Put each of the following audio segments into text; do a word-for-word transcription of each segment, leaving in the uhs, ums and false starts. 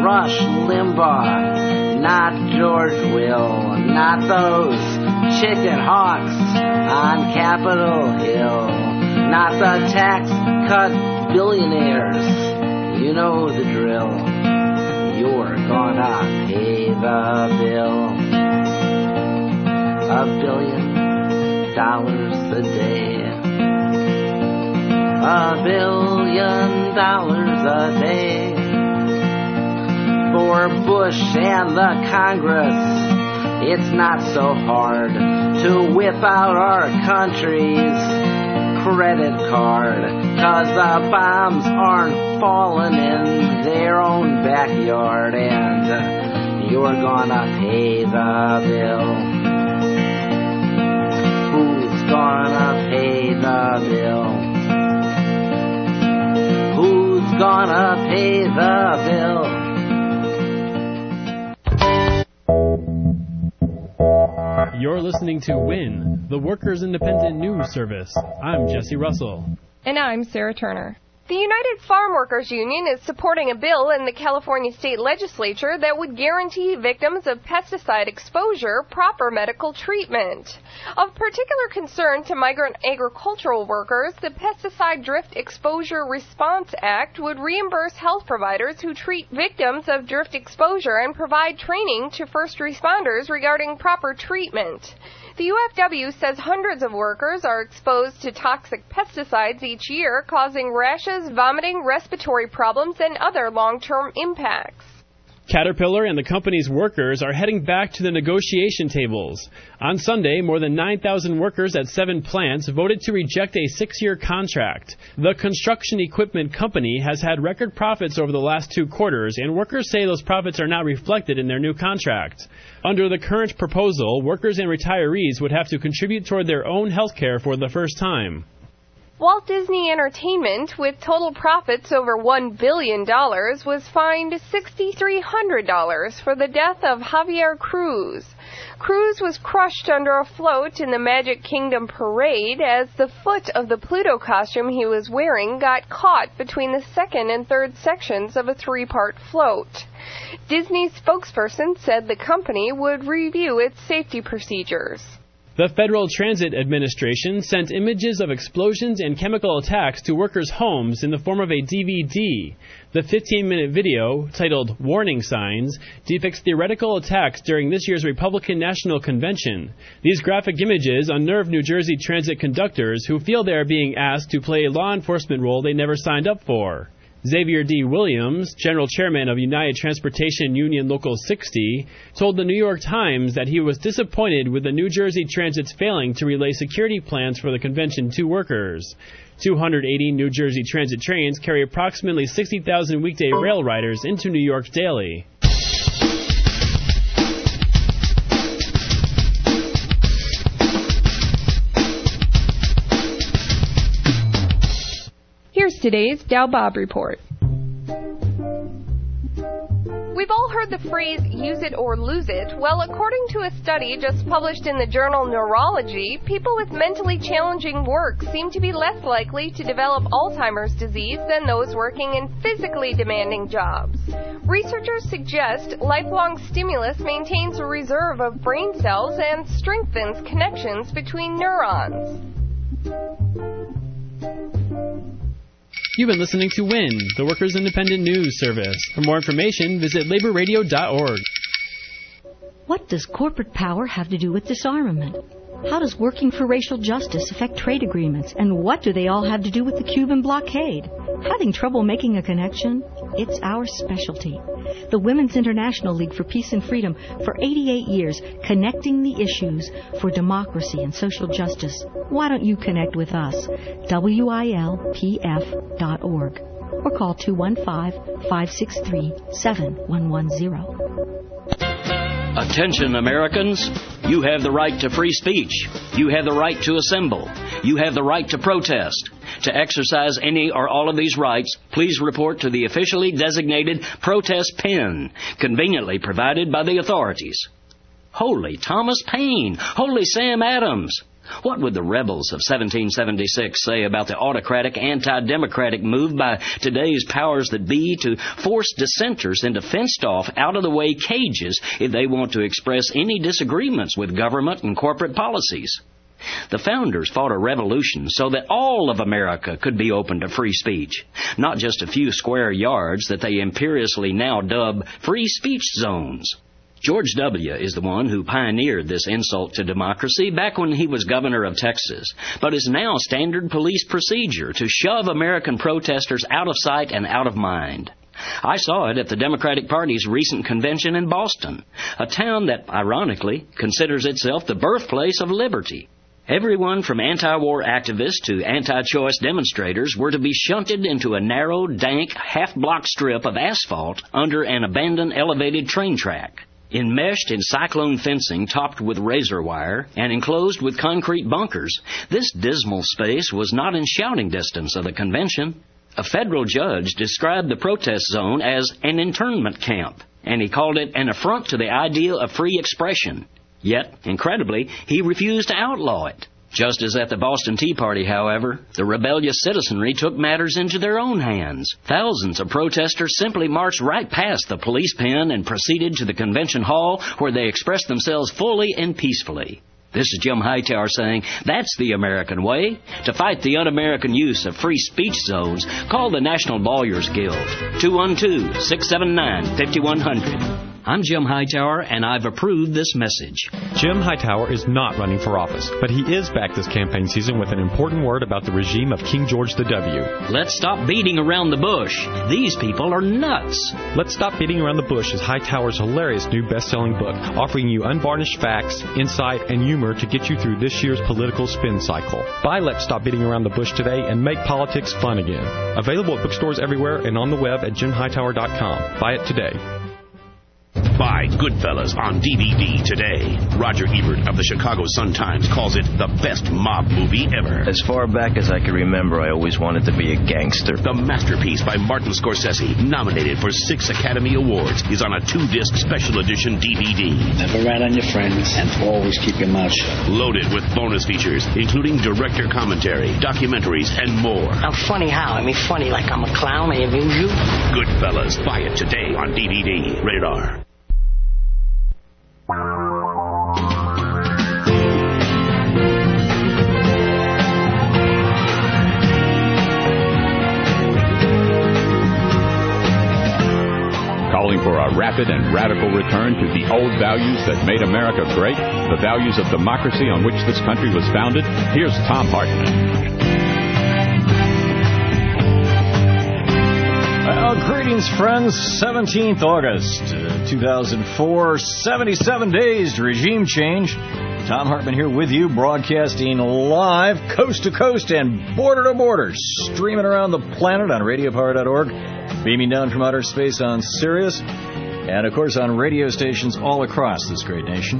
Rush Limbaugh, not George Will, not those chicken hawks on Capitol Hill, not the tax cut billionaires. You know the drill. You're gonna pay the bill. A billion dollars a day. A billion dollars a day. For Bush and the Congress, it's not so hard to whip out our country's credit card, 'cause the bombs aren't falling in their own backyard, and you're gonna pay the bill. Who's gonna pay the bill? Who's gonna pay the bill? You're listening to WIN, the Workers' Independent News Service. I'm Jesse Russell. And I'm Sarah Turner. The United Farm Workers Union is supporting a bill in the California State Legislature that would guarantee victims of pesticide exposure proper medical treatment. Of particular concern to migrant agricultural workers, the Pesticide Drift Exposure Response Act would reimburse health providers who treat victims of drift exposure and provide training to first responders regarding proper treatment. The U F W says hundreds of workers are exposed to toxic pesticides each year, causing rashes, vomiting, respiratory problems, and other long-term impacts. Caterpillar and the company's workers are heading back to the negotiation tables. On Sunday, more than nine thousand workers at seven plants voted to reject a six-year contract. The construction equipment company has had record profits over the last two quarters, and workers say those profits are not reflected in their new contract. Under the current proposal, workers and retirees would have to contribute toward their own health care for the first time. Walt Disney Entertainment, with total profits over one billion dollars, was fined six thousand three hundred dollars for the death of Javier Cruz. Cruz was crushed under a float in the Magic Kingdom parade as the foot of the Pluto costume he was wearing got caught between the second and third sections of a three-part float. Disney's spokesperson said the company would review its safety procedures. The Federal Transit Administration sent images of explosions and chemical attacks to workers' homes in the form of a D V D. The fifteen-minute video, titled Warning Signs, depicts theoretical attacks during this year's Republican National Convention. These graphic images unnerve New Jersey transit conductors who feel they are being asked to play a law enforcement role they never signed up for. Xavier D. Williams, general chairman of United Transportation Union Local sixty, told the New York Times that he was disappointed with the New Jersey Transit's failing to relay security plans for the convention to workers. two hundred eighty New Jersey Transit trains carry approximately sixty thousand weekday rail riders into New York daily. Here's today's Dow Bob Report. We've all heard the phrase, use it or lose it. Well, according to a study just published in the journal Neurology, people with mentally challenging work seem to be less likely to develop Alzheimer's disease than those working in physically demanding jobs. Researchers suggest lifelong stimulus maintains a reserve of brain cells and strengthens connections between neurons. You've been listening to WIN, the Workers' Independent News Service. For more information, visit labor radio dot org. What does corporate power have to do with disarmament? How does working for racial justice affect trade agreements? And what do they all have to do with the Cuban blockade? Having trouble making a connection? It's our specialty. The Women's International League for Peace and Freedom, for eighty-eight years, connecting the issues for democracy and social justice. Why don't you connect with us? W I L P F dot org or call two one five, five six three, seven one one zero. Attention, Americans. You have the right to free speech. You have the right to assemble. You have the right to protest. To exercise any or all of these rights, please report to the officially designated protest pen, conveniently provided by the authorities. Holy Thomas Paine! Holy Sam Adams! What would the rebels of seventeen seventy-six say about the autocratic, anti-democratic move by today's powers that be to force dissenters into fenced-off, out-of-the-way cages if they want to express any disagreements with government and corporate policies? The founders fought a revolution so that all of America could be open to free speech, not just a few square yards that they imperiously now dub free speech zones. George W. is the one who pioneered this insult to democracy back when he was governor of Texas, but is now standard police procedure to shove American protesters out of sight and out of mind. I saw it at the Democratic Party's recent convention in Boston, a town that, ironically, considers itself the birthplace of liberty. Everyone from anti-war activists to anti-choice demonstrators were to be shunted into a narrow, dank, half-block strip of asphalt under an abandoned elevated train track. Enmeshed in cyclone fencing topped with razor wire and enclosed with concrete bunkers, this dismal space was not in shouting distance of the convention. A federal judge described the protest zone as an internment camp, and he called it an affront to the idea of free expression. Yet, incredibly, he refused to outlaw it. Just as at the Boston Tea Party, however, the rebellious citizenry took matters into their own hands. Thousands of protesters simply marched right past the police pen and proceeded to the convention hall, where they expressed themselves fully and peacefully. This is Jim Hightower saying, that's the American way. To fight the un-American use of free speech zones, call the National Lawyers Guild, two one two, six seven nine, five one zero zero. I'm Jim Hightower, and I've approved this message. Jim Hightower is not running for office, but he is back this campaign season with an important word about the regime of King George the W. Let's stop beating around the bush. These people are nuts. Let's Stop Beating Around the Bush is Hightower's hilarious new best-selling book, offering you unvarnished facts, insight, and humor to get you through this year's political spin cycle. Buy Let's Stop Beating Around the Bush today and make politics fun again. Available at bookstores everywhere and on the web at jim hightower dot com. Buy it today. Buy Goodfellas on D V D today. Roger Ebert of the Chicago Sun-Times calls it the best mob movie ever. As far back as I can remember, I always wanted to be a gangster. The masterpiece by Martin Scorsese, nominated for six Academy Awards, is on a two-disc special edition D V D. Never rat on your friends and always keep your mouth shut. Loaded with bonus features, including director commentary, documentaries, and more. I'm funny how? I mean funny like I'm a clown, I amuse you? Goodfellas. Buy it today on D V D. Rated R. Calling for a rapid and radical return to the old values that made America great, the values of democracy on which this country was founded, here's Thom Hartmann. Well, greetings, friends. seventeenth of August, uh, two thousand four, seventy-seven days to regime change. Thom Hartmann here with you, broadcasting live, coast to coast and border to border, streaming around the planet on radio power dot org, beaming down from outer space on Sirius, and, of course, on radio stations all across this great nation.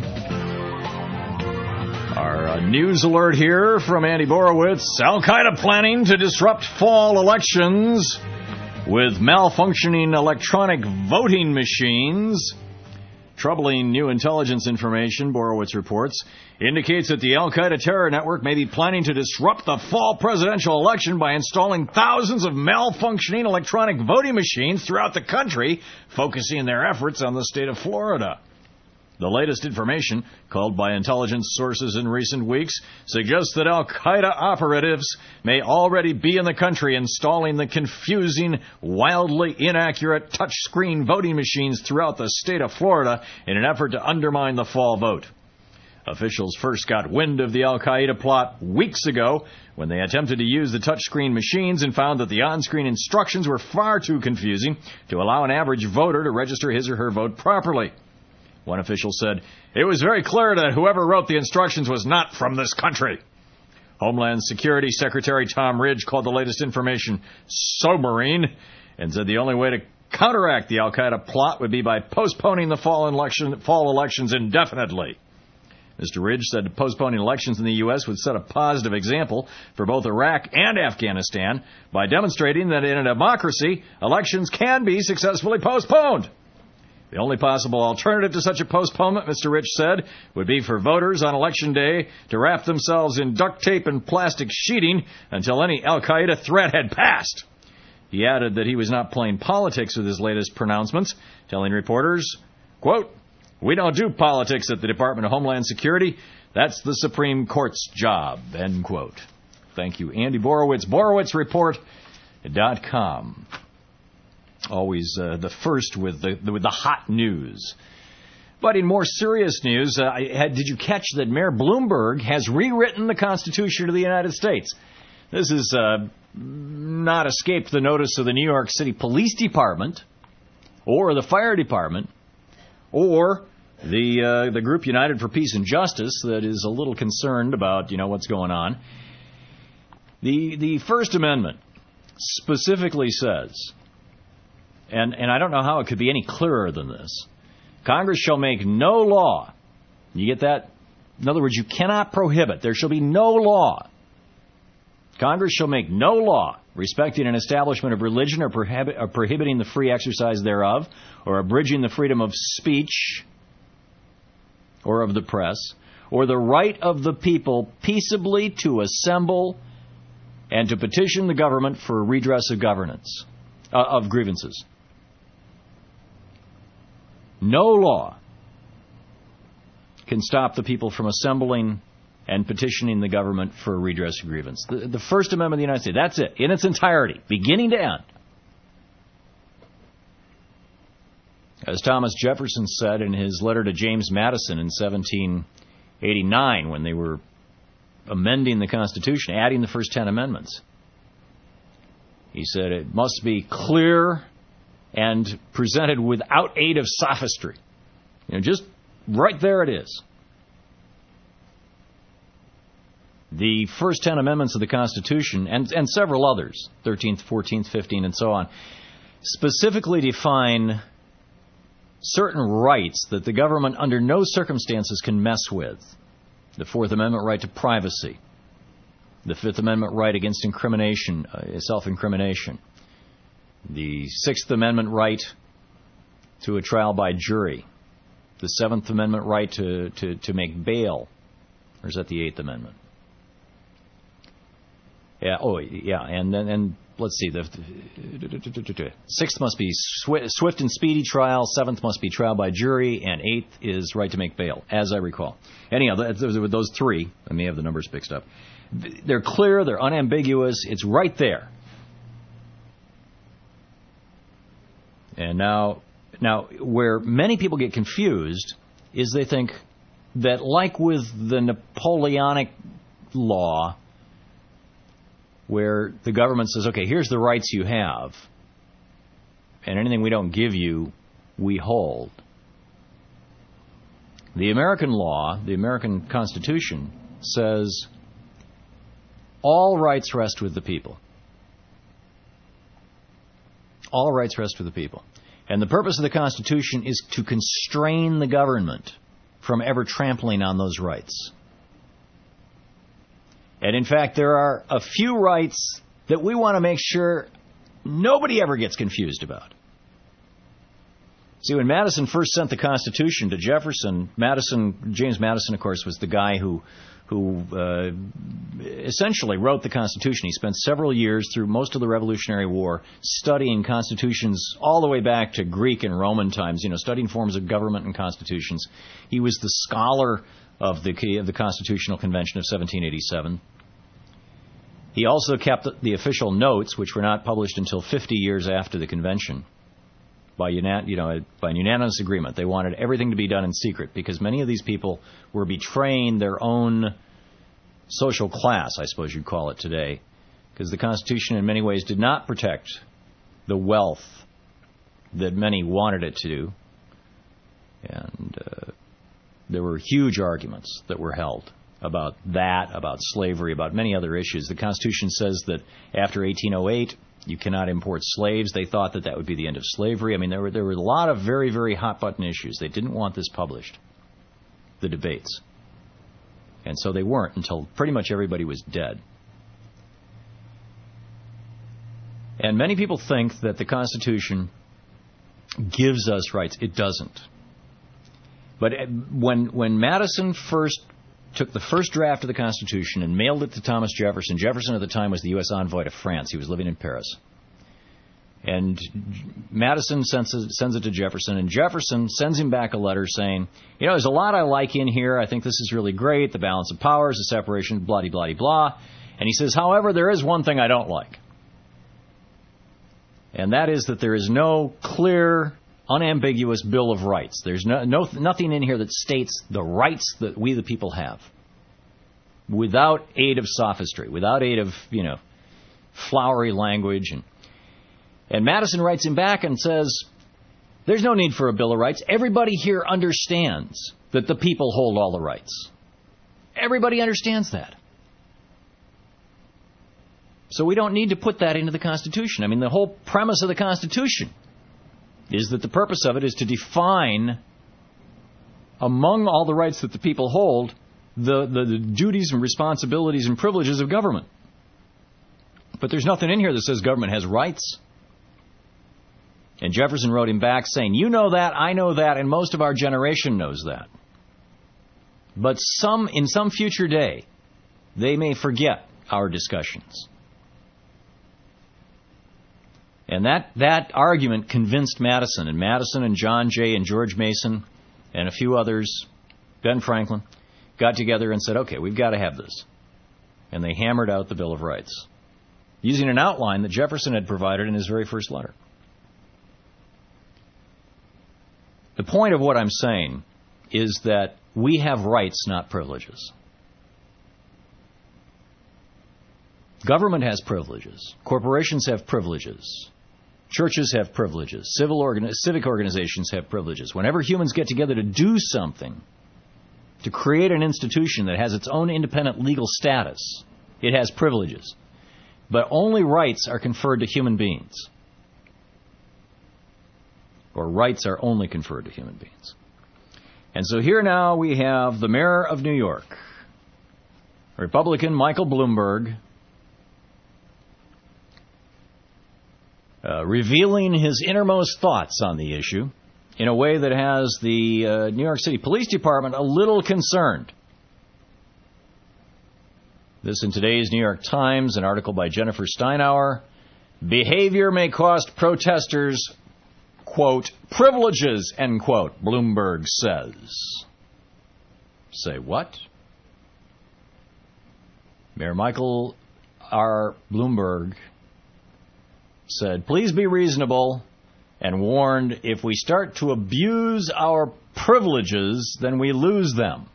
Our uh, news alert here from Andy Borowitz. Al-Qaeda planning to disrupt fall elections with malfunctioning electronic voting machines. Troubling new intelligence information, Borowitz reports, indicates that the Al-Qaeda terror network may be planning to disrupt the fall presidential election by installing thousands of malfunctioning electronic voting machines throughout the country, focusing their efforts on the state of Florida. The latest information, called by intelligence sources in recent weeks, suggests that Al-Qaeda operatives may already be in the country installing the confusing, wildly inaccurate touchscreen voting machines throughout the state of Florida in an effort to undermine the fall vote. Officials first got wind of the Al-Qaeda plot weeks ago when they attempted to use the touchscreen machines and found that the on-screen instructions were far too confusing to allow an average voter to register his or her vote properly. One official said, "It was very clear that whoever wrote the instructions was not from this country." Homeland Security Secretary Tom Ridge called the latest information sobering and said the only way to counteract the Al-Qaeda plot would be by postponing the fall, election, fall elections indefinitely. Mister Ridge said postponing elections in the U S would set a positive example for both Iraq and Afghanistan by demonstrating that in a democracy, elections can be successfully postponed. The only possible alternative to such a postponement, Mister Rich said, would be for voters on Election Day to wrap themselves in duct tape and plastic sheeting until any al-Qaeda threat had passed. He added that he was not playing politics with his latest pronouncements, telling reporters, quote, "We don't do politics at the Department of Homeland Security. That's the Supreme Court's job," end quote. Thank you, Andy Borowitz, Borowitz Report dot com. Always uh, the first with the, the with the hot news. But in more serious news, uh, I had, did you catch that Mayor Bloomberg has rewritten the Constitution of the United States? This has uh, not escaped the notice of the New York City Police Department or the Fire Department or the uh, the group United for Peace and Justice that is a little concerned about, you know, what's going on. The the First Amendment specifically says, And, and I don't know how it could be any clearer than this. Congress shall make no law. You get that? In other words, you cannot prohibit. There shall be no law. Congress shall make no law respecting an establishment of religion or, prohibit, or prohibiting the free exercise thereof, or abridging the freedom of speech or of the press, or the right of the people peaceably to assemble and to petition the government for redress of governance, uh, of grievances. No law can stop the people from assembling and petitioning the government for redress of grievance. The, the First Amendment of the United States, that's it, in its entirety, beginning to end. As Thomas Jefferson said in his letter to James Madison in seventeen eighty-nine, when they were amending the Constitution, adding the first ten amendments, he said it must be clear and presented without aid of sophistry. You know, just right there it is. The first ten amendments of the Constitution, and, and several others, thirteenth, fourteenth, fifteenth, and so on, specifically define certain rights that the government under no circumstances can mess with. The Fourth Amendment right to privacy. The Fifth Amendment right against incrimination, uh, self-incrimination. The Sixth Amendment right to a trial by jury. The Seventh Amendment right to, to, to make bail. Or is that the Eighth Amendment? Yeah. Oh, yeah. And then, and let's see. The, the sixth must be swift and speedy trial. Seventh must be trial by jury, and eighth is right to make bail, as I recall. Anyhow, with those three, I may have the numbers mixed up. They're clear. They're unambiguous. It's right there. And now, now, where many people get confused is they think that, like with the Napoleonic law, where the government says, okay, here's the rights you have, and anything we don't give you, we hold. The American law, the American Constitution, says all rights rest with the people. All rights rest with the people. And the purpose of the Constitution is to constrain the government from ever trampling on those rights. And in fact, there are a few rights that we want to make sure nobody ever gets confused about. See, when Madison first sent the Constitution to Jefferson, Madison, James Madison, of course, was the guy who who uh, essentially wrote the Constitution. He spent several years through most of the Revolutionary War studying constitutions all the way back to Greek and Roman times, you know, studying forms of government and constitutions. He was the scholar of the, of the Constitutional Convention of seventeen eighty-seven. He also kept the official notes, which were not published until fifty years after the convention, by unan- you know, by unanimous agreement. They wanted everything to be done in secret because many of these people were betraying their own social class, I suppose you'd call it today, because the Constitution in many ways did not protect the wealth that many wanted it to do. And uh, there were huge arguments that were held about that, about slavery, about many other issues. The Constitution says that after eighteen oh eight, you cannot import slaves. They thought that that would be the end of slavery. I mean, there were there were a lot of very, very hot-button issues. They didn't want this published, the debates. And so they weren't until pretty much everybody was dead. And many people think that the Constitution gives us rights. It doesn't. But when when Madison first took the first draft of the Constitution and mailed it to Thomas Jefferson, Jefferson at the time was the U S envoy to France. He was living in Paris. And Madison sends it, sends it to Jefferson, and Jefferson sends him back a letter saying, you know, there's a lot I like in here. I think this is really great, the balance of powers, the separation, blah-de-blah-de-blah. And he says, however, there is one thing I don't like. And that is that there is no clear, unambiguous Bill of Rights. There's no, no nothing in here that states the rights that we the people have, without aid of sophistry, without aid of, you know, flowery language. And, and Madison writes him back and says, there's no need for a Bill of Rights. Everybody here understands that the people hold all the rights. Everybody understands that. So we don't need to put that into the Constitution. I mean, the whole premise of the Constitution is that the purpose of it is to define, among all the rights that the people hold, the, the, the duties and responsibilities and privileges of government. But there's nothing in here that says government has rights. And Jefferson wrote him back saying, you know that, I know that, and most of our generation knows that. But some, in some future day, they may forget our discussions. And that, that argument convinced Madison, and Madison and John Jay and George Mason and a few others, Ben Franklin, got together and said, okay, we've got to have this. And they hammered out the Bill of Rights, using an outline that Jefferson had provided in his very first letter. The point of what I'm saying is that we have rights, not privileges. Government has privileges. Corporations have privileges. Churches have privileges. Civil organi- civic organizations have privileges. Whenever humans get together to do something, to create an institution that has its own independent legal status, it has privileges. But only rights are conferred to human beings. Or rights are only conferred to human beings. And so here now we have the mayor of New York, Republican Michael Bloomberg, Uh, revealing his innermost thoughts on the issue in a way that has the uh, New York City Police Department a little concerned. This in today's New York Times, an article by Jennifer Steinauer. Behavior may cost protesters, quote, privileges, end quote, Bloomberg says. Say what? Mayor Michael R. Bloomberg said, please be reasonable, and warned, if we start to abuse our privileges, then we lose them.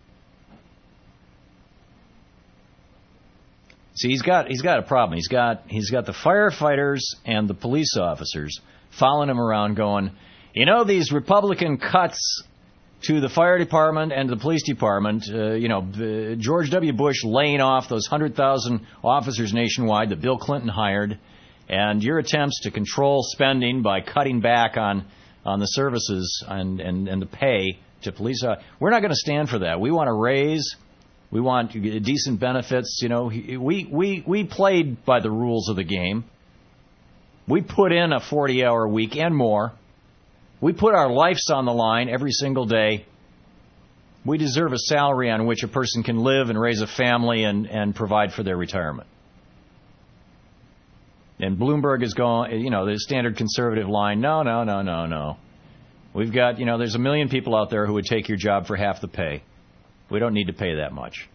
See, he's got he's got a problem. He's got he's got the firefighters and the police officers following him around going, you know, these Republican cuts to the fire department and the police department, uh, you know, uh, George W. Bush laying off those one hundred thousand officers nationwide that Bill Clinton hired, and your attempts to control spending by cutting back on, on the services and, and, and the pay to police. Uh, we're not going to stand for that. We want to raise. We want decent benefits. You know, we, we, we played by the rules of the game. We put in a forty-hour week and more. We put our lives on the line every single day. We deserve a salary on which a person can live and raise a family and, and provide for their retirement. And Bloomberg is going, you know, the standard conservative line, no, no, no, no, no. We've got, you know, there's a million people out there who would take your job for half the pay. We don't need to pay that much.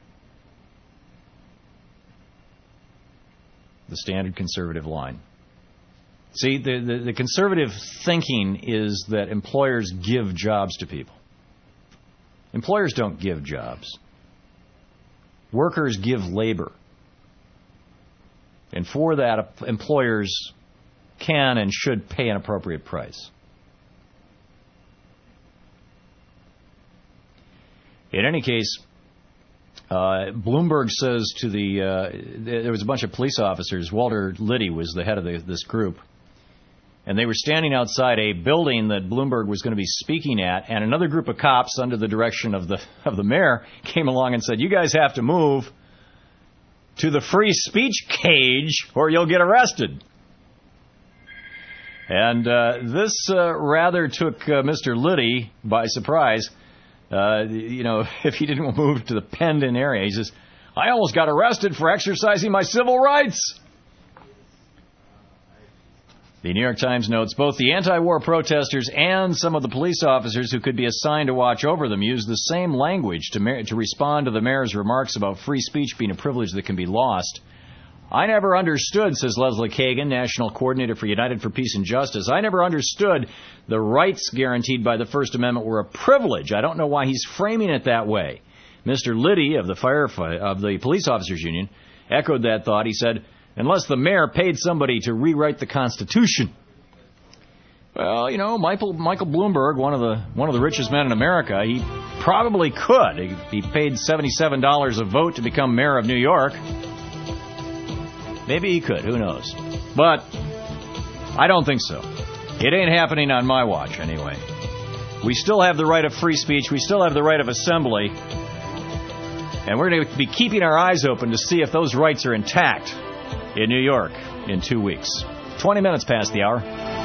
The standard conservative line. See, the, the, the conservative thinking is that employers give jobs to people. Employers don't give jobs. Workers give labor. And for that, employers can and should pay an appropriate price. In any case, uh, Bloomberg says to the, uh, there was a bunch of police officers. Walter Liddy was the head of the, this group. And they were standing outside a building that Bloomberg was going to be speaking at. And another group of cops under the direction of the, of the mayor came along and said, you guys have to move to the free speech cage or you'll get arrested. And uh, this uh, rather took uh, Mister Liddy by surprise. Uh, you know, if he didn't move to the Pendon area, he says, I almost got arrested for exercising my civil rights. The New York Times notes, both the anti-war protesters and some of the police officers who could be assigned to watch over them used the same language to, ma- to respond to the mayor's remarks about free speech being a privilege that can be lost. I never understood, says Leslie Kagan, National Coordinator for United for Peace and Justice, I never understood the rights guaranteed by the First Amendment were a privilege. I don't know why he's framing it that way. Mister Liddy of the firefight, of the Police Officers Union echoed that thought. He said, unless the mayor paid somebody to rewrite the Constitution. Well, you know, Michael Michael Bloomberg, one of the one of the richest men in America, he probably could. He, he paid seventy-seven dollars a vote to become mayor of New York. Maybe he could. Who knows? But I don't think so. It ain't happening on my watch, anyway. We still have the right of free speech. We still have the right of assembly. And we're going to be keeping our eyes open to see if those rights are intact in New York in two weeks. twenty minutes past the hour.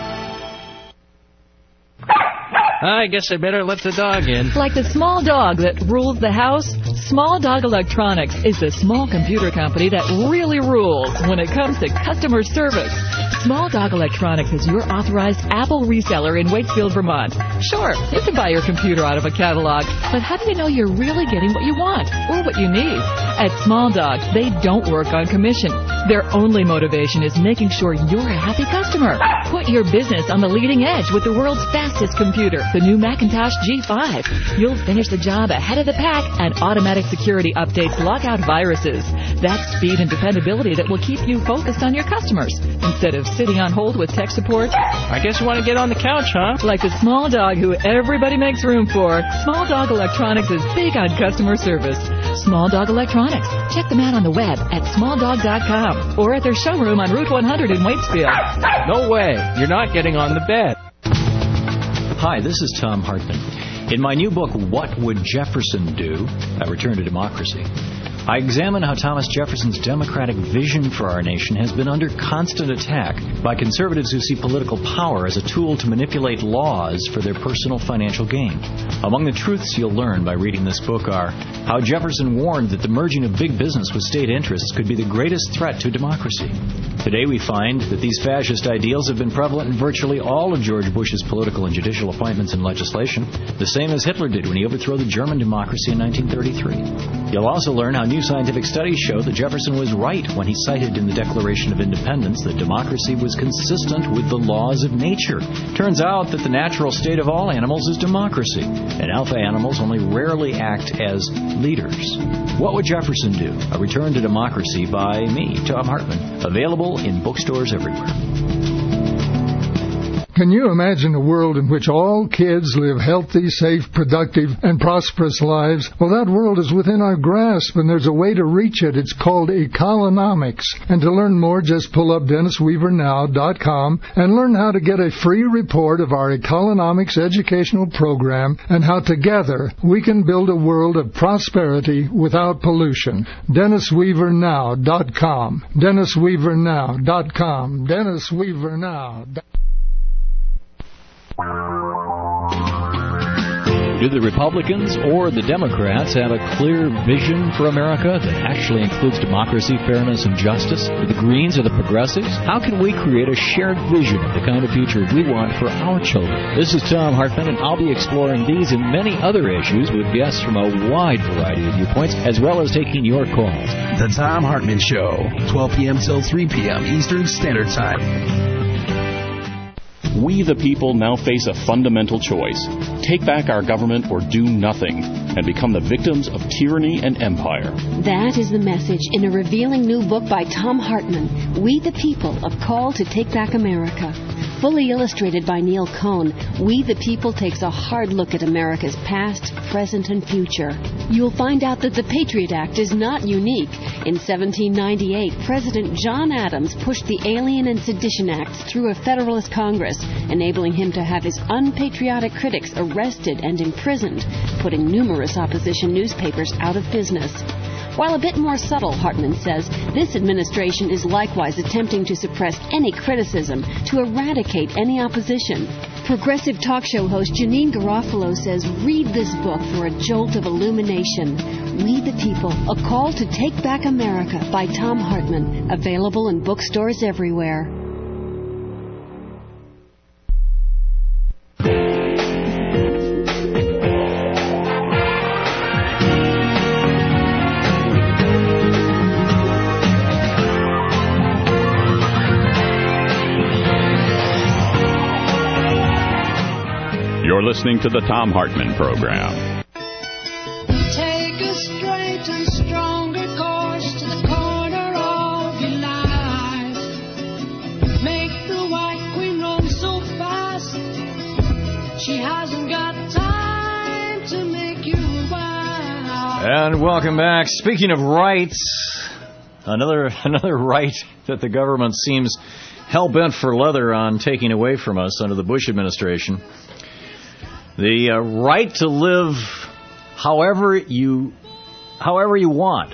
I guess I better let the dog in. Like the small dog that rules the house, Small Dog Electronics is the small computer company that really rules when it comes to customer service. Small Dog Electronics is your authorized Apple reseller in Waitsfield, Vermont. Sure, you can buy your computer out of a catalog, but how do you know you're really getting what you want or what you need? At Small Dog, they don't work on commission. Their only motivation is making sure you're a happy customer. Put your business on the leading edge with the world's fastest computer, the new Macintosh G five. You'll finish the job ahead of the pack, and automatic security updates lock out viruses. That's speed and dependability that will keep you focused on your customers instead of sitting on hold with tech support. I guess you want to get on the couch, huh? Like the small dog who everybody makes room for, Small Dog Electronics is big on customer service. Small Dog Electronics. Check them out on the web at small dog dot com or at their showroom on Route one hundred in Waitsfield. No way. You're not getting on the bed. Hi, this is Tom Hartman. In my new book, What Would Jefferson Do? A Return to Democracy, I examine how Thomas Jefferson's democratic vision for our nation has been under constant attack by conservatives who see political power as a tool to manipulate laws for their personal financial gain. Among the truths you'll learn by reading this book are how Jefferson warned that the merging of big business with state interests could be the greatest threat to democracy. Today we find that these fascist ideals have been prevalent in virtually all of George Bush's political and judicial appointments and legislation, the same as Hitler did when he overthrew the German democracy in nineteen thirty-three. You'll also learn how new scientific studies show that Jefferson was right when he cited in the Declaration of Independence that democracy was consistent with the laws of nature. Turns out that the natural state of all animals is democracy, and alpha animals only rarely act as leaders. What Would Jefferson Do? A Return to Democracy by me, Tom Hartman. Available in bookstores everywhere. Can you imagine a world in which all kids live healthy, safe, productive, and prosperous lives? Well, that world is within our grasp, and there's a way to reach it. It's called Economics. And to learn more, just pull up dennis weaver now dot com and learn how to get a free report of our Economics educational program and how together we can build a world of prosperity without pollution. dennis weaver now dot com. dennis weaver now dot com. dennis weaver now dot com. Do the Republicans or the Democrats have a clear vision for America that actually includes democracy, fairness, and justice? Do the Greens or the Progressives? How can we create a shared vision of the kind of future we want for our children? This is Tom Hartman, and I'll be exploring these and many other issues with guests from a wide variety of viewpoints, as well as taking your calls. The Tom Hartman Show, twelve p.m. till three p.m. Eastern Standard Time. We, the people, now face a fundamental choice. Take back our government or do nothing, and become the victims of tyranny and empire. That is the message in a revealing new book by Tom Hartman, We the People, A Call to Take Back America. Fully illustrated by Neil Cohn, We the People takes a hard look at America's past, present, and future. You'll find out that the Patriot Act is not unique. In seventeen ninety-eight, President John Adams pushed the Alien and Sedition Acts through a Federalist Congress, enabling him to have his unpatriotic critics arrested and imprisoned, putting numerous opposition newspapers out of business. While a bit more subtle, Hartman says, this administration is likewise attempting to suppress any criticism, to eradicate any opposition. Progressive talk show host Janine Garofalo says, read this book for a jolt of illumination. We the People, A Call to Take Back America by Thom Hartmann. Available in bookstores everywhere. You're listening to the Thom Hartmann Program. Take a straight and stronger course to the corner of your life. Make the White Queen run so fast. She hasn't got time to make you wild. And welcome back. Speaking of rights, another another right that the government seems hell-bent for leather on taking away from us under the Bush administration. The uh, right to live however you however you want.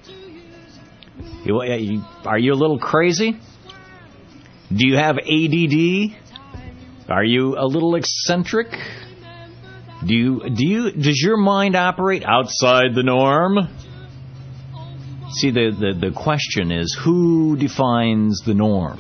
You, you, are you a little crazy? Do you have A D D? Are you a little eccentric? Do you do you does your mind operate outside the norm? See, the, the, the question is, who defines the norm?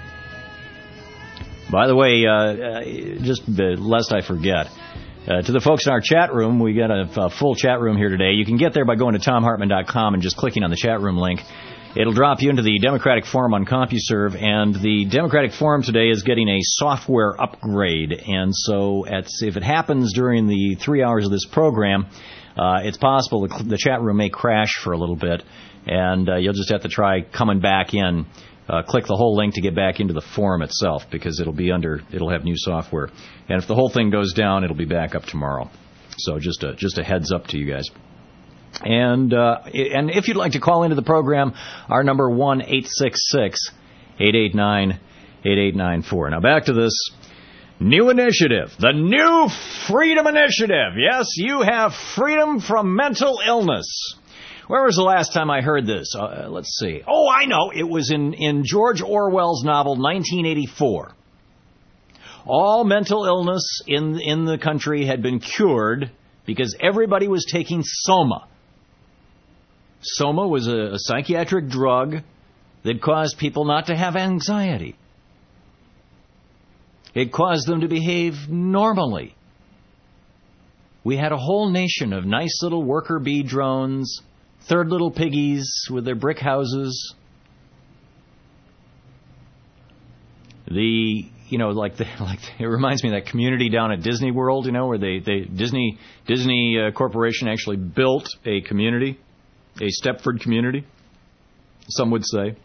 By the way, uh, uh, just uh, lest I forget, uh, to the folks in our chat room, we got a, a full chat room here today. You can get there by going to tom hartmann dot com and just clicking on the chat room link. It'll drop you into the Democratic Forum on CompuServe, and the Democratic Forum today is getting a software upgrade. And so at, if it happens during the three hours of this program, uh, it's possible the, the chat room may crash for a little bit, and uh, you'll just have to try coming back in. Uh, click the whole link to get back into the forum itself, because it'll be under, it'll have new software. And if the whole thing goes down, it'll be back up tomorrow. So just a, just a heads up to you guys. And uh, and if you'd like to call into the program, our number one eight six six, eight eight nine, eight eight nine four. Now back to this new initiative, the New Freedom Initiative. Yes, you have freedom from mental illness. Where was the last time I heard this? Uh, let's see. Oh, I know. It was in, in George Orwell's novel nineteen eighty-four. All mental illness in in the country had been cured because everybody was taking Soma. Soma was a, a psychiatric drug that caused people not to have anxiety. It caused them to behave normally. We had a whole nation of nice little worker bee drones, third little piggies with their brick houses. The, you know, like the, like it reminds me of that community down at Disney World, you know, where they, they Disney Disney uh, Corporation actually built a community, a Stepford community, some would say.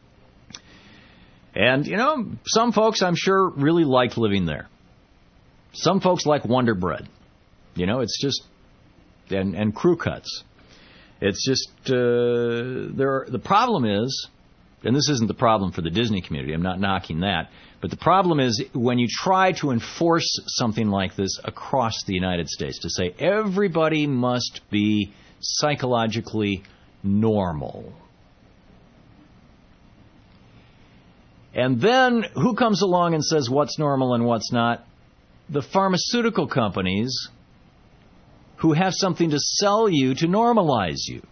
And, you know, some folks, I'm sure, really liked living there. Some folks like Wonder Bread. You know, it's just, and, and crew cuts. It's just, uh, there. the problem is, and this isn't the problem for the Disney community, I'm not knocking that, but the problem is when you try to enforce something like this across the United States, to say everybody must be psychologically normal. And then who comes along and says what's normal and what's not? The pharmaceutical companies who have something to sell you to normalize you.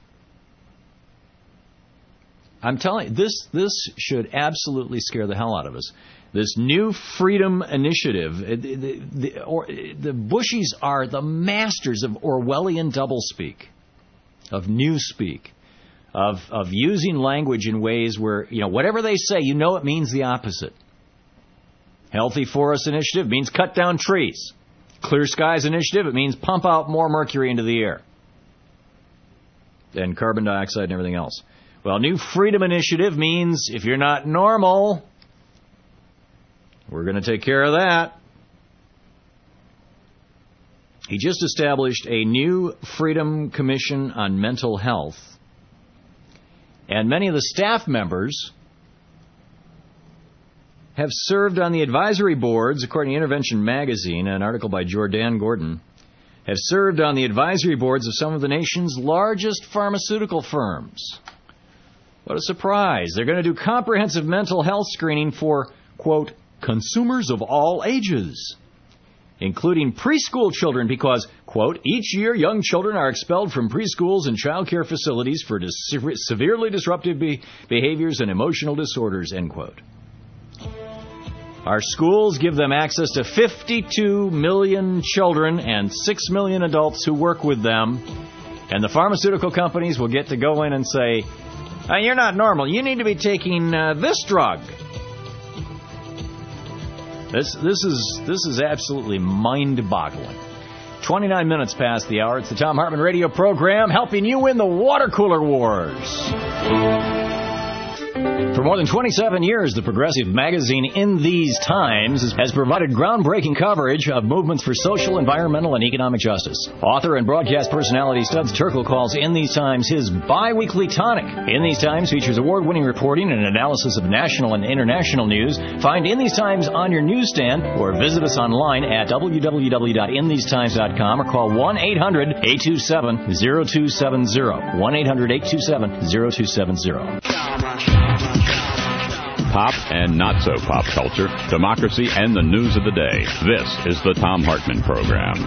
I'm telling you, this this should absolutely scare the hell out of us. This New Freedom Initiative, the, the, or, the Bushies are the masters of Orwellian doublespeak, of newspeak, of of using language in ways where, you know, whatever they say, you know it means the opposite. Healthy Forest Initiative means cut down trees. Clear Skies Initiative, it means pump out more mercury into the air. And carbon dioxide and everything else. Well, New Freedom Initiative means if you're not normal, we're going to take care of that. He just established a new Freedom Commission on Mental Health. And many of the staff members have served on the advisory boards, according to Intervention Magazine, an article by Jordan Gordon, have served on the advisory boards of some of the nation's largest pharmaceutical firms. What a surprise. They're going to do comprehensive mental health screening for, quote, consumers of all ages, including preschool children because, quote, each year young children are expelled from preschools and child care facilities for dis- severely disruptive be- behaviors and emotional disorders, end quote. Our schools give them access to fifty-two million children and six million adults who work with them, and the pharmaceutical companies will get to go in and say, Uh, you're not normal. You need to be taking uh, this drug. This this is this is absolutely mind-boggling. twenty-nine minutes past the hour. It's the Thom Hartmann radio program helping you win the water cooler wars. For more than twenty-seven years, the progressive magazine In These Times has provided groundbreaking coverage of movements for social, environmental, and economic justice. Author and broadcast personality Studs Terkel calls In These Times his bi-weekly tonic. In These Times features award-winning reporting and analysis of national and international news. Find In These Times on your newsstand or visit us online at w w w dot in these times dot com or call one eight hundred eight two seven zero two seven zero. one eight hundred eight two seven zero two seven zero. Pop and not-so-pop culture, democracy, and the news of the day. This is the Thom Hartmann Program.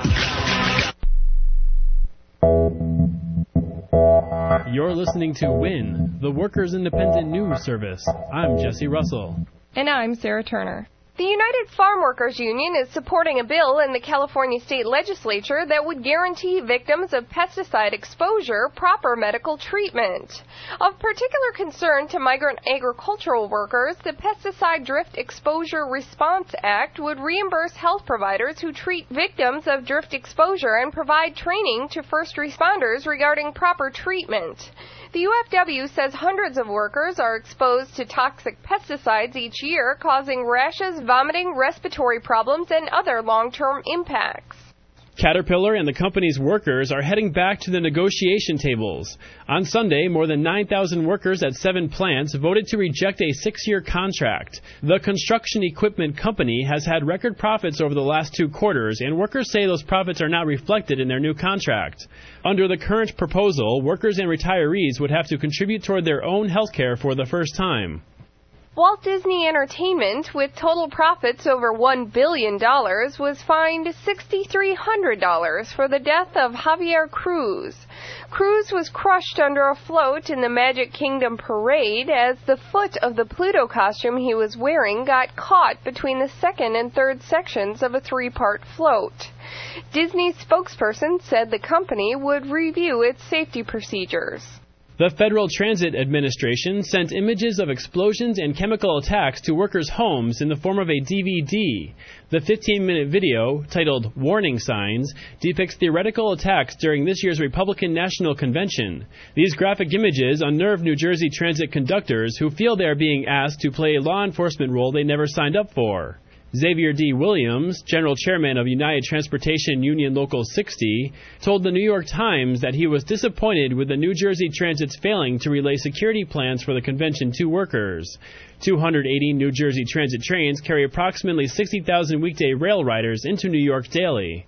You're listening to WIN, the Workers' Independent News Service. I'm Jesse Russell. And I'm Sarah Turner. The United Farm Workers Union is supporting a bill in the California State Legislature that would guarantee victims of pesticide exposure proper medical treatment. Of particular concern to migrant agricultural workers, the Pesticide Drift Exposure Response Act would reimburse health providers who treat victims of drift exposure and provide training to first responders regarding proper treatment. The U F W says hundreds of workers are exposed to toxic pesticides each year, causing rashes, vomiting, respiratory problems, and other long-term impacts. Caterpillar and the company's workers are heading back to the negotiation tables. On Sunday, more than nine thousand workers at seven plants voted to reject a six-year contract. The construction equipment company has had record profits over the last two quarters, and workers say those profits are not reflected in their new contract. Under the current proposal, workers and retirees would have to contribute toward their own health care for the first time. Walt Disney Entertainment, with total profits over one billion dollars, was fined six thousand three hundred dollars for the death of Javier Cruz. Cruz was crushed under a float in the Magic Kingdom parade as the foot of the Pluto costume he was wearing got caught between the second and third sections of a three-part float. Disney's spokesperson said the company would review its safety procedures. The Federal Transit Administration sent images of explosions and chemical attacks to workers' homes in the form of a D V D. The fifteen-minute video, titled Warning Signs, depicts theoretical attacks during this year's Republican National Convention. These graphic images unnerve New Jersey transit conductors who feel they are being asked to play a law enforcement role they never signed up for. Xavier D. Williams, general chairman of United Transportation Union Local sixty, told the New York Times that he was disappointed with the New Jersey Transit's failing to relay security plans for the convention to workers. two hundred eighty New Jersey Transit trains carry approximately sixty thousand weekday rail riders into New York daily.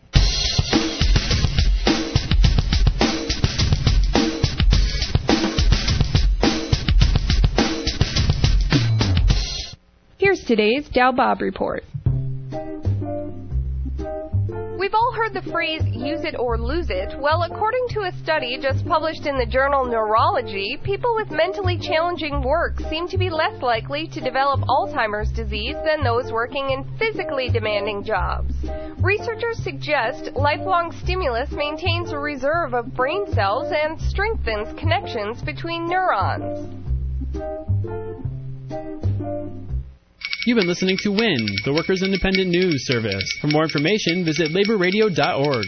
Here's today's Dow Bob Report. We've all heard the phrase, use it or lose it. Well, according to a study just published in the journal Neurology, people with mentally challenging work seem to be less likely to develop Alzheimer's disease than those working in physically demanding jobs. Researchers suggest lifelong stimulus maintains a reserve of brain cells and strengthens connections between neurons. You've been listening to WIN, the Workers' Independent News Service. For more information, visit labor radio dot org.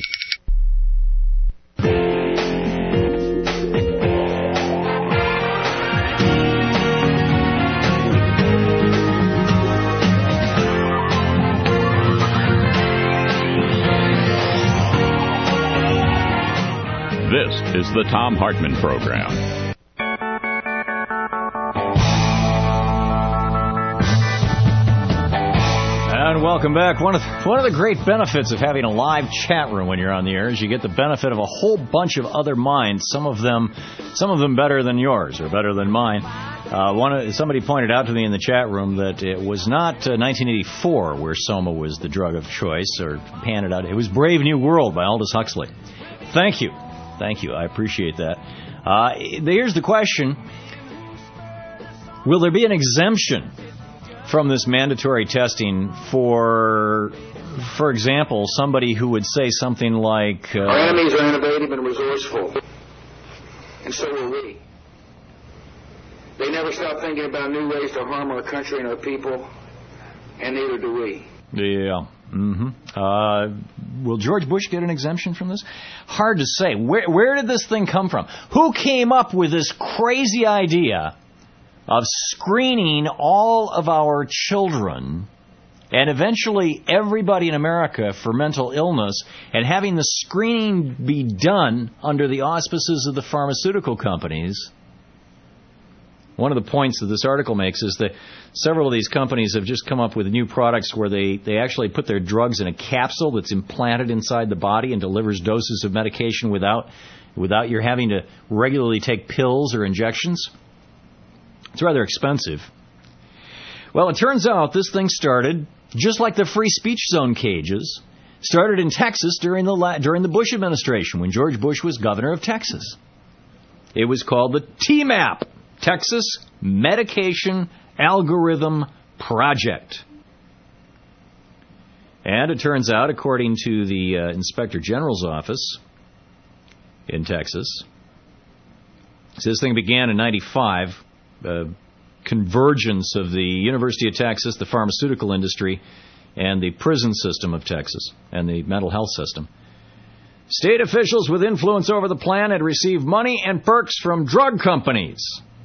This is the Thom Hartmann Program. And welcome back. One of the, one of the great benefits of having a live chat room when you're on the air is you get the benefit of a whole bunch of other minds. Some of them, some of them better than yours or better than mine. Uh, one of, somebody pointed out to me in the chat room that it was not uh, nineteen eighty-four where Soma was the drug of choice or handed out. It was Brave New World by Aldous Huxley. Thank you, thank you. I appreciate that. Uh, here's the question: will there be an exemption from this mandatory testing for, for example, somebody who would say something like... Uh, Our enemies are innovative and resourceful, and so are we. They never stop thinking about new ways to harm our country and our people, and neither do we. Yeah. Mm-hmm. Uh, will George Bush get an exemption from this? Hard to say. Where, where did this thing come from? Who came up with this crazy idea of screening all of our children and eventually everybody in America for mental illness and having the screening be done under the auspices of the pharmaceutical companies? One of the points that this article makes is that several of these companies have just come up with new products where they, they actually put their drugs in a capsule that's implanted inside the body and delivers doses of medication without without your having to regularly take pills or injections. It's rather expensive. Well, it turns out this thing started, just like the free speech zone cages, started in Texas during the during the Bush administration when George Bush was governor of Texas. It was called the T MAP, Texas Medication Algorithm Project. And it turns out, according to the uh, Inspector General's office in Texas, so this thing began in ninety-five. Uh, convergence of the University of Texas, the pharmaceutical industry, and the prison system of Texas, and the mental health system. State officials with influence over the plan had received money and perks from drug companies.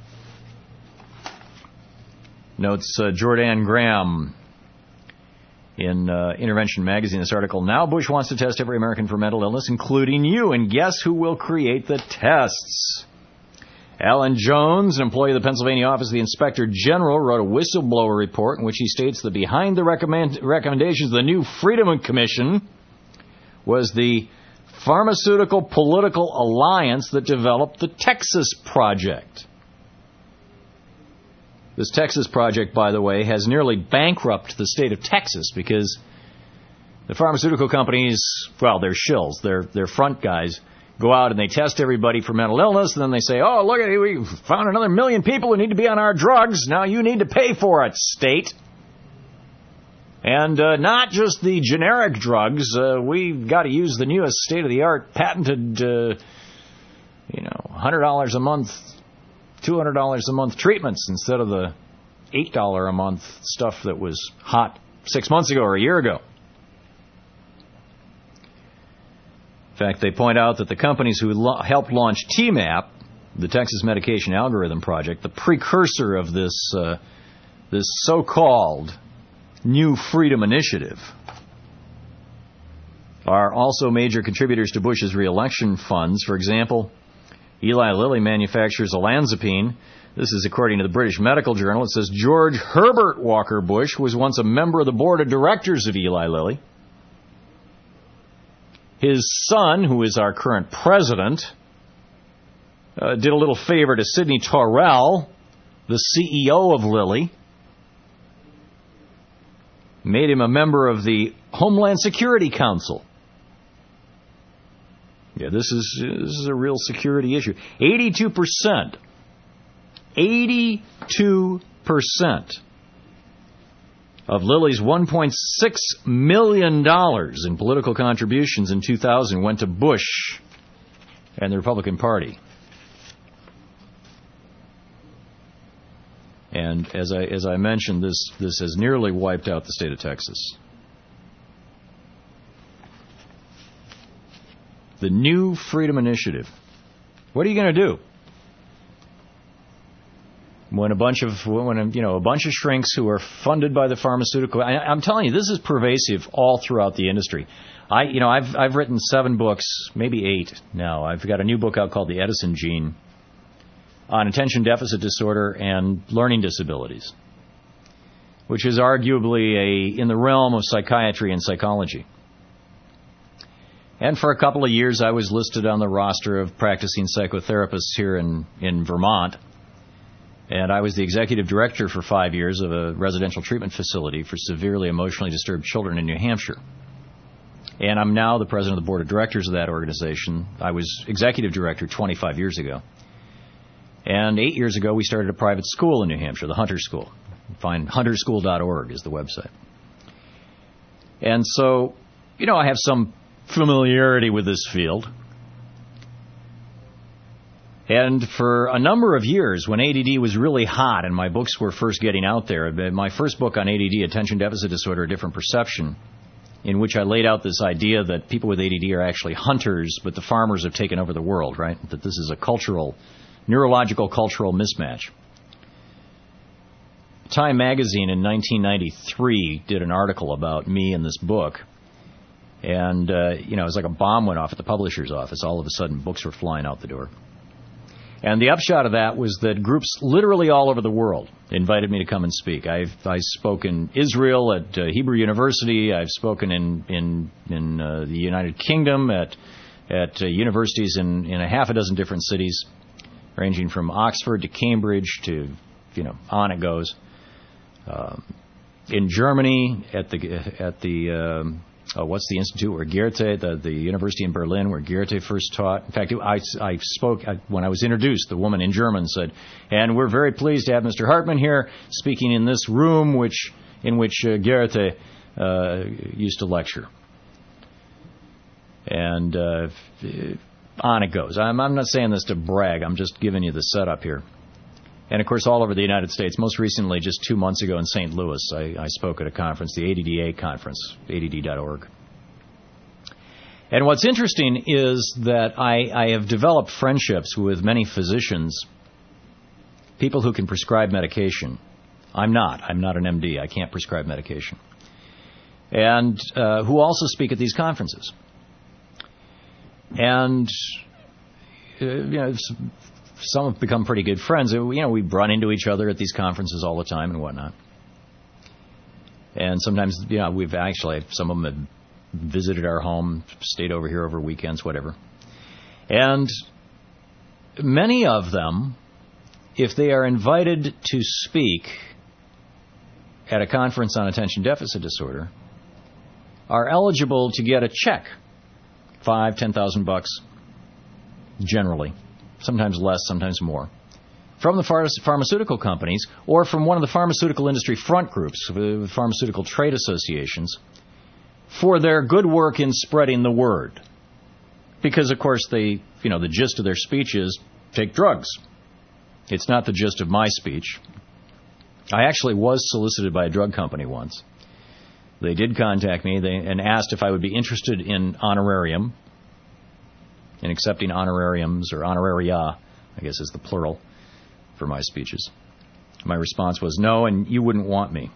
Notes uh, Jordan Graham in uh, Intervention Magazine, this article. Now Bush wants to test every American for mental illness, including you, and guess who will create the tests? Alan Jones, an employee of the Pennsylvania Office of the Inspector General, wrote a whistleblower report in which he states that behind the recommend- recommendations of the new Freedom Commission was the Pharmaceutical Political Alliance that developed the Texas Project. This Texas Project, by the way, has nearly bankrupted the state of Texas because the pharmaceutical companies, well, they're shills, they're, they're front guys, go out and they test everybody for mental illness, and then they say, oh, look at it, we found another million people who need to be on our drugs. Now you need to pay for it, state. And uh, not just the generic drugs. Uh, we've got to use the newest state-of-the-art patented, uh, you know, one hundred dollars a month, two hundred dollars a month treatments instead of the eight dollars a month stuff that was hot six months ago or a year ago. In fact, they point out that the companies who lo- helped launch T MAP, the Texas Medication Algorithm Project, the precursor of this uh, this so-called New Freedom Initiative, are also major contributors to Bush's re-election funds. For example, Eli Lilly manufactures olanzapine. This is according to the British Medical Journal. It says George Herbert Walker Bush was once a member of the board of directors of Eli Lilly. His son, who is our current president, uh, did a little favor to Sidney Torrell, the C E O of Lilly, made him a member of the Homeland Security Council. Yeah, this is this is a real security issue. eighty-two percent. eighty-two percent of Lilly's one point six million dollars in political contributions in two thousand went to Bush and the Republican Party. And as I as I mentioned, this this has nearly wiped out the state of Texas. The New Freedom Initiative. What are you going to do when a bunch of when you know a bunch of shrinks who are funded by the pharmaceutical? I, I'm telling you, this is pervasive all throughout the industry. I you know I've I've written seven books, maybe eight now. I've got a new book out called The Edison Gene on attention deficit disorder and learning disabilities. which is arguably a in the realm of psychiatry and psychology. And for a couple of years, I was listed on the roster of practicing psychotherapists here in, in Vermont. And I was the executive director for five years of a residential treatment facility for severely emotionally disturbed children in New Hampshire. And I'm now the president of the board of directors of that organization. I was executive director twenty-five years ago. And eight years ago, we started a private school in New Hampshire, the Hunter School. Find hunter school dot org is the website. And so, you know, I have some familiarity with this field. And for a number of years, when A D D was really hot and my books were first getting out there, my first book on A D D, Attention Deficit Disorder, A Different Perception, in which I laid out this idea that people with A D D are actually hunters, but the farmers have taken over the world, right? That this is a cultural, neurological cultural mismatch. Time magazine in nineteen ninety-three did an article about me in this book. And, uh, you know, it was like a bomb went off at the publisher's office. All of a sudden, books were flying out the door. And the upshot of that was that groups literally all over the world invited me to come and speak. I've I spoke in Israel at uh, Hebrew University. I've spoken in in in uh, the United Kingdom at at uh, universities in in a half a dozen different cities, ranging from Oxford to Cambridge to, you know, on it goes. Um, in Germany at the at the um, oh, what's the institute where Goethe, the, the university in Berlin where Goethe first taught. In fact, I, I spoke, I, when I was introduced, the woman in German said, and we're very pleased to have Mister Hartman here speaking in this room which in which uh, Goethe uh, used to lecture. And uh, on it goes. I'm, I'm not saying this to brag. I'm just giving you the setup here. And, of course, all over the United States. Most recently, just two months ago in Saint Louis, I, I spoke at a conference, the A D D A conference, A D D dot org. And what's interesting is that I, I have developed friendships with many physicians, people who can prescribe medication. I'm not. I'm not an M D. I can't prescribe medication. And uh, who also speak at these conferences. And, uh, you know, it's, some have become pretty good friends. You know, we run into each other at these conferences all the time and whatnot. And sometimes, you know, we've actually, some of them have visited our home, stayed over here over weekends, whatever. And many of them, if they are invited to speak at a conference on attention deficit disorder, are eligible to get a check, five, ten thousand bucks, generally. Sometimes less, sometimes more, from the phar- pharmaceutical companies or from one of the pharmaceutical industry front groups, the pharmaceutical trade associations, for their good work in spreading the word. Because, of course, they, you know, the gist of their speech is take drugs. It's not the gist of my speech. I actually was solicited by a drug company once. They did contact me they, and asked if I would be interested in honorarium, in accepting honorariums, or honoraria, I guess is the plural, for my speeches. My response was no, and you wouldn't want me.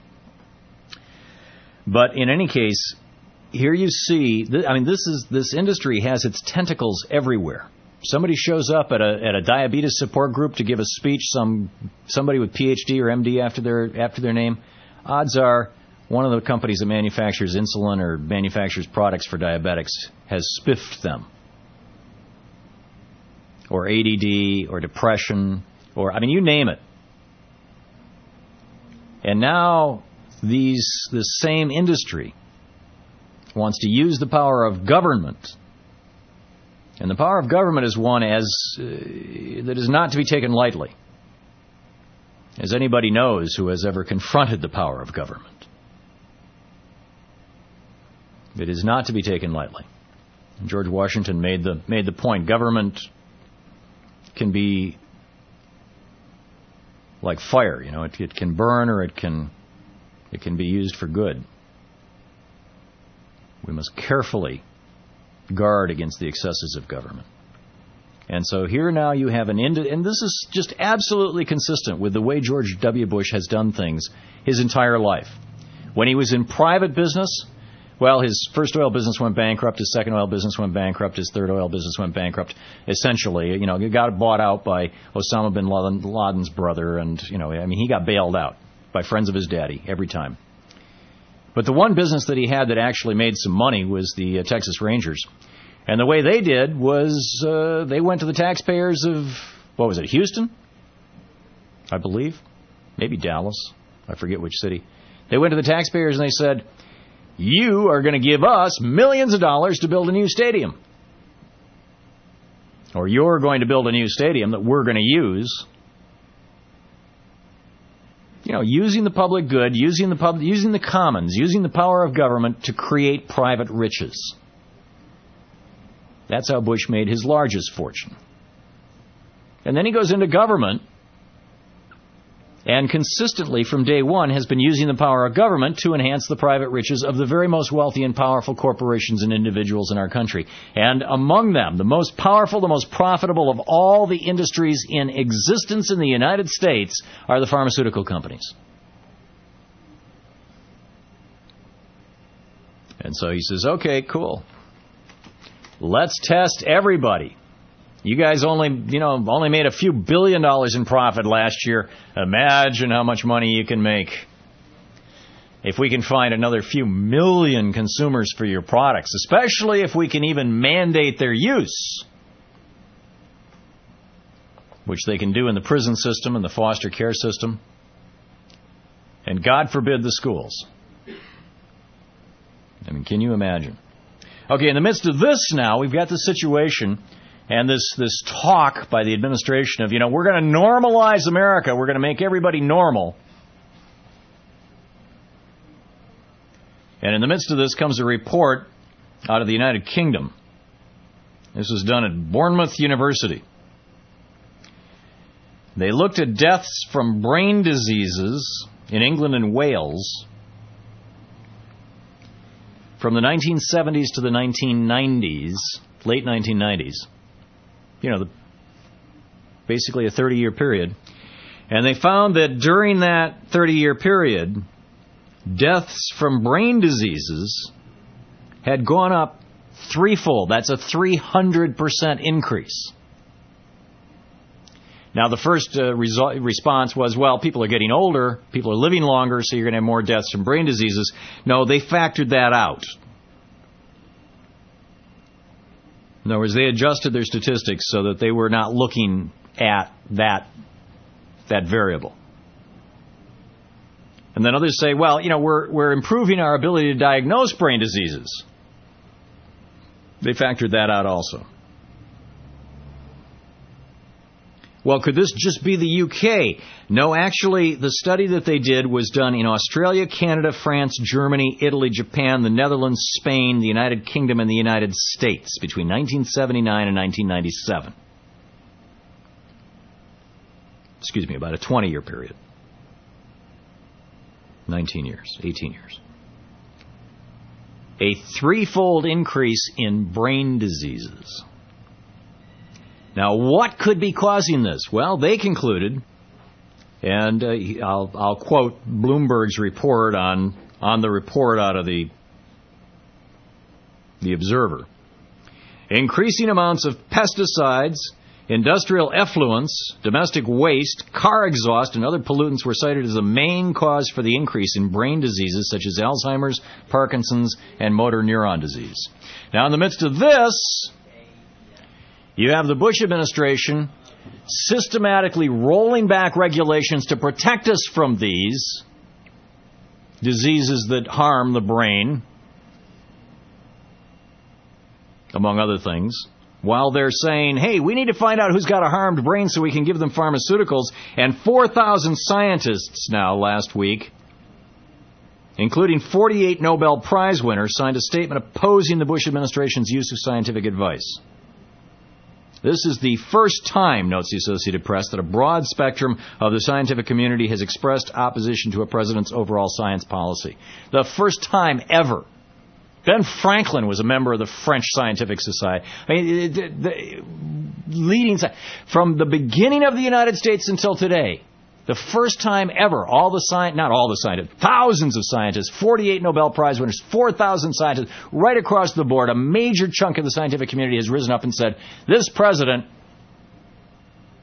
But in any case, here you see, th- I mean, this is this industry has its tentacles everywhere. Somebody shows up at a at a diabetes support group to give a speech, some somebody with P H D or M D after their after their name. Odds are one of the companies that manufactures insulin or manufactures products for diabetics has spiffed them. Or A D D, or depression, or, I mean, you name it. And now these this same industry wants to use the power of government. And the power of government is one as uh, that is not to be taken lightly, as anybody knows who has ever confronted the power of government. It is not to be taken lightly. And George Washington made the made the point, government can be like fire, you know, it, it can burn or it can it can be used for good. We must carefully guard against the excesses of government. And so here now you have an end, and this is just absolutely consistent with the way George W. Bush has done things his entire life. When he was in private business, well, his first oil business went bankrupt, his second oil business went bankrupt, his third oil business went bankrupt. Essentially, you know, he got bought out by Osama bin Laden, Laden's brother, and, you know, I mean, he got bailed out. by friends of his daddy every time. But the one business that he had that actually made some money was the uh, Texas Rangers. And the way they did was uh, they went to the taxpayers of, what was it, Houston? I believe. Maybe Dallas. I forget which city. They went to the taxpayers and they said, you are going to give us millions of dollars to build a new stadium. Or you're going to build a new stadium that we're going to use. You know, using the public good, using the pub, using the commons, using the power of government to create private riches. That's how Bush made his largest fortune. And then he goes into government and consistently from day one has been using the power of government to enhance the private riches of the very most wealthy and powerful corporations and individuals in our country. And among them, the most powerful, the most profitable of all the industries in existence in the United States are the pharmaceutical companies. And so he says, okay, cool. Let's test everybody. You guys only, you know, only made a few billion dollars in profit last year. Imagine how much money you can make if we can find another few million consumers for your products, especially if we can even mandate their use, which they can do in the prison system and the foster care system, and God forbid the schools. I mean, can you imagine? Okay, in the midst of this now, we've got the situation and this, this talk by the administration of, you know, we're going to normalize America. We're going to make everybody normal. And in the midst of this comes a report out of the United Kingdom. This was done at Bournemouth University. They looked at deaths from brain diseases in England and Wales from the nineteen seventies to the nineteen nineties, late nineteen nineties. You know, the, basically a thirty-year period. And they found that during that thirty-year period, deaths from brain diseases had gone up threefold. That's a three hundred percent increase. Now, the first uh, result, response was, well, people are getting older, people are living longer, so you're going to have more deaths from brain diseases. No, they factored that out. In other words, they adjusted their statistics so that they were not looking at that, that variable. And then others say, well, you know, we're, we're improving our ability to diagnose brain diseases. They factored that out also. Well, could this just be the U K? No, actually, the study that they did was done in Australia, Canada, France, Germany, Italy, Japan, the Netherlands, Spain, the United Kingdom, and the United States between nineteen seventy-nine and nineteen ninety-seven. Excuse me, about a twenty-year period. nineteen years, eighteen years. A threefold increase in brain diseases. Now, what could be causing this? Well, they concluded, and uh, I'll, I'll quote Bloomberg's report on, on the report out of the, the Observer. Increasing amounts of pesticides, industrial effluents, domestic waste, car exhaust, and other pollutants were cited as the main cause for the increase in brain diseases such as Alzheimer's, Parkinson's, and motor neuron disease. Now, in the midst of this, you have the Bush administration systematically rolling back regulations to protect us from these diseases that harm the brain, among other things, while they're saying, hey, we need to find out who's got a harmed brain so we can give them pharmaceuticals. And four thousand scientists now last week, including forty-eight Nobel Prize winners, signed a statement opposing the Bush administration's use of scientific advice. This is the first time, notes the Associated Press, that a broad spectrum of the scientific community has expressed opposition to a president's overall science policy. The first time ever. Ben Franklin was a member of the French Scientific Society. I mean, the, the leading from the beginning of the United States until today, the first time ever, all the science, not all the scientists, thousands of scientists, forty-eight Nobel Prize winners, four thousand scientists, right across the board, a major chunk of the scientific community has risen up and said, this president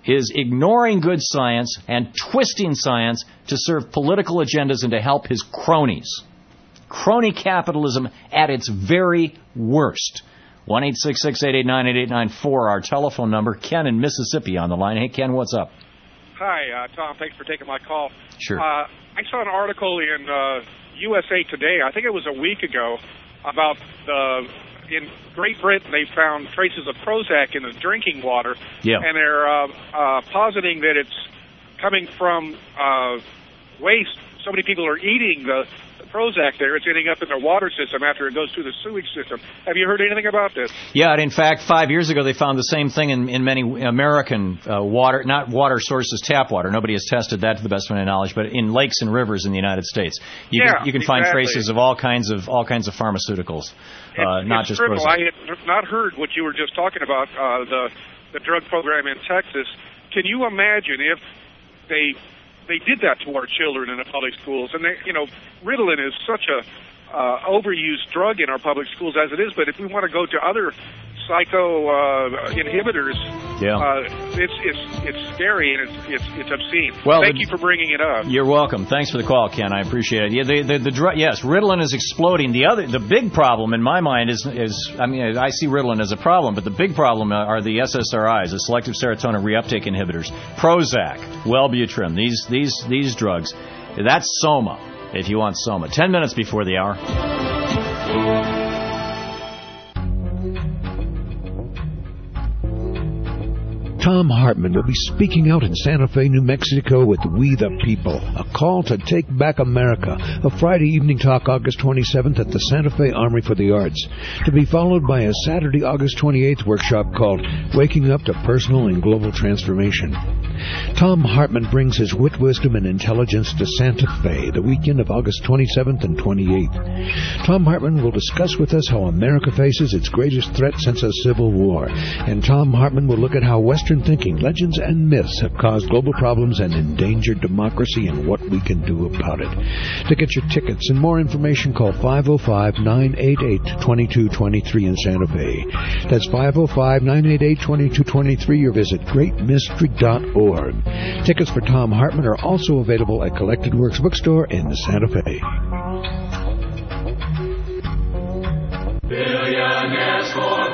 is ignoring good science and twisting science to serve political agendas and to help his cronies. Crony capitalism at its very worst. one eight six six, eight eight nine, eight eight nine four, our telephone number. Ken in Mississippi on the line. Hey, Ken, what's up? Hi, uh, Tom. Thanks for taking my call. Sure. Uh, I saw an article in uh, U S A Today, I think it was a week ago, about the... in Great Britain, they found traces of Prozac in the drinking water, yeah. and they're uh, uh, positing that it's coming from uh, waste. So many people are eating the, the Prozac there. It's ending up in their water system after it goes through the sewage system. Have you heard anything about this? Yeah, and in fact, five years ago, they found the same thing in, in many American uh, water, not water sources, tap water. Nobody has tested that to the best of my knowledge, but in lakes and rivers in the United States. You yeah, can, you can exactly. find traces of all kinds of all kinds of pharmaceuticals. Uh, it's, not it's just criminal. Prozac. I had not heard what you were just talking about, uh, the the drug program in Texas. Can you imagine if they they did that to our children in the public schools? And they, you know, Ritalin is such a uh, overused drug in our public schools as it is. But if we want to go to other psycho uh, inhibitors, yeah. uh, it's it's it's scary and it's it's, it's obscene. Well, thank the, you for bringing it up. You're welcome. Thanks for the call, Ken. I appreciate it. Yeah, the the, the drug. Yes, Ritalin is exploding. The other, the big problem in my mind is is I mean I see Ritalin as a problem, but the big problem are the S S R Is, the selective serotonin reuptake inhibitors, Prozac, Wellbutrin. These these these drugs. That's Soma. If you want Soma. Ten minutes before the hour. Tom Hartman will be speaking out in Santa Fe, New Mexico with We the People, a call to take back America, a Friday evening talk August twenty-seventh at the Santa Fe Armory for the Arts, to be followed by a Saturday, August twenty-eighth workshop called Waking Up to Personal and Global Transformation. Tom Hartman brings his wit, wisdom, and intelligence to Santa Fe the weekend of August twenty-seventh and twenty-eighth. Tom Hartman will discuss with us how America faces its greatest threat since a civil war, and Tom Hartman will look at how Western thinking, legends, and myths have caused global problems and endangered democracy and what we can do about it. To get your tickets and more information, call five oh five, nine eight eight, two two two three in Santa Fe. That's five oh five, nine eight eight, two two two three or visit great mystery dot org. Tickets for Tom Hartman are also available at Collected Works Bookstore in Santa Fe. Billionaires for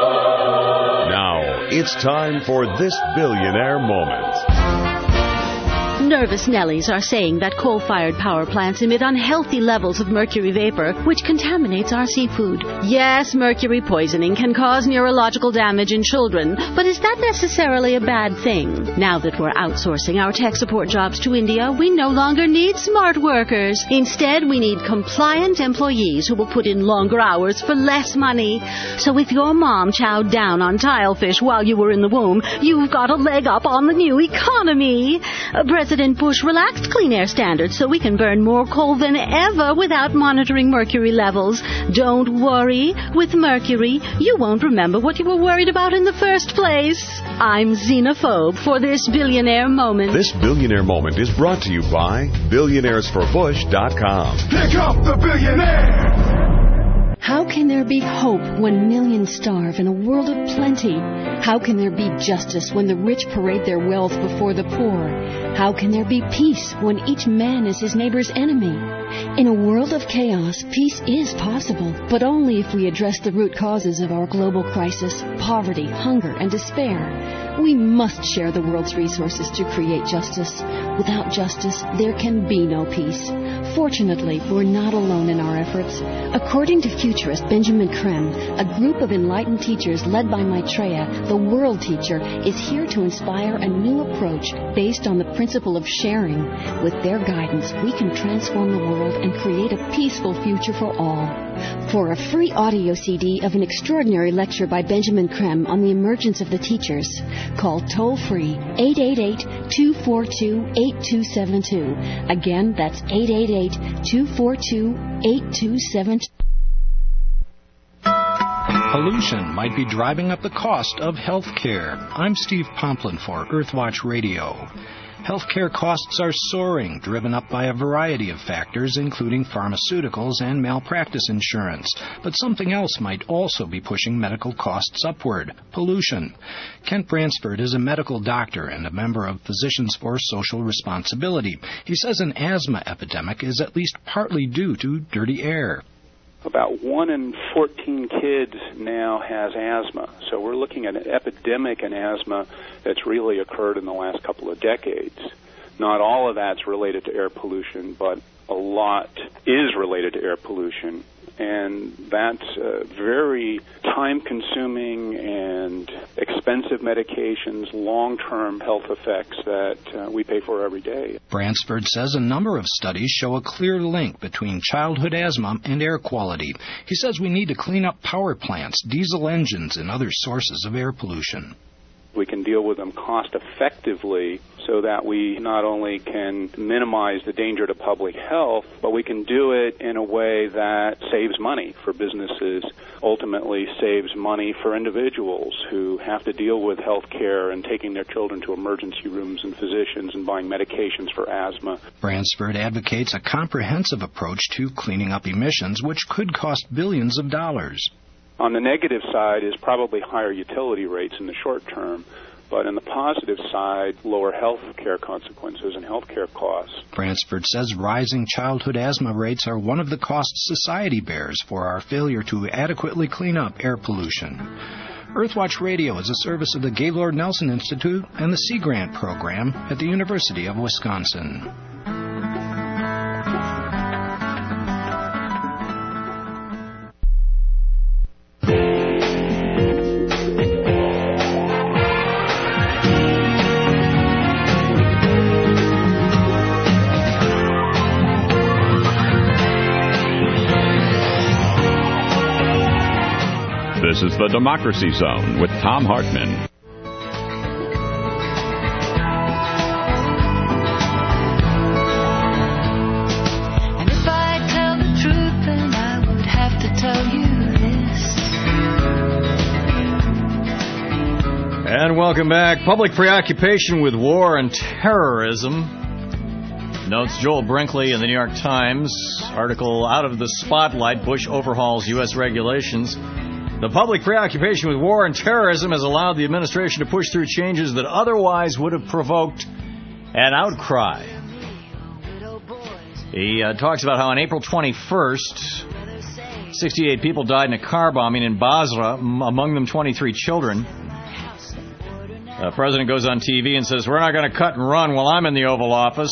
Good. Now, it's time for This Billionaire Moment. Nervous Nellies are saying that coal-fired power plants emit unhealthy levels of mercury vapor, which contaminates our seafood. Yes, mercury poisoning can cause neurological damage in children, but is that necessarily a bad thing? Now that we're outsourcing our tech support jobs to India, we no longer need smart workers. Instead, we need compliant employees who will put in longer hours for less money. So if your mom chowed down on tilefish while you were in the womb, you've got a leg up on the new economy. Uh, President Bush relaxed clean air standards so we can burn more coal than ever without monitoring mercury levels. Don't worry. With mercury, you won't remember what you were worried about in the first place. I'm xenophobe for this billionaire moment. This billionaire moment is brought to you by billionaires for bush dot com. Pick up the billionaire! How can there be hope when millions starve in a world of plenty? How can there be justice when the rich parade their wealth before the poor? How can there be peace when each man is his neighbor's enemy? In a world of chaos, peace is possible, but only if we address the root causes of our global crisis, poverty, hunger, and despair. We must share the world's resources to create justice. Without justice, there can be no peace. Fortunately, we're not alone in our efforts. According to futurist Benjamin Creme, a group of enlightened teachers led by Maitreya, the world teacher, is here to inspire a new approach based on the principle of sharing. With their guidance, we can transform the world and create a peaceful future for all. For a free audio C D of an extraordinary lecture by Benjamin Creme on the emergence of the teachers, call toll-free eight eight eight, two four two, eight two seven two. Again, that's eight eight eight, two four two, eight two seven two. Pollution might be driving up the cost of health care. I'm Steve Pomplin for Earthwatch Radio. Healthcare costs are soaring, driven up by a variety of factors, including pharmaceuticals and malpractice insurance. But something else might also be pushing medical costs upward: pollution. Kent Bransford is a medical doctor and a member of Physicians for Social Responsibility. He says an asthma epidemic is at least partly due to dirty air. About one in fourteen kids now has asthma. So we're looking at an epidemic in asthma that's really occurred in the last couple of decades. Not all of that's related to air pollution, but a lot is related to air pollution. And that's uh, very time-consuming and expensive medications, long-term health effects that uh, we pay for every day. Bransford says a number of studies show a clear link between childhood asthma and air quality. He says we need to clean up power plants, diesel engines, and other sources of air pollution. We can deal with them cost-effectively so that we not only can minimize the danger to public health, but we can do it in a way that saves money for businesses, ultimately saves money for individuals who have to deal with health care and taking their children to emergency rooms and physicians and buying medications for asthma. Bransford advocates a comprehensive approach to cleaning up emissions, which could cost billions of dollars. On the negative side is probably higher utility rates in the short term, but on the positive side, lower health care consequences and health care costs. Bransford says rising childhood asthma rates are one of the costs society bears for our failure to adequately clean up air pollution. Earthwatch Radio is a service of the Gaylord Nelson Institute and the Sea Grant Program at the University of Wisconsin. This is the Democracy Zone with Thom Hartmann. And if I tell the truth, then I would have to tell you this. And welcome back. Public preoccupation with war and terrorism, notes Joel Brinkley in the New York Times. Article out of the spotlight: Bush overhauls U S regulations. The public preoccupation with war and terrorism has allowed the administration to push through changes that otherwise would have provoked an outcry. He uh, talks about how on April twenty-first, sixty-eight people died in a car bombing in Basra, m- among them twenty-three children. The president goes on T V and says, "We're not going to cut and run while I'm in the Oval Office."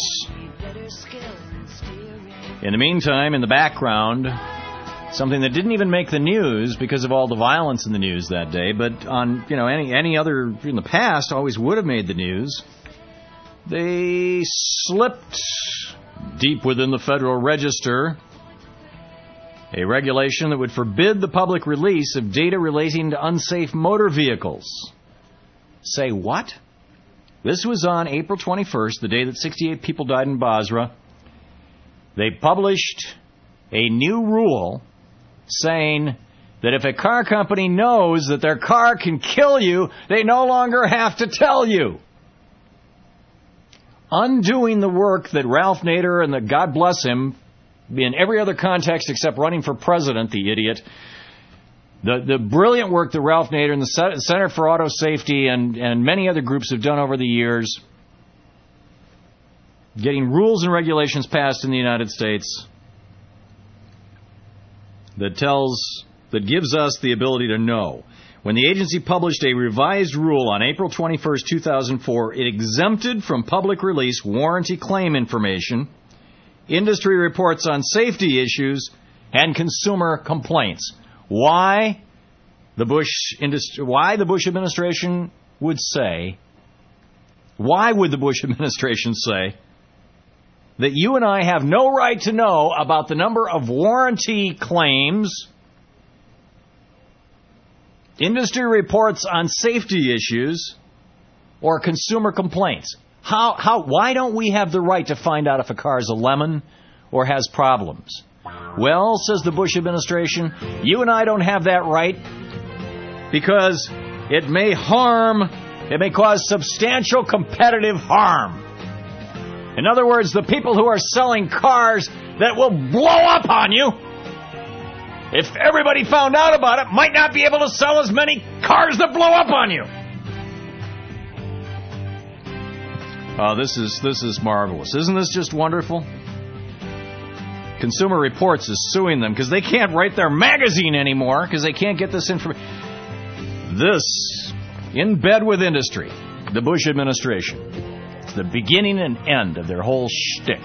In the meantime, in the background, something that didn't even make the news because of all the violence in the news that day, but on, you know, any any other in the past always would have made the news. They slipped deep within the Federal Register a regulation that would forbid the public release of data relating to unsafe motor vehicles. Say what? This was on April twenty-first, the day that sixty-eight people died in Basra. They published a new rule saying that if a car company knows that their car can kill you, they no longer have to tell you. Undoing the work that Ralph Nader and the God bless him, in every other context except running for president, the idiot, the, the brilliant work that Ralph Nader and the Center for Auto Safety and, and many other groups have done over the years, getting rules and regulations passed in the United States that tells, that gives us the ability to know. When the agency published a revised rule on April twenty-first, two thousand four, it exempted from public release warranty claim information, industry reports on safety issues, and consumer complaints. Why the Bush industry, why the Bush administration would say, why would the Bush administration say that you and I have no right to know about the number of warranty claims, industry reports on safety issues, or consumer complaints? How, how, why don't we have the right to find out if a car is a lemon or has problems? Well, says the Bush administration, you and I don't have that right because it may harm, it may cause substantial competitive harm. In other words, the people who are selling cars that will blow up on you, if everybody found out about it, might not be able to sell as many cars that blow up on you. Oh, this is this is marvelous. Isn't this just wonderful? Consumer Reports is suing them because they can't write their magazine anymore because they can't get this information. This, in bed with industry, the Bush administration. It's the beginning and end of their whole shtick.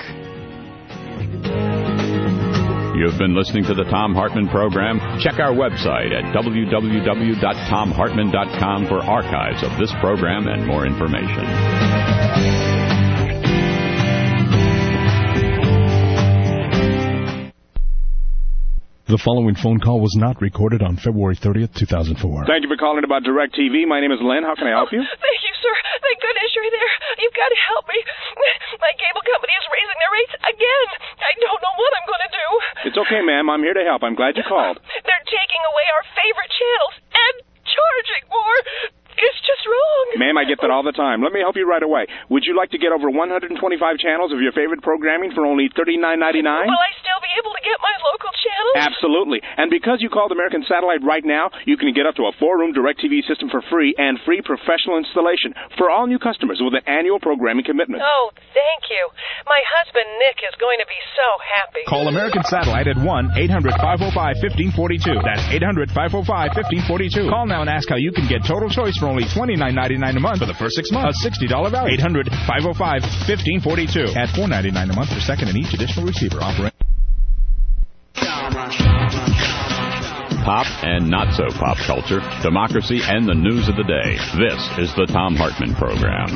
You've been listening to the Thom Hartmann Program. Check our website at w w w dot tom hartmann dot com for archives of this program and more information. The following phone call was not recorded on February thirtieth, two thousand four. Thank you for calling about DirecTV. My name is Len. How can I help you? Oh, thank you, sir. Thank goodness you're there. You've got to help me. My cable company is raising their rates again. I don't know what I'm going to do. It's okay, ma'am. I'm here to help. I'm glad you called. They're taking away our favorite channels and charging more. It's just wrong. Ma'am, I get that all the time. Let me help you right away. Would you like to get over one hundred twenty-five channels of your favorite programming for only thirty-nine ninety-nine? Will I still be able to get my local channels? Absolutely. And because you called American Satellite right now, you can get up to a four-room DirecTV system for free and free professional installation for all new customers with an annual programming commitment. Oh, thank you. My husband, Nick, is going to be so happy. Call American Satellite at one eight hundred five oh five fifteen forty-two. That's eight hundred five oh five fifteen forty-two. Call now and ask how you can get total choice for only twenty-nine ninety-nine a month for the first six months. A sixty dollars value. eight hundred five oh five fifteen forty-two. At four ninety-nine a month per second in each additional receiver offering. Pop and not so pop culture, democracy and the news of the day. This is the Thom Hartmann Program.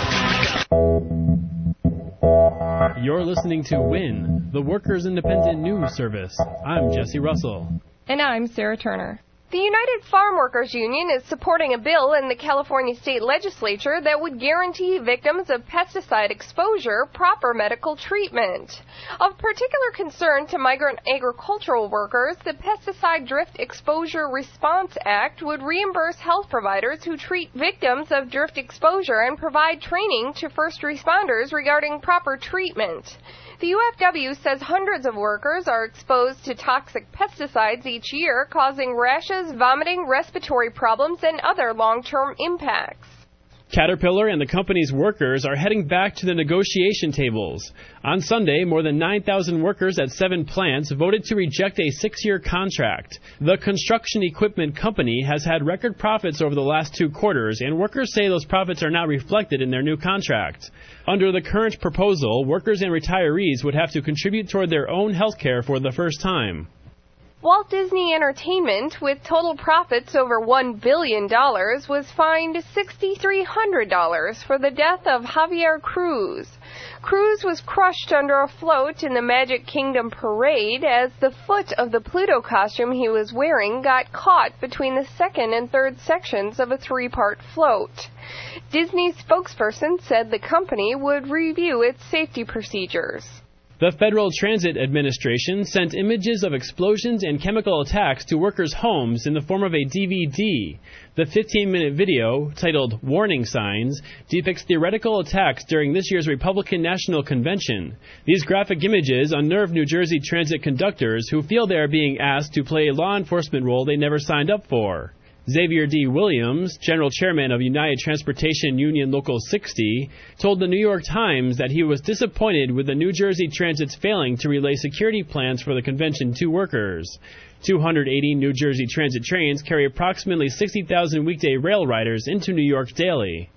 You're listening to WIN, the Workers' Independent News Service. I'm Jesse Russell. And I'm Sarah Turner. The United Farm Workers Union is supporting a bill in the California state legislature that would guarantee victims of pesticide exposure proper medical treatment. Of particular concern to migrant agricultural workers, the Pesticide Drift Exposure Response Act would reimburse health providers who treat victims of drift exposure and provide training to first responders regarding proper treatment. The U F W says hundreds of workers are exposed to toxic pesticides each year, causing rashes, vomiting, respiratory problems, and other long-term impacts. Caterpillar and the company's workers are heading back to the negotiation tables. On Sunday, more than nine thousand workers at seven plants voted to reject a six-year contract. The construction equipment company has had record profits over the last two quarters, and workers say those profits are not reflected in their new contract. Under the current proposal, workers and retirees would have to contribute toward their own health care for the first time. Walt Disney Entertainment, with total profits over one billion dollars, was fined six thousand three hundred dollars for the death of Javier Cruz. Cruz was crushed under a float in the Magic Kingdom parade as the foot of the Pluto costume he was wearing got caught between the second and third sections of a three-part float. Disney's spokesperson said the company would review its safety procedures. The Federal Transit Administration sent images of explosions and chemical attacks to workers' homes in the form of a D V D. The fifteen-minute video, titled Warning Signs, depicts theoretical attacks during this year's Republican National Convention. These graphic images unnerve New Jersey transit conductors who feel they are being asked to play a law enforcement role they never signed up for. Xavier D. Williams, general chairman of United Transportation Union Local sixty, told the New York Times that he was disappointed with the New Jersey Transit's failing to relay security plans for the convention to workers. two hundred eighty New Jersey Transit trains carry approximately sixty thousand weekday rail riders into New York daily.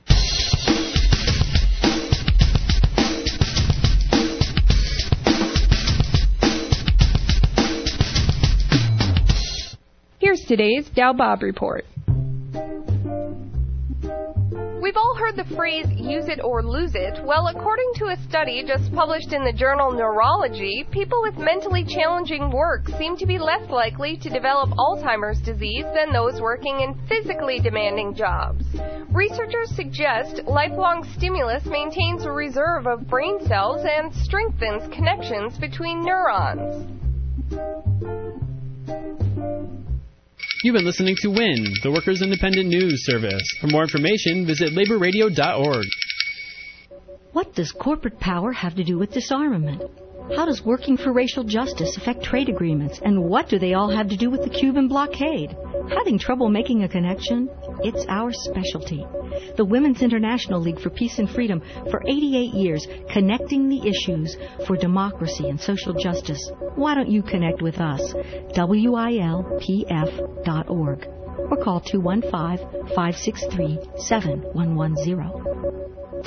Here's today's Dow Bob Report. We've all heard the phrase, use it or lose it. Well, according to a study just published in the journal Neurology, people with mentally challenging work seem to be less likely to develop Alzheimer's disease than those working in physically demanding jobs. Researchers suggest lifelong stimulus maintains a reserve of brain cells and strengthens connections between neurons. You've been listening to WIN, the Workers' Independent News Service. For more information, visit labor radio dot org. What does corporate power have to do with disarmament? How does working for racial justice affect trade agreements? And what do they all have to do with the Cuban blockade? Having trouble making a connection? It's our specialty. The Women's International League for Peace and Freedom, for eighty-eight years, connecting the issues for democracy and social justice. Why don't you connect with us? W I L P F dot org or call two one five, five six three, seven one one zero.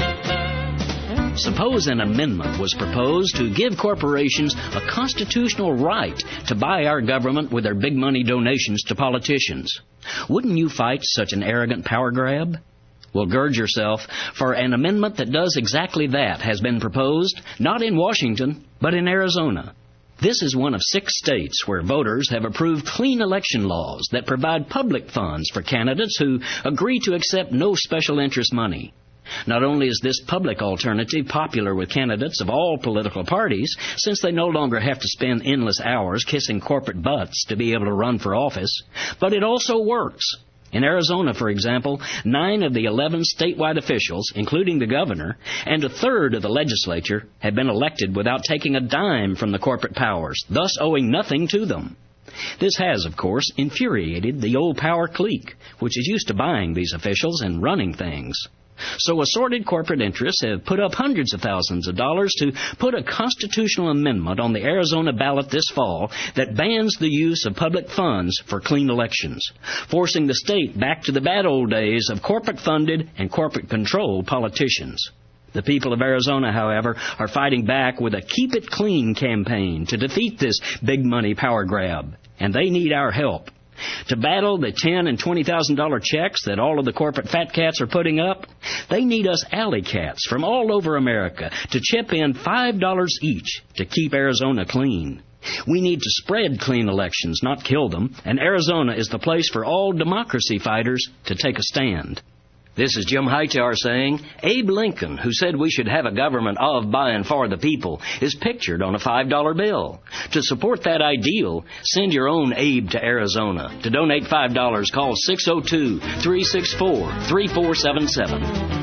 Suppose an amendment was proposed to give corporations a constitutional right to buy our government with their big money donations to politicians. Wouldn't you fight such an arrogant power grab? Well, gird yourself, for an amendment that does exactly that has been proposed, not in Washington, but in Arizona. This is one of six states where voters have approved clean election laws that provide public funds for candidates who agree to accept no special interest money. Not only is this public alternative popular with candidates of all political parties, since they no longer have to spend endless hours kissing corporate butts to be able to run for office, but it also works. In Arizona, for example, nine of the eleven statewide officials, including the governor, and a third of the legislature have been elected without taking a dime from the corporate powers, thus owing nothing to them. This has, of course, infuriated the old power clique, which is used to buying these officials and running things. So assorted corporate interests have put up hundreds of thousands of dollars to put a constitutional amendment on the Arizona ballot this fall that bans the use of public funds for clean elections, forcing the state back to the bad old days of corporate-funded and corporate-controlled politicians. The people of Arizona, however, are fighting back with a Keep It Clean campaign to defeat this big money power grab, and they need our help. To battle the ten thousand dollars and twenty thousand dollars checks that all of the corporate fat cats are putting up, they need us alley cats from all over America to chip in five dollars each to keep Arizona clean. We need to spread clean elections, not kill them, and Arizona is the place for all democracy fighters to take a stand. This is Jim Hightower saying, Abe Lincoln, who said we should have a government of, by, and for the people, is pictured on a five dollar bill. To support that ideal, send your own Abe to Arizona. To donate five dollars, call six oh two, three six four, three four seven seven.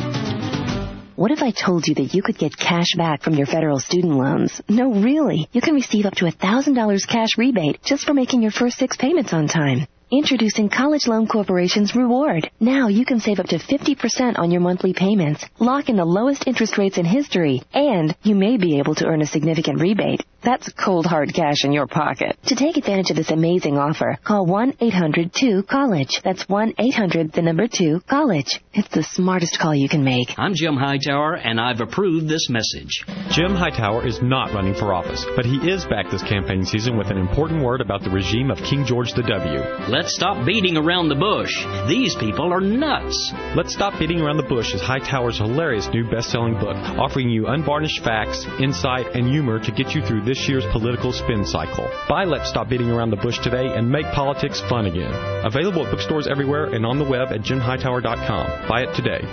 What if I told you that you could get cash back from your federal student loans? No, really. You can receive up to one thousand dollars cash rebate just for making your first six payments on time. Introducing College Loan Corporation's Reward. Now you can save up to fifty percent on your monthly payments, lock in the lowest interest rates in history, and you may be able to earn a significant rebate. That's cold, hard cash in your pocket. To take advantage of this amazing offer, call one eight hundred two college. That's one eight hundred, the number two, college. It's the smartest call you can make. I'm Jim Hightower, and I've approved this message. Jim Hightower is not running for office, but he is back this campaign season with an important word about the regime of King George the W. Let's stop beating around the bush. These people are nuts. Let's Stop Beating Around the Bush is Hightower's hilarious new best-selling book, offering you unvarnished facts, insight, and humor to get you through this year's political spin cycle. Buy Let's Stop Beating Around the Bush today and make politics fun again. Available at bookstores everywhere and on the web at jim hightower dot com. Buy it today.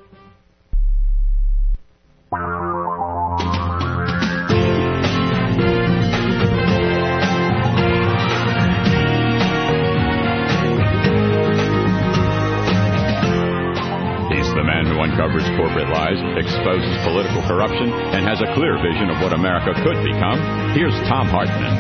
The man who uncovers corporate lies, exposes political corruption, and has a clear vision of what America could become. Here's Thom Hartmann.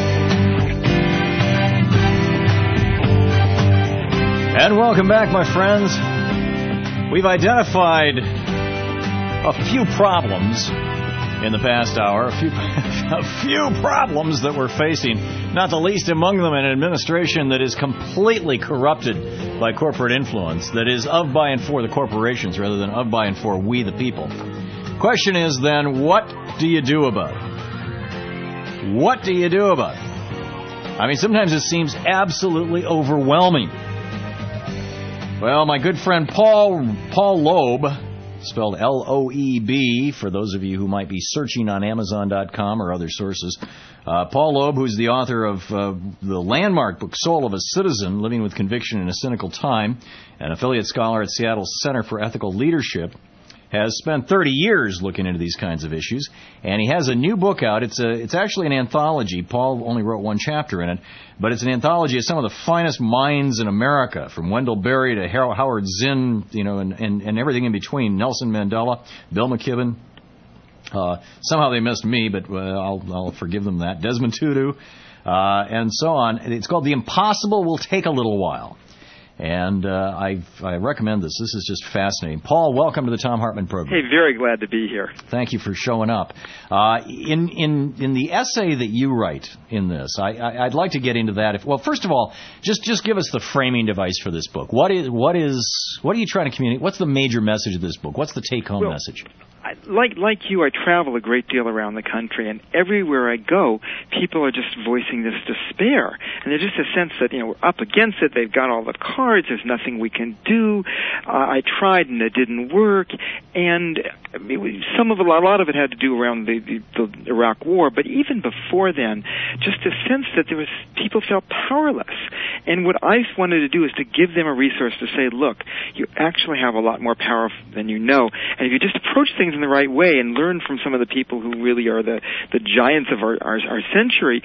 And welcome back, my friends. We've identified a few problems in the past hour, a few, a few problems that we're facing, not the least among them an administration that is completely corrupted by corporate influence, that is of, by, and for the corporations rather than of, by, and for we the people. Question is then, what do you do about it? What do you do about it? I mean, sometimes it seems absolutely overwhelming. Well, my good friend Paul Paul Loeb, spelled L O E B, for those of you who might be searching on Amazon dot com or other sources. Uh, Paul Loeb, who's the author of uh, the landmark book Soul of a Citizen, Living with Conviction in a Cynical Time, an affiliate scholar at Seattle's Center for Ethical Leadership, has spent thirty years looking into these kinds of issues, and he has a new book out. It's a, it's actually an anthology. Paul only wrote one chapter in it, but it's an anthology of some of the finest minds in America, from Wendell Berry to Howard Zinn, you know, and, and, and everything in between. Nelson Mandela, Bill McKibben, Uh, somehow they missed me, but uh, I'll, I'll forgive them that. Desmond Tutu, uh, and so on. It's called The Impossible Will Take a Little While. And uh, I, I recommend this. This is just fascinating. Paul, welcome to the Thom Hartmann program. Hey, very glad to be here. Thank you for showing up. Uh, in in in the essay that you write in this, I, I, I'd like to get into that. If, well, first of all, just just give us the framing device for this book. What is what is what are you trying to communicate? What's the major message of this book? What's the take-home well, message? I, like like you, I travel a great deal around the country, and everywhere I go, people are just voicing this despair, and there's just a sense that, you know, we're up against it. They've got all the cards. There's nothing we can do. Uh, I tried and it didn't work, and I mean, some of a lot, a lot of it had to do around the, the, the Iraq War, but even before then, just a sense that there was people felt powerless, and what I wanted to do is to give them a resource to say, look, you actually have a lot more power than you know, and if you just approach things in the right way and learn from some of the people who really are the, the giants of our, our, our century,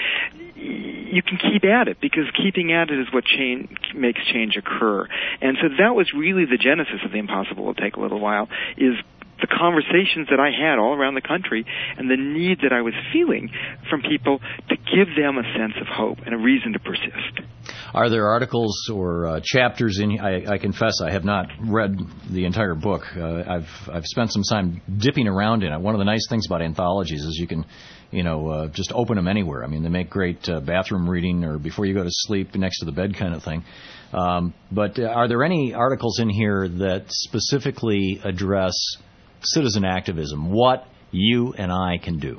you can keep at it, because keeping at it is what change, makes change occur. And so that was really the genesis of The Impossible Will Take a Little While, is the conversations that I had all around the country and the need that I was feeling from people to give them a sense of hope and a reason to persist. Are there articles or uh, chapters in? I, I confess I have not read the entire book. Uh, I've I've spent some time dipping around in it. One of the nice things about anthologies is you can, you know, uh, just open them anywhere. I mean, they make great uh, bathroom reading or before you go to sleep next to the bed kind of thing. Um, but uh, are there any articles in here that specifically address citizen activism, what you and I can do?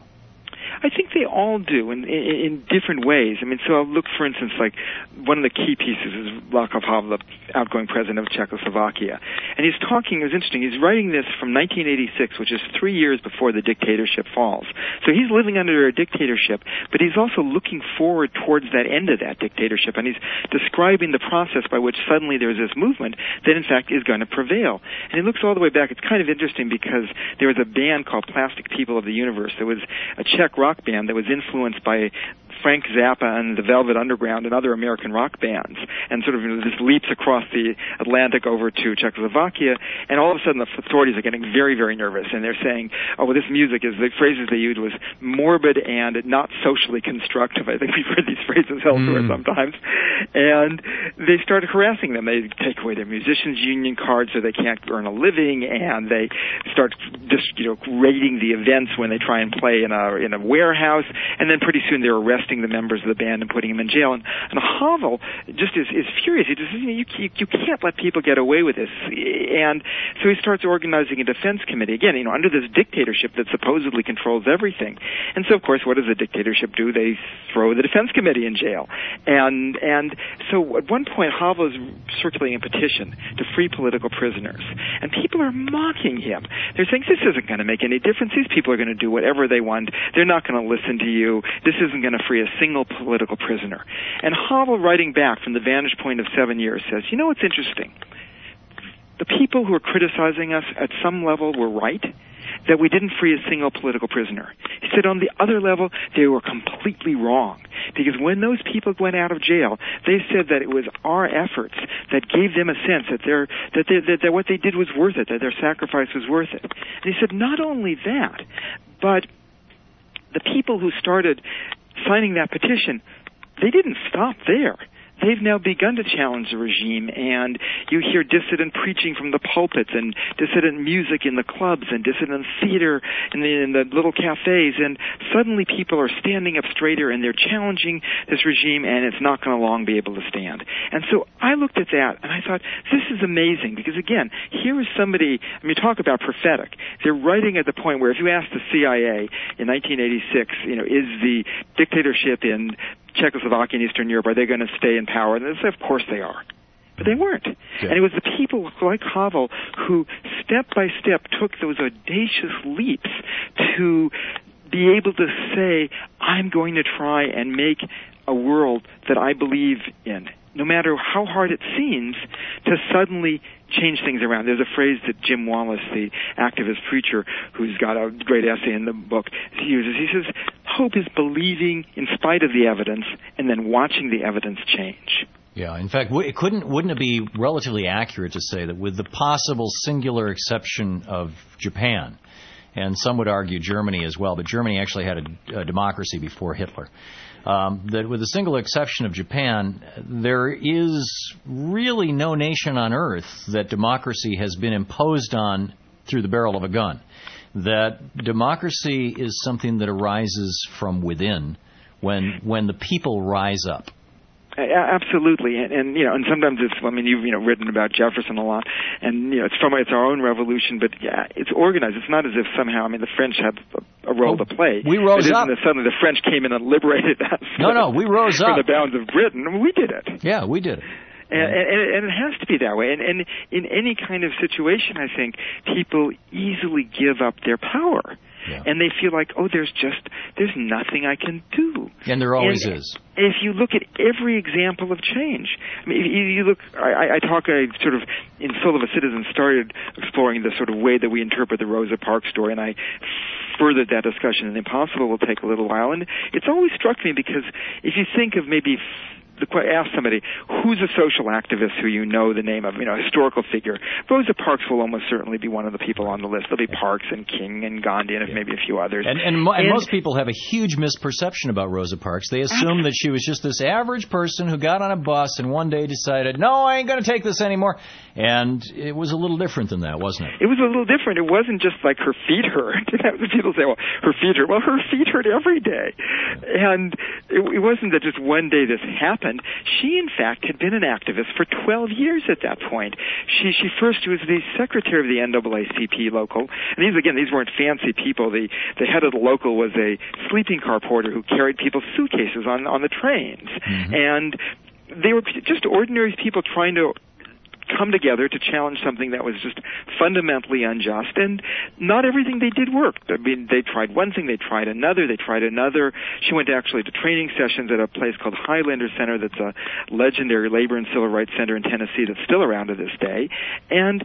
I think they all do in, in, in different ways. I mean, so I'll look, for instance, like one of the key pieces is Václav Havel, the outgoing president of Czechoslovakia. And he's talking, it was interesting, he's writing this from nineteen eighty-six, which is three years before the dictatorship falls. So he's living under a dictatorship, but he's also looking forward towards that end of that dictatorship. And he's describing the process by which suddenly there's this movement that, in fact, is going to prevail. And he looks all the way back. It's kind of interesting because there was a band called Plastic People of the Universe. There was a Czech rock band that was influenced by Frank Zappa and the Velvet Underground and other American rock bands, and sort of, you know, this leaps across the Atlantic over to Czechoslovakia, and all of a sudden the authorities are getting very, very nervous, and they're saying, oh, well, this music is, the phrases they used was morbid and not socially constructive. I think we've heard these phrases elsewhere mm. sometimes. And they started harassing them. They take away their musicians' union cards so they can't earn a living, and they start just, you know, raiding the events when they try and play in a in a warehouse, and then pretty soon they're arresting the members of the band and putting them in jail. And, and Havel just is, is furious. He just says, you, know, you, you, you can't let people get away with this. And so he starts organizing a defense committee, again, you know, under this dictatorship that supposedly controls everything. And so, of course, what does the dictatorship do? They throw the defense committee in jail. And and so at one point, Havel is circulating a petition to free political prisoners. And people are mocking him. They're saying, this isn't going to make any difference. These people are going to do whatever they want. They're not going to listen to you. This isn't going to free a single political prisoner. And Havel, writing back from the vantage point of seven years, says, you know what's interesting? The people who are criticizing us at some level were right, that we didn't free a single political prisoner. He said on the other level, they were completely wrong. Because when those people went out of jail, they said that it was our efforts that gave them a sense that, they're, that, they, that, that what they did was worth it, that their sacrifice was worth it. And he said not only that, but the people who started signing that petition, they didn't stop there. They've now begun to challenge the regime, and you hear dissident preaching from the pulpits and dissident music in the clubs and dissident theater in the, in the little cafes, and suddenly people are standing up straighter and they're challenging this regime, and it's not going to long be able to stand. And so I looked at that and I thought, this is amazing, because again, here is somebody, I mean, talk about prophetic. They're writing at the point where if you ask the C I A in nineteen eighty-six, you know, is the dictatorship in Czechoslovakia and Eastern Europe, are they going to stay in power? And they say, of course they are. But they weren't. Yeah. And it was the people like Havel who step by step took those audacious leaps to be able to say, I'm going to try and make a world that I believe in, no matter how hard it seems, to suddenly change things around. There's a phrase that Jim Wallace, the activist preacher who's got a great essay in the book, uses. He says, hope is believing in spite of the evidence and then watching the evidence change. Yeah, in fact, it couldn't, wouldn't it be relatively accurate to say that with the possible singular exception of Japan, and some would argue Germany as well, but Germany actually had a, a democracy before Hitler. Um, that with the single exception of Japan, there is really no nation on earth that democracy has been imposed on through the barrel of a gun. That democracy is something that arises from within when when the people rise up. Absolutely, and, and you know, and sometimes it's. I mean, you've you know written about Jefferson a lot, and you know, it's from it's our own revolution, but yeah, it's organized. It's not as if somehow. I mean, the French had a, a role well, to play. We rose it up. Isn't that suddenly the French came in and liberated us. No, no, we rose from up from the bounds of Britain. I mean, we did it. Yeah, we did it. And, and, and it has to be that way. And, and in any kind of situation, I think people easily give up their power. Yeah. And they feel like, oh, there's just, there's nothing I can do. And there always and is. If you look at every example of change, I mean, you, you look, I, I talk, I sort of, in Soul of a Citizen, started exploring the sort of way that we interpret the Rosa Parks story, and I furthered that discussion, and Impossible will take a little while. And it's always struck me because if you think of maybe the ask somebody who's a social activist who you know the name of, you know, a historical figure. Rosa Parks will almost certainly be one of the people on the list. There'll be Parks and King and Gandhi and maybe a few others. And, and, mo- and, and most people have a huge misperception about Rosa Parks. They assume that she was just this average person who got on a bus and one day decided, no, I ain't going to take this anymore. And it was a little different than that, wasn't it? It was a little different. It wasn't just like her feet hurt. People say, well, her feet hurt. Well, her feet hurt every day. And it, it wasn't that just one day this happened. She, in fact, had been an activist for twelve years at that point. She she first was the secretary of the N double A C P local. And these, again, these weren't fancy people. The, the head of the local was a sleeping car porter who carried people's suitcases on, on the trains. Mm-hmm. And they were just ordinary people trying to come together to challenge something that was just fundamentally unjust, and not everything they did worked. I mean, they tried one thing, they tried another, they tried another. She went actually to training sessions at a place called Highlander Center that's a legendary labor and civil rights center in Tennessee that's still around to this day, and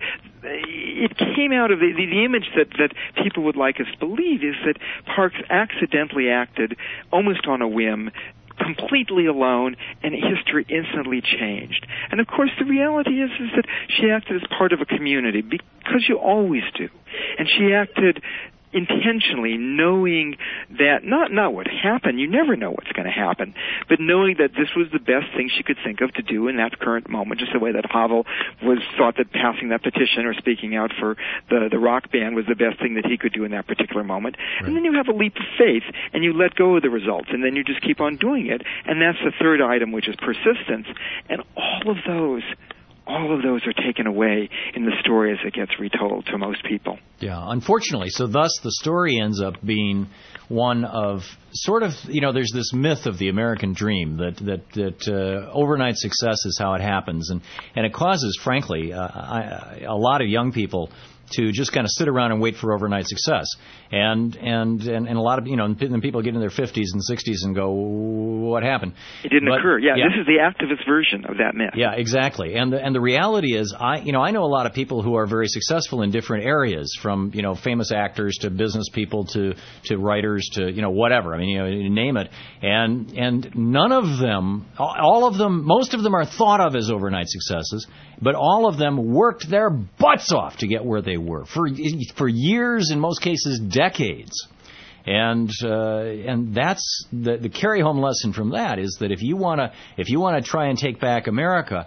it came out of the, the, the image that, that people would like us to believe is that Parks accidentally acted almost on a whim, completely alone, and history instantly changed. And of course, the reality is, is that she acted as part of a community, because you always do. And she acted intentionally, knowing that, not not what happened, you never know what's going to happen, but knowing that this was the best thing she could think of to do in that current moment, just the way that Havel was thought that passing that petition or speaking out for the, the rock band was the best thing that he could do in that particular moment. Right. And then you have a leap of faith, and you let go of the results, and then you just keep on doing it, and that's the third item, which is persistence. And all of those all of those are taken away in the story as it gets retold to most people. Yeah, unfortunately. So thus the story ends up being one of sort of, you know, there's this myth of the American dream that that, that uh, overnight success is how it happens. And, and it causes, frankly, uh, I, a lot of young people to just kind of sit around and wait for overnight success. And and, and, and a lot of, you know, and then people get in their fifties and sixties and go, what happened? It didn't but, occur. Yeah, yeah, this is the activist version of that myth. Yeah, exactly. And the, and the reality is, I you know, I know a lot of people who are very successful in different areas, from, you know, famous actors to business people to, to writers to, you know, whatever. I mean, you know, you name it. And and none of them, all of them, most of them are thought of as overnight successes, but all of them worked their butts off to get where they were for for years, in most cases decades. And uh, and that's the, the carry home lesson from that is that if you want to if you want to try and take back America,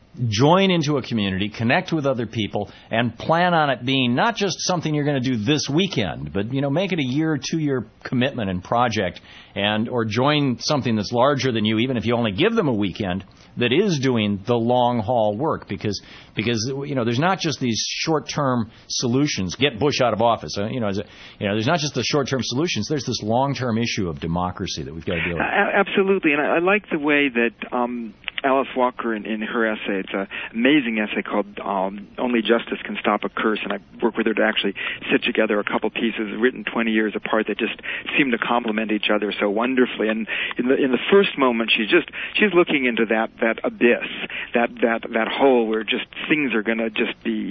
join into a community, connect with other people, and plan on it being not just something you're going to do this weekend, but, you know, make it a year or two-year commitment and project, and or join something that's larger than you, even if you only give them a weekend, that is doing the long-haul work. Because, because you know, there's not just these short-term solutions, get Bush out of office. Uh, you know, as a, you know, there's not just the short-term solutions. There's this long-term issue of democracy that we've got to deal with. Absolutely, and I, I like the way that um, Alice Walker, in, in her essay, it's an amazing essay called um, Only Justice Can Stop a Curse, and I worked with her to actually sit together a couple pieces written twenty years apart that just seem to complement each other so wonderfully. And in the in the first moment, she's just she's looking into that that abyss, that that that hole where just things are going to just be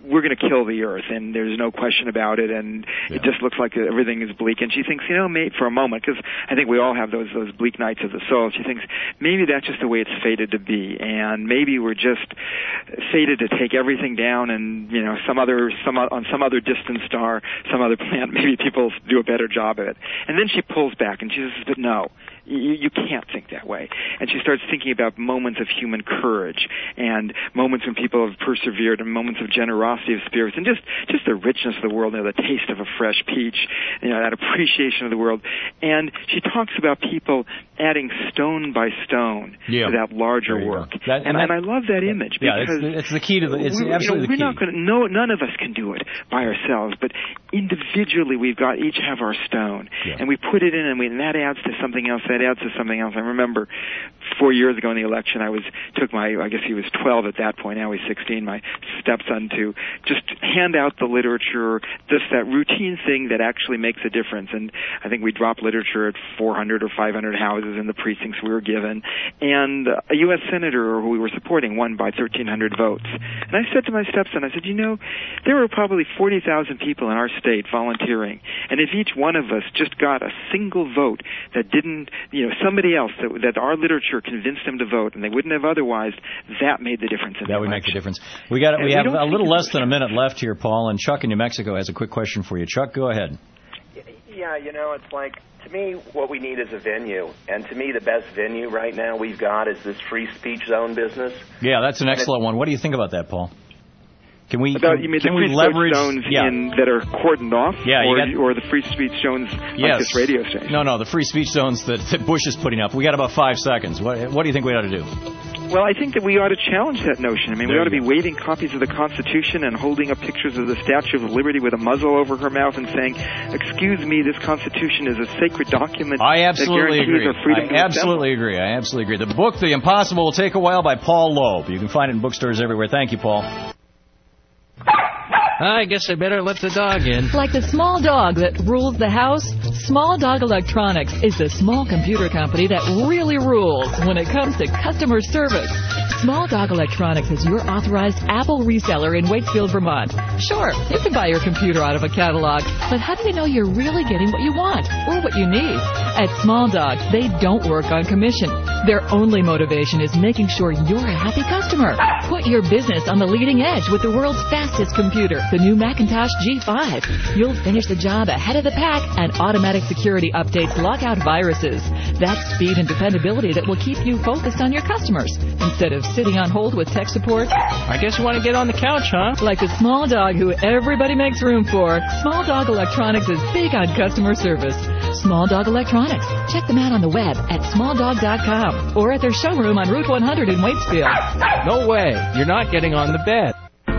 we're going to kill the Earth, and there's no question about it, and yeah. it just looks like everything is bleak. And she thinks, you know, maybe for a moment, because I think we all have those those bleak nights of the soul. She thinks maybe that's just the way it's fated to be, and maybe we're just fated to take everything down, and you know, some other some on some other distant star, some other planet, maybe people do a better job of it. And then she pulls back, and she says, but no. You, you can't think that way. And she starts thinking about moments of human courage and moments when people have persevered and moments of generosity of spirits and just, just the richness of the world, you know, the taste of a fresh peach, you know, that appreciation of the world. And she talks about people adding stone by stone yeah. to that larger work. That, and, and, and I love that image yeah, because it's, it's the key to the, it's we, absolutely you know, we're the key. not going to, no, none of us can do it by ourselves, but individually we've got, each have our stone. Yeah. And we put it in and, we, and that adds to something else, that adds to something else. I remember four years ago in the election, I was took my, I guess he was twelve at that point, now he's sixteen, my stepson, to just hand out the literature, just that routine thing that actually makes a difference. And I think we dropped literature at four hundred or five hundred houses in the precincts we were given. And a U S senator who we were supporting won by thirteen hundred votes. And I said to my stepson, I said, you know, there were probably forty thousand people in our state volunteering. And if each one of us just got a single vote that didn't, you know, somebody else that, that our literature convinced them to vote, and they wouldn't have otherwise, that made the difference in That would election. make the difference. We got we and have we a little less than a much. minute left here, Paul, and Chuck in New Mexico has a quick question for you. Chuck, go ahead. Yeah, you know, it's like, to me, what we need is a venue. And to me, the best venue right now we've got is this free speech zone business. Yeah, that's an excellent one. What do you think about that, Paul? Can we about can, you mean can the we free leverage speech zones yeah. in, that are cordoned off, yeah, or, got, or the free speech zones like yes. this radio station? No, no, the free speech zones that, that Bush is putting up. We got about five seconds. What, what do you think we ought to do? Well, I think that we ought to challenge that notion. I mean, there we ought to be go. waving copies of the Constitution and holding up pictures of the Statue of Liberty with a muzzle over her mouth and saying, "Excuse me, this Constitution is a sacred document I absolutely that guarantees agree. our freedom I to absolutely assemble." agree. I absolutely agree. The book, The Impossible Will Take a While by Paul Loeb. You can find it in bookstores everywhere. Thank you, Paul. I guess I better let the dog in. Like the small dog that rules the house, Small Dog Electronics is the small computer company that really rules when it comes to customer service. Small Dog Electronics is your authorized Apple reseller in Waitsfield, Vermont. Sure, you can buy your computer out of a catalog, but how do you know you're really getting what you want or what you need? At Small Dog, they don't work on commission. Their only motivation is making sure you're a happy customer. Put your business on the leading edge with the world's fastest computer, the new Macintosh G five. You'll finish the job ahead of the pack, and automatic security updates lock out viruses. That's speed and dependability that will keep you focused on your customers instead of sitting on hold with tech support. I guess you want to get on the couch, huh? Like the small dog who everybody makes room for, Small Dog Electronics is big on customer service. Small Dog Electronics. Check them out on the web at small dog dot com or at their showroom on Route one hundred in Waitsfield. No way. You're not getting on the bed.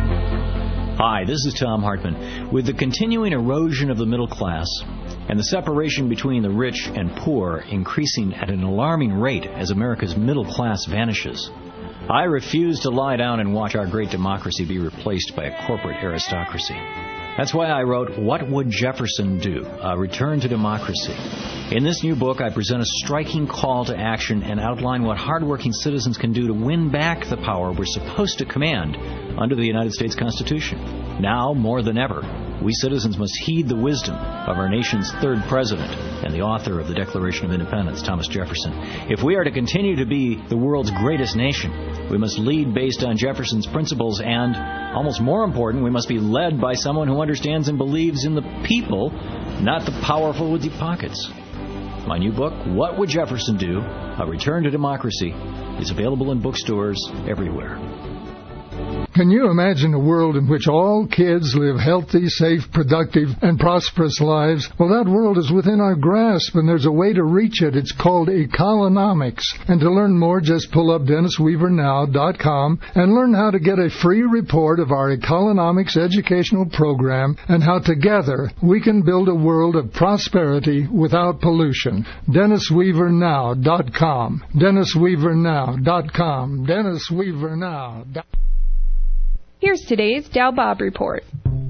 Hi, this is Tom Hartman. With the continuing erosion of the middle class and the separation between the rich and poor increasing at an alarming rate as America's middle class vanishes, I refuse to lie down and watch our great democracy be replaced by a corporate aristocracy. That's why I wrote What Would Jefferson Do? A Return to Democracy. In this new book, I present a striking call to action and outline what hardworking citizens can do to win back the power we're supposed to command under the United States Constitution. Now, more than ever, we citizens must heed the wisdom of our nation's third president and the author of the Declaration of Independence, Thomas Jefferson. If we are to continue to be the world's greatest nation, we must lead based on Jefferson's principles and, almost more important, we must be led by someone who understands and believes in the people, not the powerful with deep pockets. My new book, What Would Jefferson Do? A Return to Democracy, is available in bookstores everywhere. Can you imagine a world in which all kids live healthy, safe, productive, and prosperous lives? Well, that world is within our grasp, and there's a way to reach it. It's called Economics. And to learn more, just pull up dennis weaver now dot com and learn how to get a free report of our Economics educational program and how together we can build a world of prosperity without pollution. dennis weaver now dot com. dennis weaver now dot com. dennis weaver now dot com. Here's today's Dow Bob Report.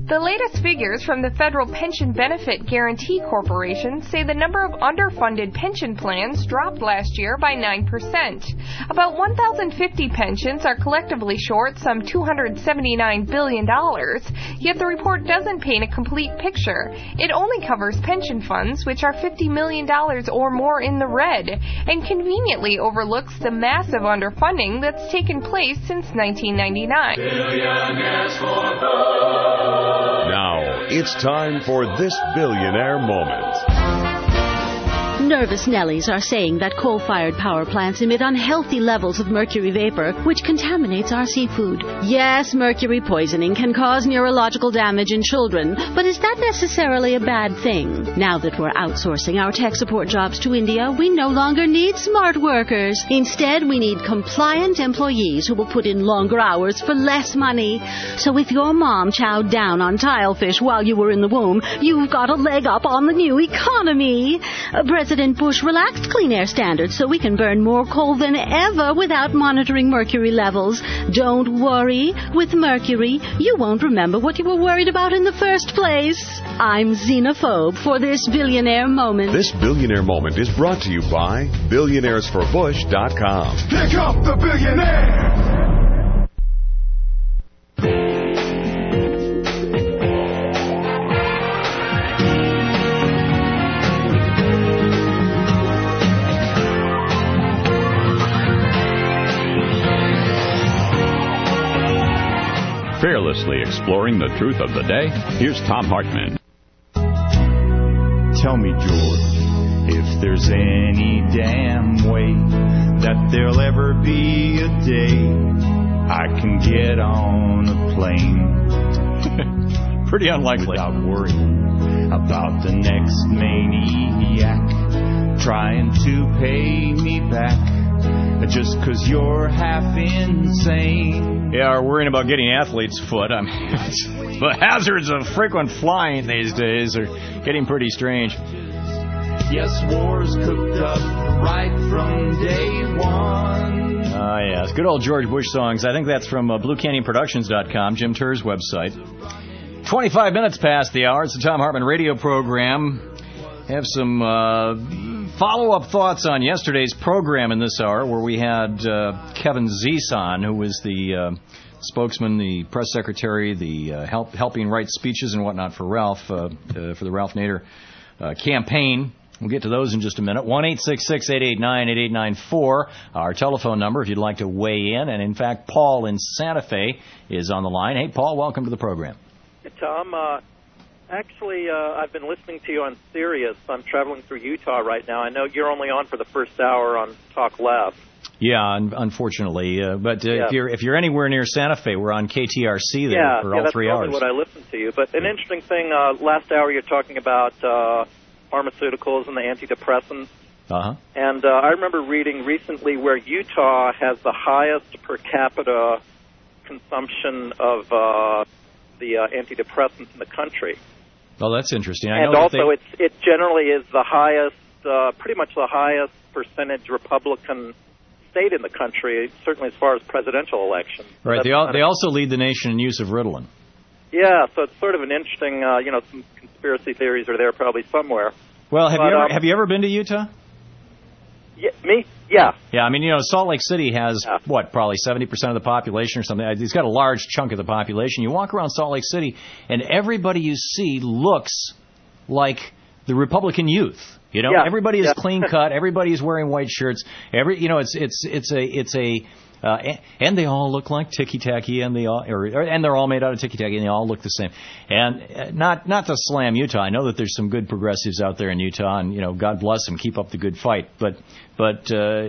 The latest figures from the Federal Pension Benefit Guaranty Corporation say the number of underfunded pension plans dropped last year by nine percent. About one thousand fifty pensions are collectively short some two hundred seventy-nine billion dollars, yet the report doesn't paint a complete picture. It only covers pension funds, which are fifty million dollars or more in the red, and conveniently overlooks the massive underfunding that's taken place since nineteen ninety-nine. Billionaires for Bush. Now, it's time for this billionaire moment. Nervous Nellies are saying that coal-fired power plants emit unhealthy levels of mercury vapor, which contaminates our seafood. Yes, mercury poisoning can cause neurological damage in children, but is that necessarily a bad thing? Now that we're outsourcing our tech support jobs to India, we no longer need smart workers. Instead, we need compliant employees who will put in longer hours for less money. So if your mom chowed down on tilefish while you were in the womb, you've got a leg up on the new economy. Uh, President Bush relaxed clean air standards so we can burn more coal than ever without monitoring mercury levels. Don't worry. With mercury, you won't remember what you were worried about in the first place. I'm xenophobe for this billionaire moment. This billionaire moment is brought to you by billionaires for bush dot com. Pick up the billionaire! Fearlessly exploring the truth of the day, here's Tom Hartman. Tell me, George, if there's any damn way that there'll ever be a day I can get on a plane. Pretty unlikely. Without worrying about the next maniac trying to pay me back just 'cause you're half insane. Yeah, we're worrying about getting athlete's foot. I mean, the hazards of frequent flying these days are getting pretty strange. Yes, war's cooked up right from day one. Ah, uh, yes. Good old George Bush songs. I think that's from uh, blue canyon productions dot com, Jim Turr's website. twenty-five minutes past the hour. It's the Tom Hartman radio program. Have some uh, follow-up thoughts on yesterday's program in this hour, where we had uh, Kevin Zeese on, who was the uh, spokesman, the press secretary, the uh, help, helping write speeches and whatnot for Ralph, uh, uh, for the Ralph Nader uh, campaign. We'll get to those in just a minute. one eight six six, eight eight nine, eight eight nine four, our telephone number if you'd like to weigh in. And, in fact, Paul in Santa Fe is on the line. Hey, Paul, welcome to the program. Hey, Tom. Uh, actually, uh, I've been listening to you on Sirius. I'm traveling through Utah right now. I know you're only on for the first hour on Talk Left. Yeah, un- unfortunately. Uh, but uh, yeah. if you're if you're anywhere near Santa Fe, we're on K T R C there yeah, for yeah, all three hours. Yeah, that's probably what I listen to you. But an interesting thing, uh, last hour you're talking about uh, pharmaceuticals and the antidepressants. Uh-huh. And uh, I remember reading recently where Utah has the highest per capita consumption of uh, the uh, antidepressants in the country. Oh, that's interesting. I and know also, they... it's it generally is the highest, uh, pretty much the highest percentage Republican state in the country, certainly as far as presidential elections. Right. They, al- they also lead the nation in use of Ritalin. Yeah, so it's sort of an interesting, uh, you know, some conspiracy theories are there probably somewhere. Well, have but, you ever um, have you ever been to Utah? Yeah, me? Yeah. Yeah, I mean, you know, Salt Lake City has, yeah. what, probably seventy percent of the population or something. It's got a large chunk of the population. You walk around Salt Lake City, and everybody you see looks like the Republican youth. You know, yeah. everybody is yeah. clean cut. Everybody is wearing white shirts. Every, you know, it's it's it's a it's a, uh, and they all look like Tiki Tacky, and they all, or, and they're all made out of Tiki Tacky, and they all look the same. And not not to slam Utah. I know that there's some good progressives out there in Utah, and you know, God bless them, keep up the good fight. But but uh,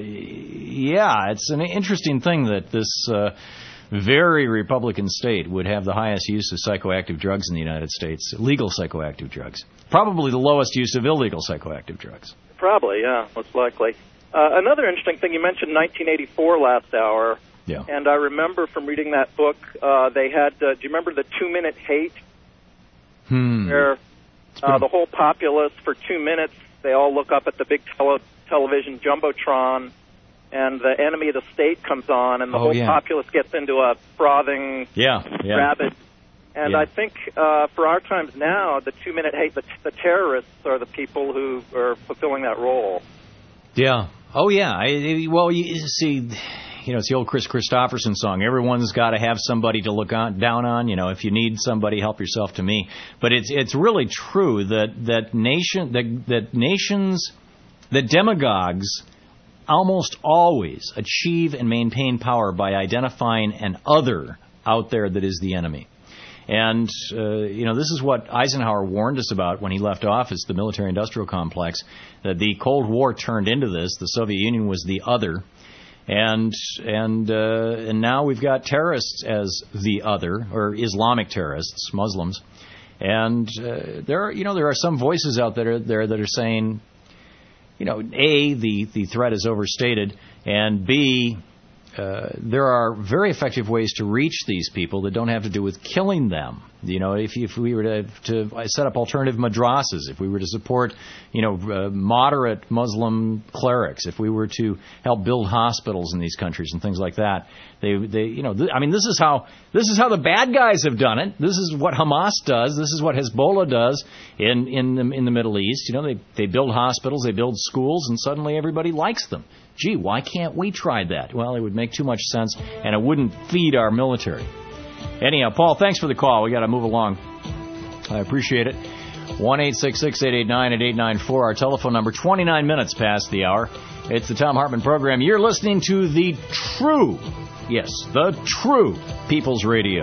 yeah, it's an interesting thing that this uh, very Republican state would have the highest use of psychoactive drugs in the United States, legal psychoactive drugs. Probably the lowest use of illegal psychoactive drugs. Probably, yeah, most likely. Uh, another interesting thing, you mentioned nineteen eighty-four last hour. Yeah. And I remember from reading that book, uh, they had, uh, do you remember the two-minute hate? Hmm. Where uh, the whole populace, for two minutes, they all look up at the big tele- television Jumbotron, and the enemy of the state comes on, and the oh, whole yeah. populace gets into a frothing, yeah, yeah. rabid, And Yeah. I think uh, for our times now, the two-minute hate, the, the terrorists are the people who are fulfilling that role. Yeah. Oh, yeah. I, well, you see, you know, it's the old Chris Christopherson song. Everyone's got to have somebody to look on, down on. You know, if you need somebody, help yourself to me. But it's it's really true that that nation that that nations, that demagogues almost always achieve and maintain power by identifying an other out there that is the enemy. And, uh, you know, this is what Eisenhower warned us about when he left office, the military-industrial complex, that the Cold War turned into this. The Soviet Union was the other. And and uh, and now we've got terrorists as the other, or Islamic terrorists, Muslims. And uh, there are, you know, there are some voices out there, there that are saying, you know, A, the, the threat is overstated, and B, Uh, there are very effective ways to reach these people that don't have to do with killing them. You know, if, if we were to, to set up alternative madrasas, if we were to support, you know, uh, moderate Muslim clerics, if we were to help build hospitals in these countries and things like that, they, they, you know, th- I mean, this is how this is how the bad guys have done it. This is what Hamas does. This is what Hezbollah does in in the, in the Middle East. You know, they they build hospitals, they build schools, and suddenly everybody likes them. Gee, why can't we try that? Well, it would make too much sense, and it wouldn't feed our military. Anyhow, Paul, thanks for the call. We got to move along. I appreciate it. one eight six six, eight eight nine, eight nine four, our telephone number, twenty-nine minutes past the hour. It's the Thom Hartmann Program. You're listening to the true, yes, the true People's Radio.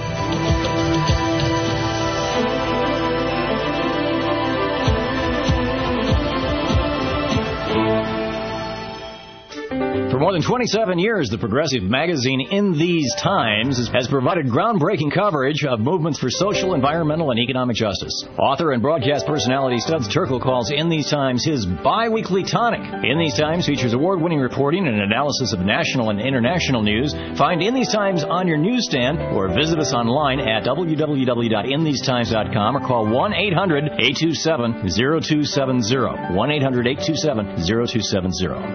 For more than twenty-seven years, the progressive magazine In These Times has provided groundbreaking coverage of movements for social, environmental, and economic justice. Author and broadcast personality Studs Terkel calls In These Times his bi-weekly tonic. In These Times features award-winning reporting and analysis of national and international news. Find In These Times on your newsstand or visit us online at w w w dot in these times dot com or call one eight hundred, eight two seven, zero two seven zero. one eight hundred, eight two seven, zero two seven zero.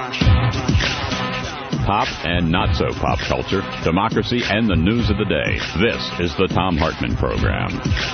Pop and not so pop culture, democracy, and the news of the day. This is the Thom Hartmann Program.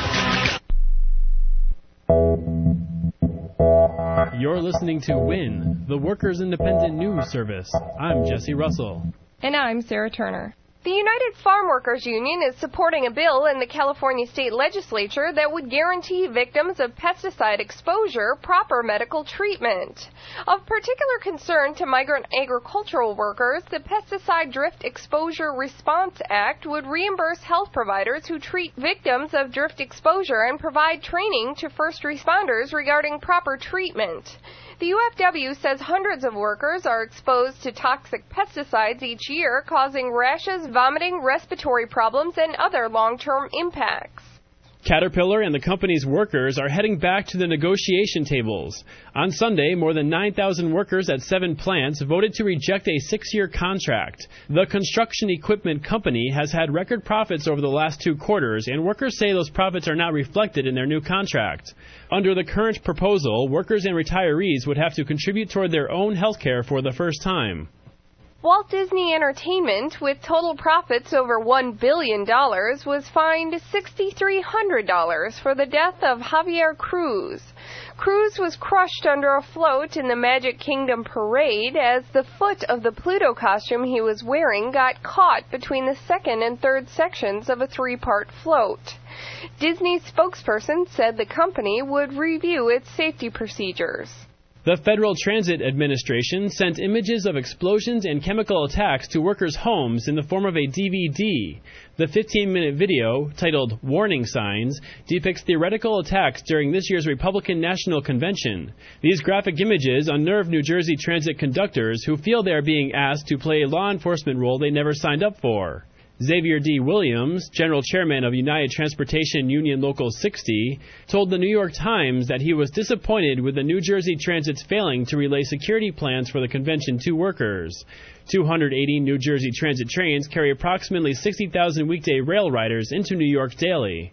You're listening to WIN, the Workers' Independent News Service. I'm Jesse Russell. And I'm Sarah Turner. The United Farm Workers Union is supporting a bill in the California State Legislature that would guarantee victims of pesticide exposure proper medical treatment. Of particular concern to migrant agricultural workers, the Pesticide Drift Exposure Response Act would reimburse health providers who treat victims of drift exposure and provide training to first responders regarding proper treatment. The U F W says hundreds of workers are exposed to toxic pesticides each year, causing rashes, vomiting, respiratory problems, and other long-term impacts. Caterpillar and the company's workers are heading back to the negotiation tables. On Sunday, more than nine thousand workers at seven plants voted to reject a six-year contract. The construction equipment company has had record profits over the last two quarters, and workers say those profits are not reflected in their new contract. Under the current proposal, workers and retirees would have to contribute toward their own health care for the first time. Walt Disney Entertainment, with total profits over one billion dollars, was fined six thousand three hundred dollars for the death of Javier Cruz. Cruz was crushed under a float in the Magic Kingdom parade as the foot of the Pluto costume he was wearing got caught between the second and third sections of a three-part float. Disney's spokesperson said the company would review its safety procedures. The Federal Transit Administration sent images of explosions and chemical attacks to workers' homes in the form of a D V D. The fifteen-minute video, titled Warning Signs, depicts theoretical attacks during this year's Republican National Convention. These graphic images unnerve New Jersey transit conductors who feel they are being asked to play a law enforcement role they never signed up for. Xavier D. Williams, general chairman of United Transportation Union Local sixty, told the New York Times that he was disappointed with the New Jersey Transit's failing to relay security plans for the convention to workers. two hundred eighty New Jersey Transit trains carry approximately sixty thousand weekday rail riders into New York daily.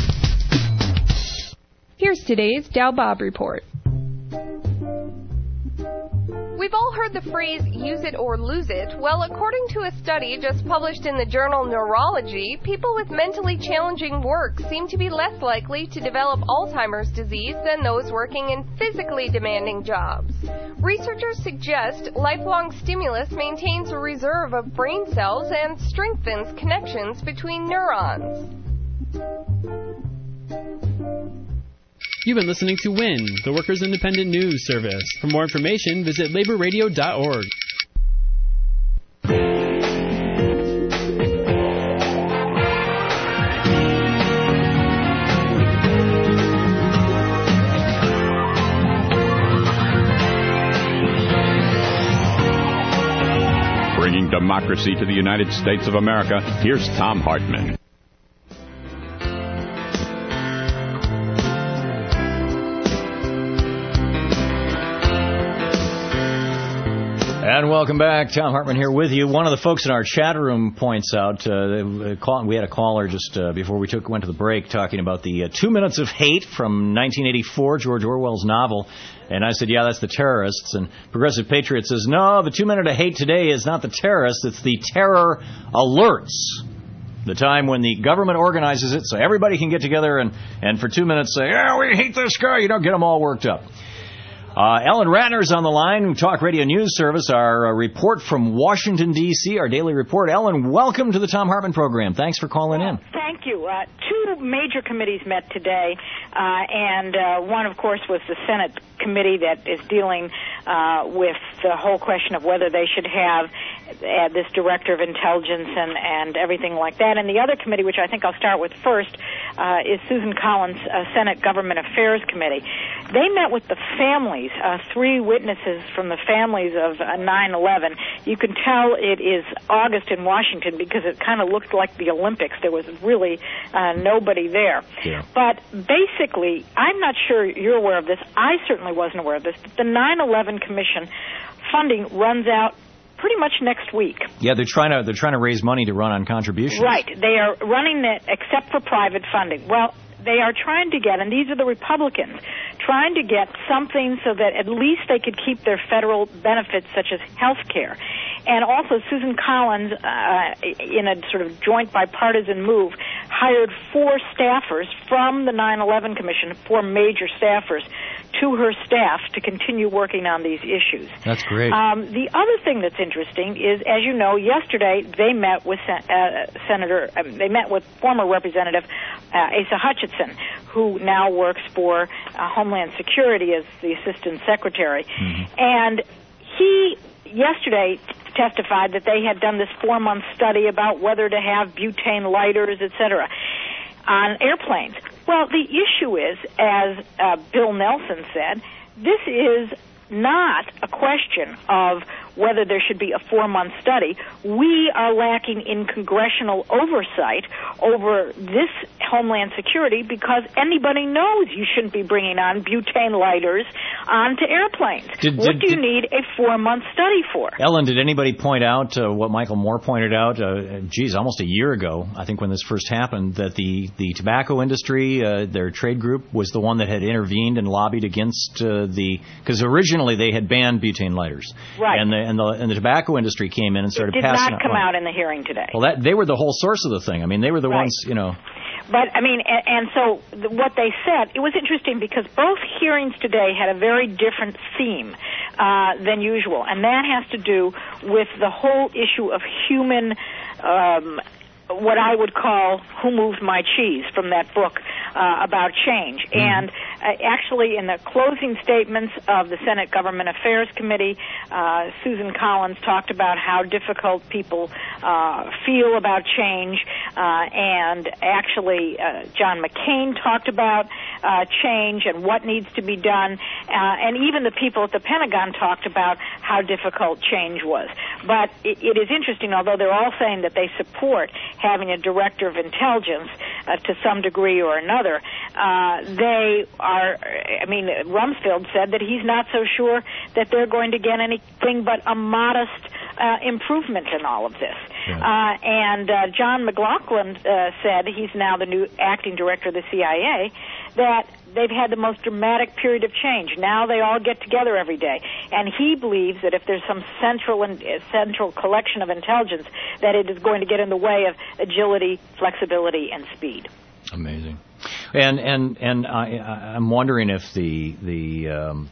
Here's today's Dow Bob Report. We've all heard the phrase, use it or lose it. Well, according to a study just published in the journal Neurology, people with mentally challenging work seem to be less likely to develop Alzheimer's disease than those working in physically demanding jobs. Researchers suggest lifelong stimulus maintains a reserve of brain cells and strengthens connections between neurons. You've been listening to W I N, the Workers' Independent News Service. For more information, visit labor radio dot org. Bringing democracy to the United States of America, here's Thom Hartmann. And welcome back. Thom Hartmann here with you. One of the folks in our chat room points out, uh, we had a caller just uh, before we took went to the break talking about the uh, Two Minutes of Hate from nineteen eighty-four, George Orwell's novel. And I said, yeah, that's the terrorists. And Progressive Patriot says, no, the Two Minute of Hate today is not the terrorists, it's the terror alerts. The time when the government organizes it so everybody can get together and, and for two minutes say, yeah, we hate this guy. You know, get them all worked up. Uh, Ellen Ratner's on the line, Talk Radio News Service, our uh, report from Washington, D C, our daily report. Ellen, welcome to the Thom Hartmann program. Thanks for calling in. Thank you. Uh, two major committees met today, uh, and uh, one, of course, was the Senate committee that is dealing uh, with the whole question of whether they should have uh, this director of intelligence and, and everything like that. And the other committee, which I think I'll start with first, uh, is Susan Collins' uh, Senate Government Affairs Committee. They met with the families, uh, three witnesses from the families of uh, nine eleven. You can tell it is August in Washington because it kind of looked like the Olympics. There was really uh, nobody there. Yeah. But basically, I'm not sure you're aware of this. I certainly wasn't aware of this. But the nine eleven Commission funding runs out pretty much next week. Yeah, they're trying to they're trying to raise money to run on contributions. Right. They are running it except for private funding. Well, they are trying to get, and these are the Republicans, trying to get something so that at least they could keep their federal benefits such as health care. And also Susan Collins, uh, in a sort of joint bipartisan move, hired four staffers from the nine eleven Commission, four major staffers, to her staff to continue working on these issues. That's great. Um, the other thing that's interesting is, as you know, yesterday they met with Sen- uh, Senator, um, they met with former Representative uh, Asa Hutchinson, who now works for uh, Homeland Security as the Assistant Secretary. Mm-hmm. And he yesterday testified that they had done this four-month study about whether to have butane lighters, et cetera, on airplanes. Well, the issue is, as uh, Bill Nelson said, this is not a question of whether there should be a four-month study. We are lacking in congressional oversight over this Homeland Security because anybody knows you shouldn't be bringing on butane lighters onto airplanes. Did, what did, do you did, need a four-month study for? Ellen, did anybody point out uh, what Michael Moore pointed out, uh, geez, almost a year ago, I think when this first happened, that the, the tobacco industry, uh, their trade group, was the one that had intervened and lobbied against uh, the, because originally they had banned butane lighters. Right. And the, and the, and the tobacco industry came in and started it did passing not come out. out in the hearing today. Well, that they were the whole source of the thing. I mean, they were the Right. ones, you know. But, I mean, and, and so th- what they said, it was interesting because both hearings today had a very different theme uh, than usual, and that has to do with the whole issue of human, um, what I would call Who Moved My Cheese from that book uh, about change. Mm-hmm. And uh, actually, in the closing statements of the Senate Government Affairs Committee, uh, Susan Collins talked about how difficult people uh, feel about change, uh, and actually uh, John McCain talked about uh, change and what needs to be done, uh, and even the people at the Pentagon talked about how difficult change was. But it, it is interesting, although they're all saying that they support having a director of intelligence uh, to some degree or another, uh, they are, I mean, Rumsfeld said that he's not so sure that they're going to get anything but a modest uh, improvement in all of this. Yeah. Uh, and uh, John McLaughlin uh, said, he's now the new acting director of the C I A, that they've had the most dramatic period of change. Now they all get together every day. And he believes that if there's some central and uh, central collection of intelligence, that it is going to get in the way of agility, flexibility, and speed. Amazing. And and and I, I'm wondering if the the um,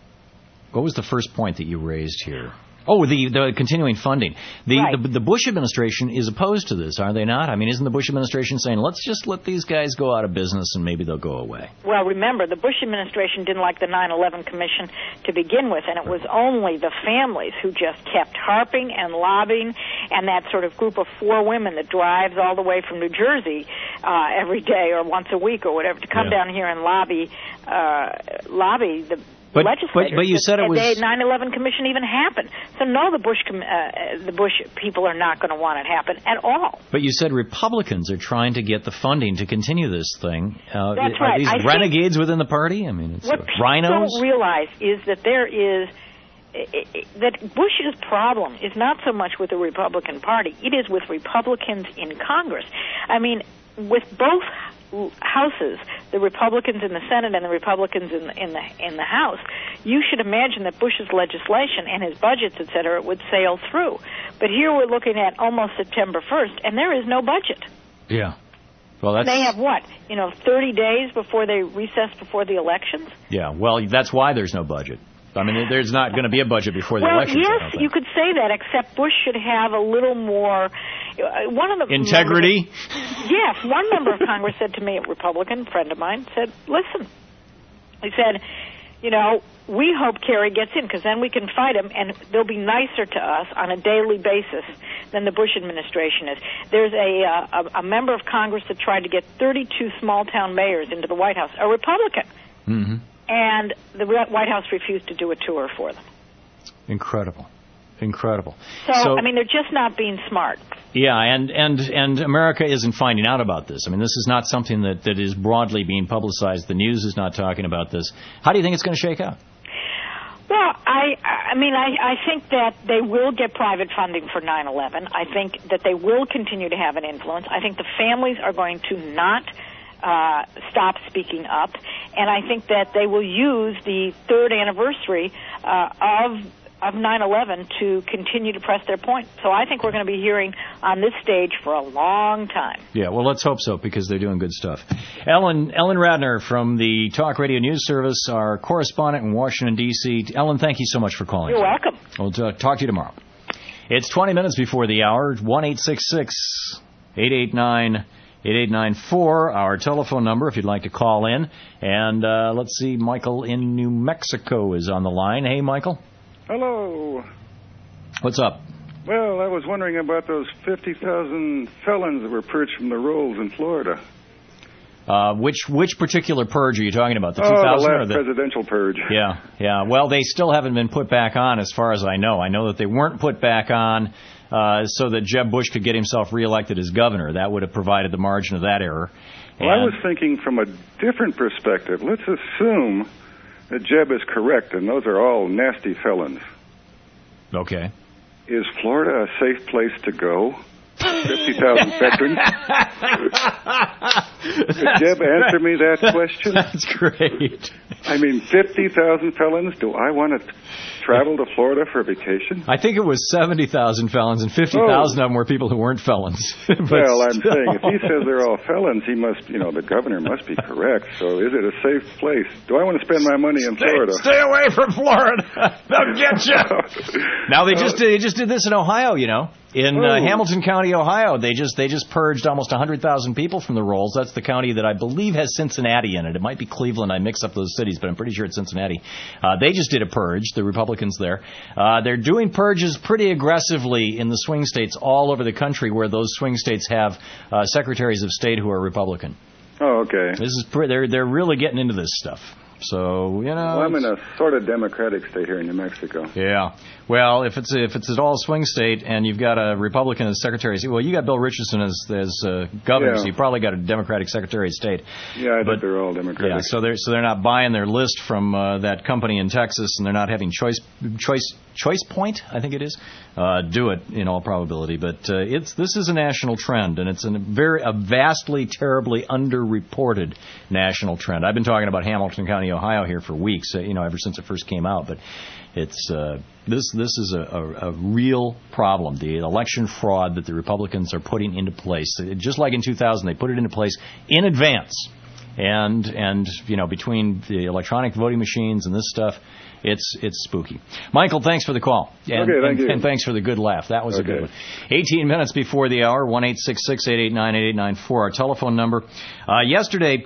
what was the first point that you raised here? Oh, the the continuing funding. The, right. the the Bush administration is opposed to this, are they not? I mean, isn't the Bush administration saying, let's just let these guys go out of business and maybe they'll go away? Well, remember, the Bush administration didn't like the nine eleven Commission to begin with, and it was only the families who just kept harping and lobbying, and that sort of group of four women that drives all the way from New Jersey uh, every day or once a week or whatever to come Yeah. down here and lobby uh, lobby the But, legislators. but, but you said it was... The nine eleven Commission even happened. So no, the Bush com- uh, the Bush people are not going to want it happen at all. But you said Republicans are trying to get the funding to continue this thing. Uh, That's are right. these I think renegades within the party? I mean, it's what uh, people rhinos? don't realize is that there is i- i- that Bush's problem is not so much with the Republican Party; it is with Republicans in Congress. I mean, with both houses, the Republicans in the Senate and the Republicans in the, in the in the House, you should imagine that Bush's legislation and his budgets, et cetera, would sail through. But here we're looking at almost September first, and there is no budget. Yeah. Well, that's... They have what? You know, thirty days before they recess before the elections? Yeah, well, that's why there's no budget. I mean, there's not going to be a budget before the well, elections. Well, yes, you could say that, except Bush should have a little more... Uh, one of the integrity? Members, yes, one member of Congress said to me, a Republican friend of mine, said, listen, he said, you know, we hope Kerry gets in, because then we can fight him, and they'll be nicer to us on a daily basis than the Bush administration is. There's a, uh, a, a member of Congress that tried to get thirty-two small-town mayors into the White House, a Republican. Mm-hmm. And the White House refused to do a tour for them. Incredible. Incredible. So, so, I mean, they're just not being smart. Yeah, and, and, and America isn't finding out about this. I mean, this is not something that, that is broadly being publicized. The news is not talking about this. How do you think it's going to shake out? Well, I, I mean, I, I think that they will get private funding for nine eleven. I think that they will continue to have an influence. I think the families are going to not Uh, stop speaking up, and I think that they will use the third anniversary uh, of of nine eleven to continue to press their point. So I think we're going to be hearing on this stage for a long time. Yeah, well, let's hope so, because they're doing good stuff. Ellen Ellen Radner from the Talk Radio News Service, our correspondent in Washington, D C Ellen, thank you so much for calling. You're welcome. We'll t- talk to you tomorrow. It's twenty minutes before the hour. one eight six six, eight eight nine, eight eight nine four, our telephone number if you'd like to call in. And uh, let's see, Michael in New Mexico is on the line. Hey, Michael. Hello. What's up? Well, I was wondering about those fifty thousand felons that were purged from the rolls in Florida. Uh, which which particular purge are you talking about? The oh, two thousand the or last the presidential purge. Yeah, yeah. Well, they still haven't been put back on, as far as I know. I know that they weren't put back on uh, so that Jeb Bush could get himself reelected as governor. That would have provided the margin of that error. Well, I was thinking from a different perspective. Let's assume that Jeb is correct, and those are all nasty felons. Okay. Is Florida a safe place to go? fifty thousand veterans? Could Jeb answer me that question? That's great. I mean, fifty thousand felons? Do I want to travel to Florida for a vacation? I think it was seventy thousand felons, and fifty thousand oh. of them were people who weren't felons. Well, I'm still. saying, if he says they're all felons, he must, you know, the governor must be correct. So is it a safe place? Do I want to spend my money in stay, Florida? Stay away from Florida. They'll get you. Now, they just, they just did this in Ohio, you know. In uh, Hamilton County, Ohio, they just they just purged almost one hundred thousand people from the rolls. That's the county that I believe has Cincinnati in it. It might be Cleveland. I mix up those cities, but I'm pretty sure it's Cincinnati. Uh, they just did a purge, the Republicans there. Uh, they're doing purges pretty aggressively in the swing states all over the country, where those swing states have uh, secretaries of state who are Republican. Oh, okay. This is pre- they're they're really getting into this stuff. So, you know. Well, I'm in a sort of Democratic state here in New Mexico. Yeah. Well, if it's if it's at all a swing state and you've got a Republican as Secretary of State, well, you got Bill Richardson as as uh, governor, Yeah. so you probably got a Democratic Secretary of State. Yeah, I But- think they're all Democratic. Yeah, so they're so they're not buying their list from uh, that company in Texas, and they're not having choice choice choice point, I think it is, uh, do it in all probability. But uh, it's this is a national trend, and it's a very a vastly, terribly underreported national trend. I've been talking about Hamilton County, Ohio, here for weeks, uh, you know, ever since it first came out. But it's uh, this this is a, a, a real problem. The election fraud that the Republicans are putting into place, just like in two thousand, they put it into place in advance. And and you know, between the electronic voting machines and this stuff, it's it's spooky. Michael, thanks for the call. And, Okay, thank and, you. and thanks for the good laugh. That was a Okay. good one. eighteen minutes before the hour, one eight six six, eight eight nine, eight eight nine four, our telephone number. Uh, yesterday,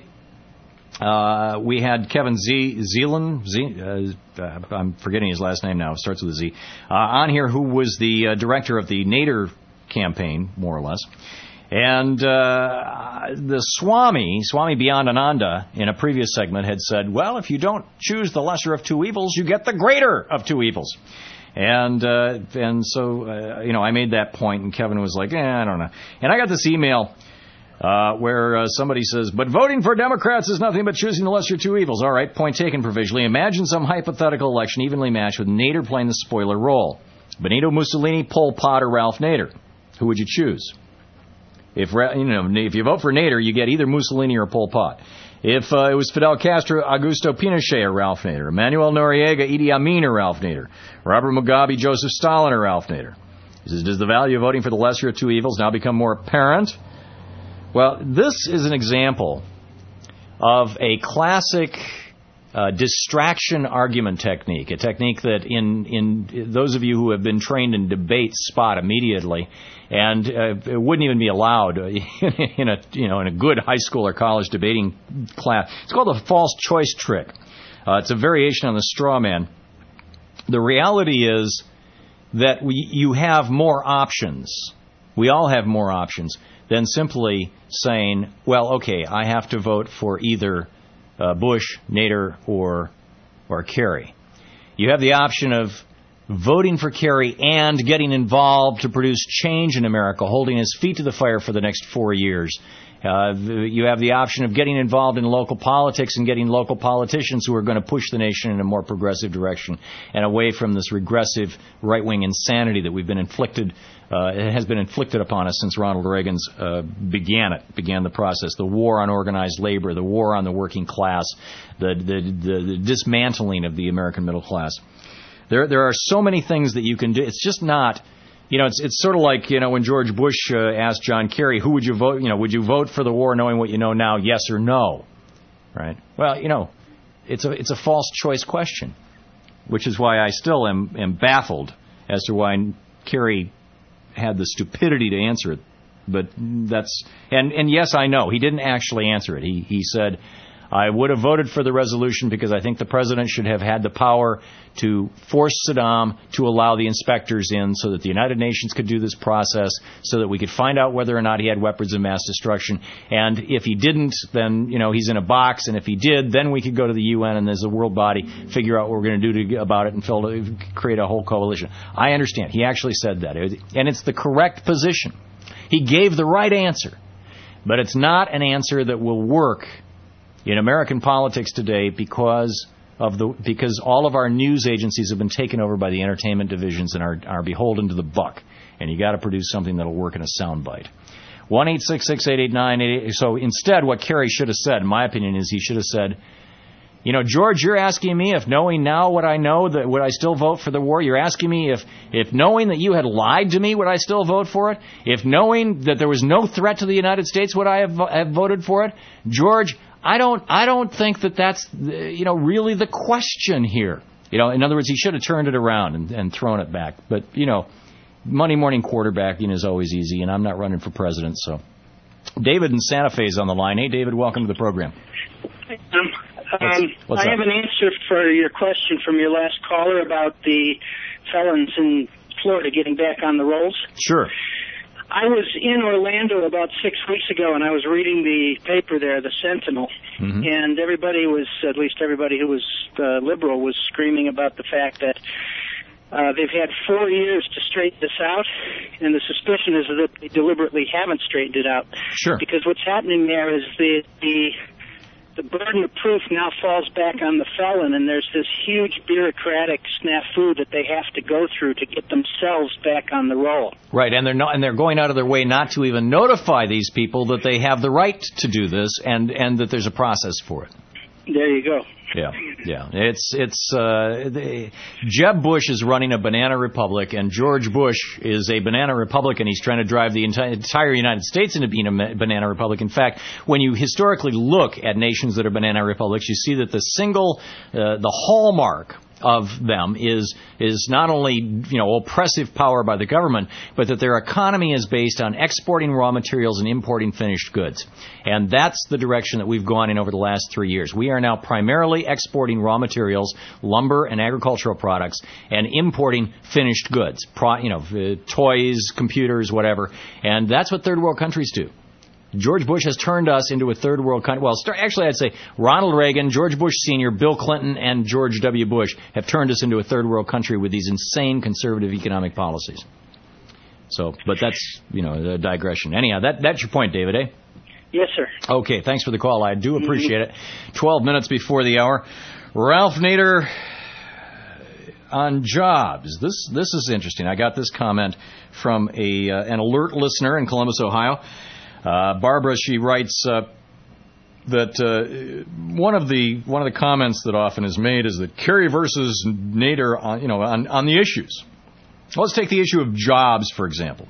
uh, we had Kevin Z, Zeeland, Z, uh, I'm forgetting his last name now, it starts with a Z, uh, on here, who was the uh, director of the Nader campaign, more or less. And uh, the Swami, Swami Beyondananda, in a previous segment had said, well, if you don't choose the lesser of two evils, you get the greater of two evils. And uh, and so, uh, you know, I made that point, and Kevin was like, eh, I don't know. And I got this email uh, where uh, somebody says, but voting for Democrats is nothing but choosing the lesser of two evils. All right, point taken provisionally. Imagine some hypothetical election evenly matched with Nader playing the spoiler role. Benito Mussolini, Pol Pot, or Ralph Nader. Who would you choose? If you know, if you vote for Nader, you get either Mussolini or Pol Pot. If uh, it was Fidel Castro, Augusto Pinochet, or Ralph Nader. Emmanuel Noriega, Idi Amin, or Ralph Nader. Robert Mugabe, Joseph Stalin, or Ralph Nader. He says, does the value of voting for the lesser of two evils now become more apparent? Well, this is an example of a classic uh, distraction argument technique, a technique that in, in those of you who have been trained in debate spot immediately, and uh, it wouldn't even be allowed in a you know in a good high school or college debating class. It's called the false choice trick. Uh, it's a variation on the straw man. The reality is that we, you have more options. We all have more options than simply saying, well, okay, I have to vote for either uh, Bush, Nader, or or Kerry. You have the option of voting for Kerry and getting involved to produce change in America, holding his feet to the fire for the next four years. Uh, you have the option of getting involved in local politics and getting local politicians who are going to push the nation in a more progressive direction and away from this regressive right-wing insanity that we've been inflicted, uh, it has been inflicted upon us since Ronald Reagan's uh, began it, began the process. The war on organized labor, the war on the working class, the, the, the, the dismantling of the American middle class. There, there are so many things that you can do. It's just not, you know, it's it's sort of like, you know, when George Bush uh, asked John Kerry, who would you vote, you know, would you vote for the war knowing what you know now, yes or no? Right? Well, you know, it's a it's a false choice question, which is why I still am, am baffled as to why Kerry had the stupidity to answer it. But that's, and, and yes, I know, he didn't actually answer it. He He said, I would have voted for the resolution because I think the president should have had the power to force Saddam to allow the inspectors in so that the United Nations could do this process, so that we could find out whether or not he had weapons of mass destruction. And if he didn't, then, you know, he's in a box. And if he did, then we could go to the U N and as a world body figure out what we're going to do to, about it and fill, create a whole coalition. I understand. He actually said that. And it's the correct position. He gave the right answer. But it's not an answer that will work in American politics today because of the because all of our news agencies have been taken over by the entertainment divisions and are, are beholden to the buck. And you got to produce something that'll work in a soundbite. one eight six six, eight eight nine, eight eight. So instead, what Kerry should have said, in my opinion, is he should have said, you know, George, you're asking me if knowing now what I know, that would I still vote for the war? You're asking me if, if knowing that you had lied to me, would I still vote for it? If knowing that there was no threat to the United States, would I have, have voted for it? George, I don't I don't think that that's, you know, really the question here. You know, in other words, he should have turned it around and, and thrown it back. But, you know, Monday morning quarterbacking is always easy, and I'm not running for president, so. David in Santa Fe is on the line. Hey, David, welcome to the program. Um, um, what's I up? have an answer for your question from your last caller about the felons in Florida getting back on the rolls. Sure. I was in Orlando about six weeks ago, and I was reading the paper there, the Sentinel, Mm-hmm. and everybody was, at least everybody who was uh, liberal, was screaming about the fact that uh, they've had four years to straighten this out, and the suspicion is that they deliberately haven't straightened it out. Sure. Because what's happening there is the the the burden of proof now falls back on the felon, and there's this huge bureaucratic snafu that they have to go through to get themselves back on the roll. Right, and they're not, and they're going out of their way not to even notify these people that they have the right to do this, and, and that there's a process for it. There you go. Yeah, yeah. It's it's uh, the, Jeb Bush is running a banana republic, and George Bush is a banana republican. He's trying to drive the entire, entire United States into being a banana republic. In fact, when you historically look at nations that are banana republics, you see that the single, uh, the hallmark of them is is not only, you know, oppressive power by the government, but that their economy is based on exporting raw materials and importing finished goods. And that's the direction that we've gone in over the last three years. We are now primarily exporting raw materials, lumber and agricultural products, and importing finished goods, pro, you know, uh, toys, computers, whatever. And that's what third world countries do. George Bush has turned us into a third world country. Well, start, actually, I'd say Ronald Reagan, George Bush Senior, Bill Clinton, and George W. Bush have turned us into a third world country with these insane conservative economic policies. So, but that's, you know, a digression. Anyhow, that, that's your point, David, eh? Yes, sir. Okay, thanks for the call. I do appreciate it. Twelve minutes before the hour. Ralph Nader on jobs. This this is interesting. I got this comment from a uh, an alert listener in Columbus, Ohio. Uh, Barbara, she writes uh, that uh, one of the one of the comments that often is made is that Kerry versus Nader, on, you know, on, on the issues. Let's take the issue of jobs, for example.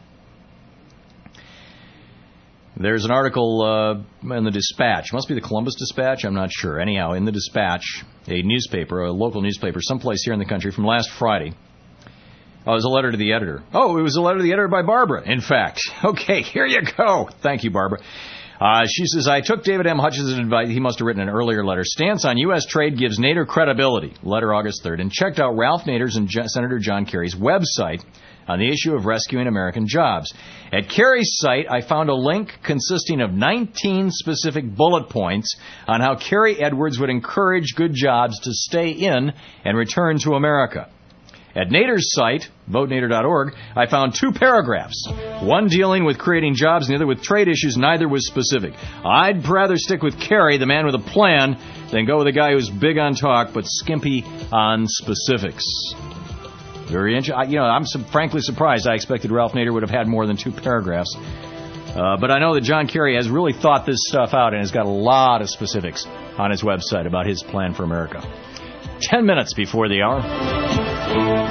There's an article uh, in the Dispatch. Must be the Columbus Dispatch. I'm not sure. Anyhow, in the Dispatch, a newspaper, a local newspaper, someplace here in the country, from last Friday. Oh, it was a letter to the editor. Oh, it was a letter to the editor by Barbara, in fact. Okay, here you go. Thank you, Barbara. Uh, she says, I took David M. Hutchins' advice. He must have written an earlier letter. Stance on U S trade gives Nader credibility. Letter August third. And checked out Ralph Nader's and J- Senator John Kerry's website on the issue of rescuing American jobs. At Kerry's site, I found a link consisting of nineteen specific bullet points on how Kerry Edwards would encourage good jobs to stay in and return to America. At Nader's site, vote nader dot org, I found two paragraphs, one dealing with creating jobs and the other with trade issues. Neither was specific. I'd rather stick with Kerry, the man with a plan, than go with a guy who's big on talk but skimpy on specifics. Very interesting. You know, I'm su- frankly surprised. I expected Ralph Nader would have had more than two paragraphs. Uh, but I know that John Kerry has really thought this stuff out and has got a lot of specifics on his website about his plan for America. Ten minutes before the hour.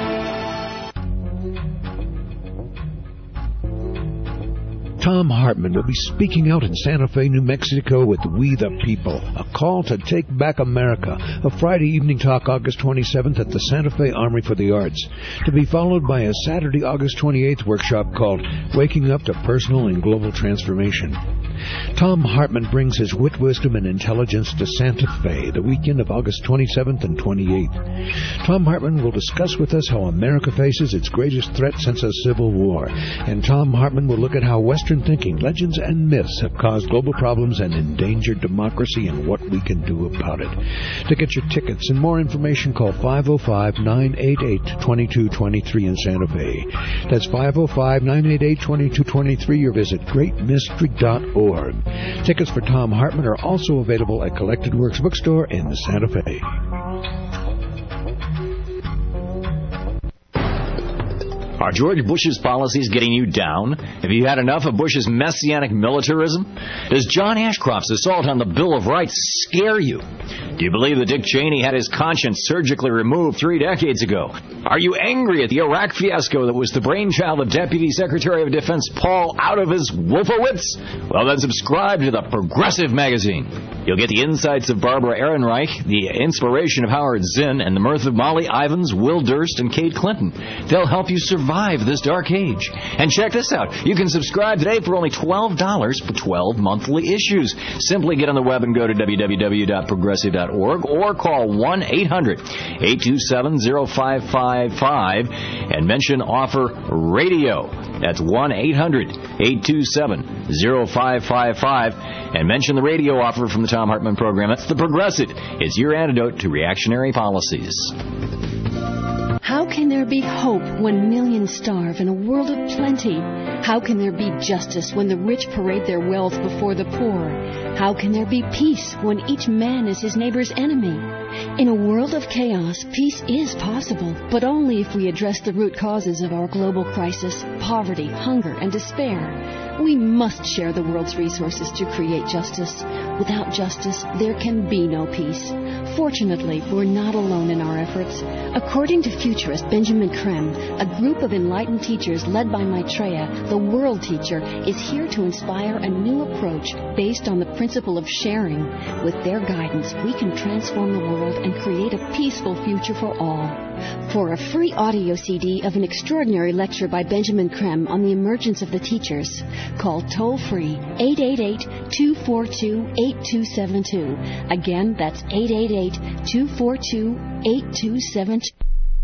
Tom Hartman will be speaking out in Santa Fe, New Mexico with We the People, a call to take back America, a Friday evening talk August twenty-seventh at the Santa Fe Armory for the Arts, to be followed by a Saturday, August twenty-eighth workshop called Waking Up to Personal and Global Transformation. Tom Hartman brings his wit, wisdom, and intelligence to Santa Fe the weekend of August twenty-seventh and twenty-eighth. Tom Hartman will discuss with us how America faces its greatest threat since the Civil War. And Tom Hartman will look at how Western thinking, legends, and myths have caused global problems and endangered democracy and what we can do about it. To get your tickets and more information, call five oh five, nine eight eight, two two two three in Santa Fe. That's five oh five, nine eight eight, two two two three or visit great mystery dot org. Tickets for Tom Hartman are also available at Collected Works Bookstore in Santa Fe. Are George Bush's policies getting you down? Have you had enough of Bush's messianic militarism? Does John Ashcroft's assault on the Bill of Rights scare you? Do you believe that Dick Cheney had his conscience surgically removed three decades ago? Are you angry at the Iraq fiasco that was the brainchild of Deputy Secretary of Defense Paul out of his Wolfowitz? Well, then subscribe to the Progressive Magazine. You'll get the insights of Barbara Ehrenreich, the inspiration of Howard Zinn, and the mirth of Molly Ivins, Will Durst, and Kate Clinton. They'll help you survive this dark age. And check this out. You can subscribe today for only twelve dollars for twelve monthly issues. Simply get on the web and go to w w w dot progressive dot org or call one eight hundred, eight two seven, oh five five five and mention offer radio. That's one eight hundred eight two seven oh five five five. And mention the radio offer from the Thom Hartmann program. That's the Progressive. It's your antidote to reactionary policies. How can there be hope when millions starve in a world of plenty? How can there be justice when the rich parade their wealth before the poor? How can there be peace when each man is his neighbor's enemy? In a world of chaos, peace is possible, but only if we address the root causes of our global crisis, poverty, hunger, and despair. We must share the world's resources to create justice. Without justice, there can be no peace. Fortunately, we're not alone in our efforts. According to futurist Benjamin Creme, a group of enlightened teachers led by Maitreya, the world teacher, is here to inspire a new approach based on the principle of sharing. With their guidance, we can transform the world and create a peaceful future for all. For a free audio C D of an extraordinary lecture by Benjamin Creme on the emergence of the teachers, call toll-free eight eight eight, two four two, eight two seven two. Again, that's eight eight eight, two four two, eight two seven two.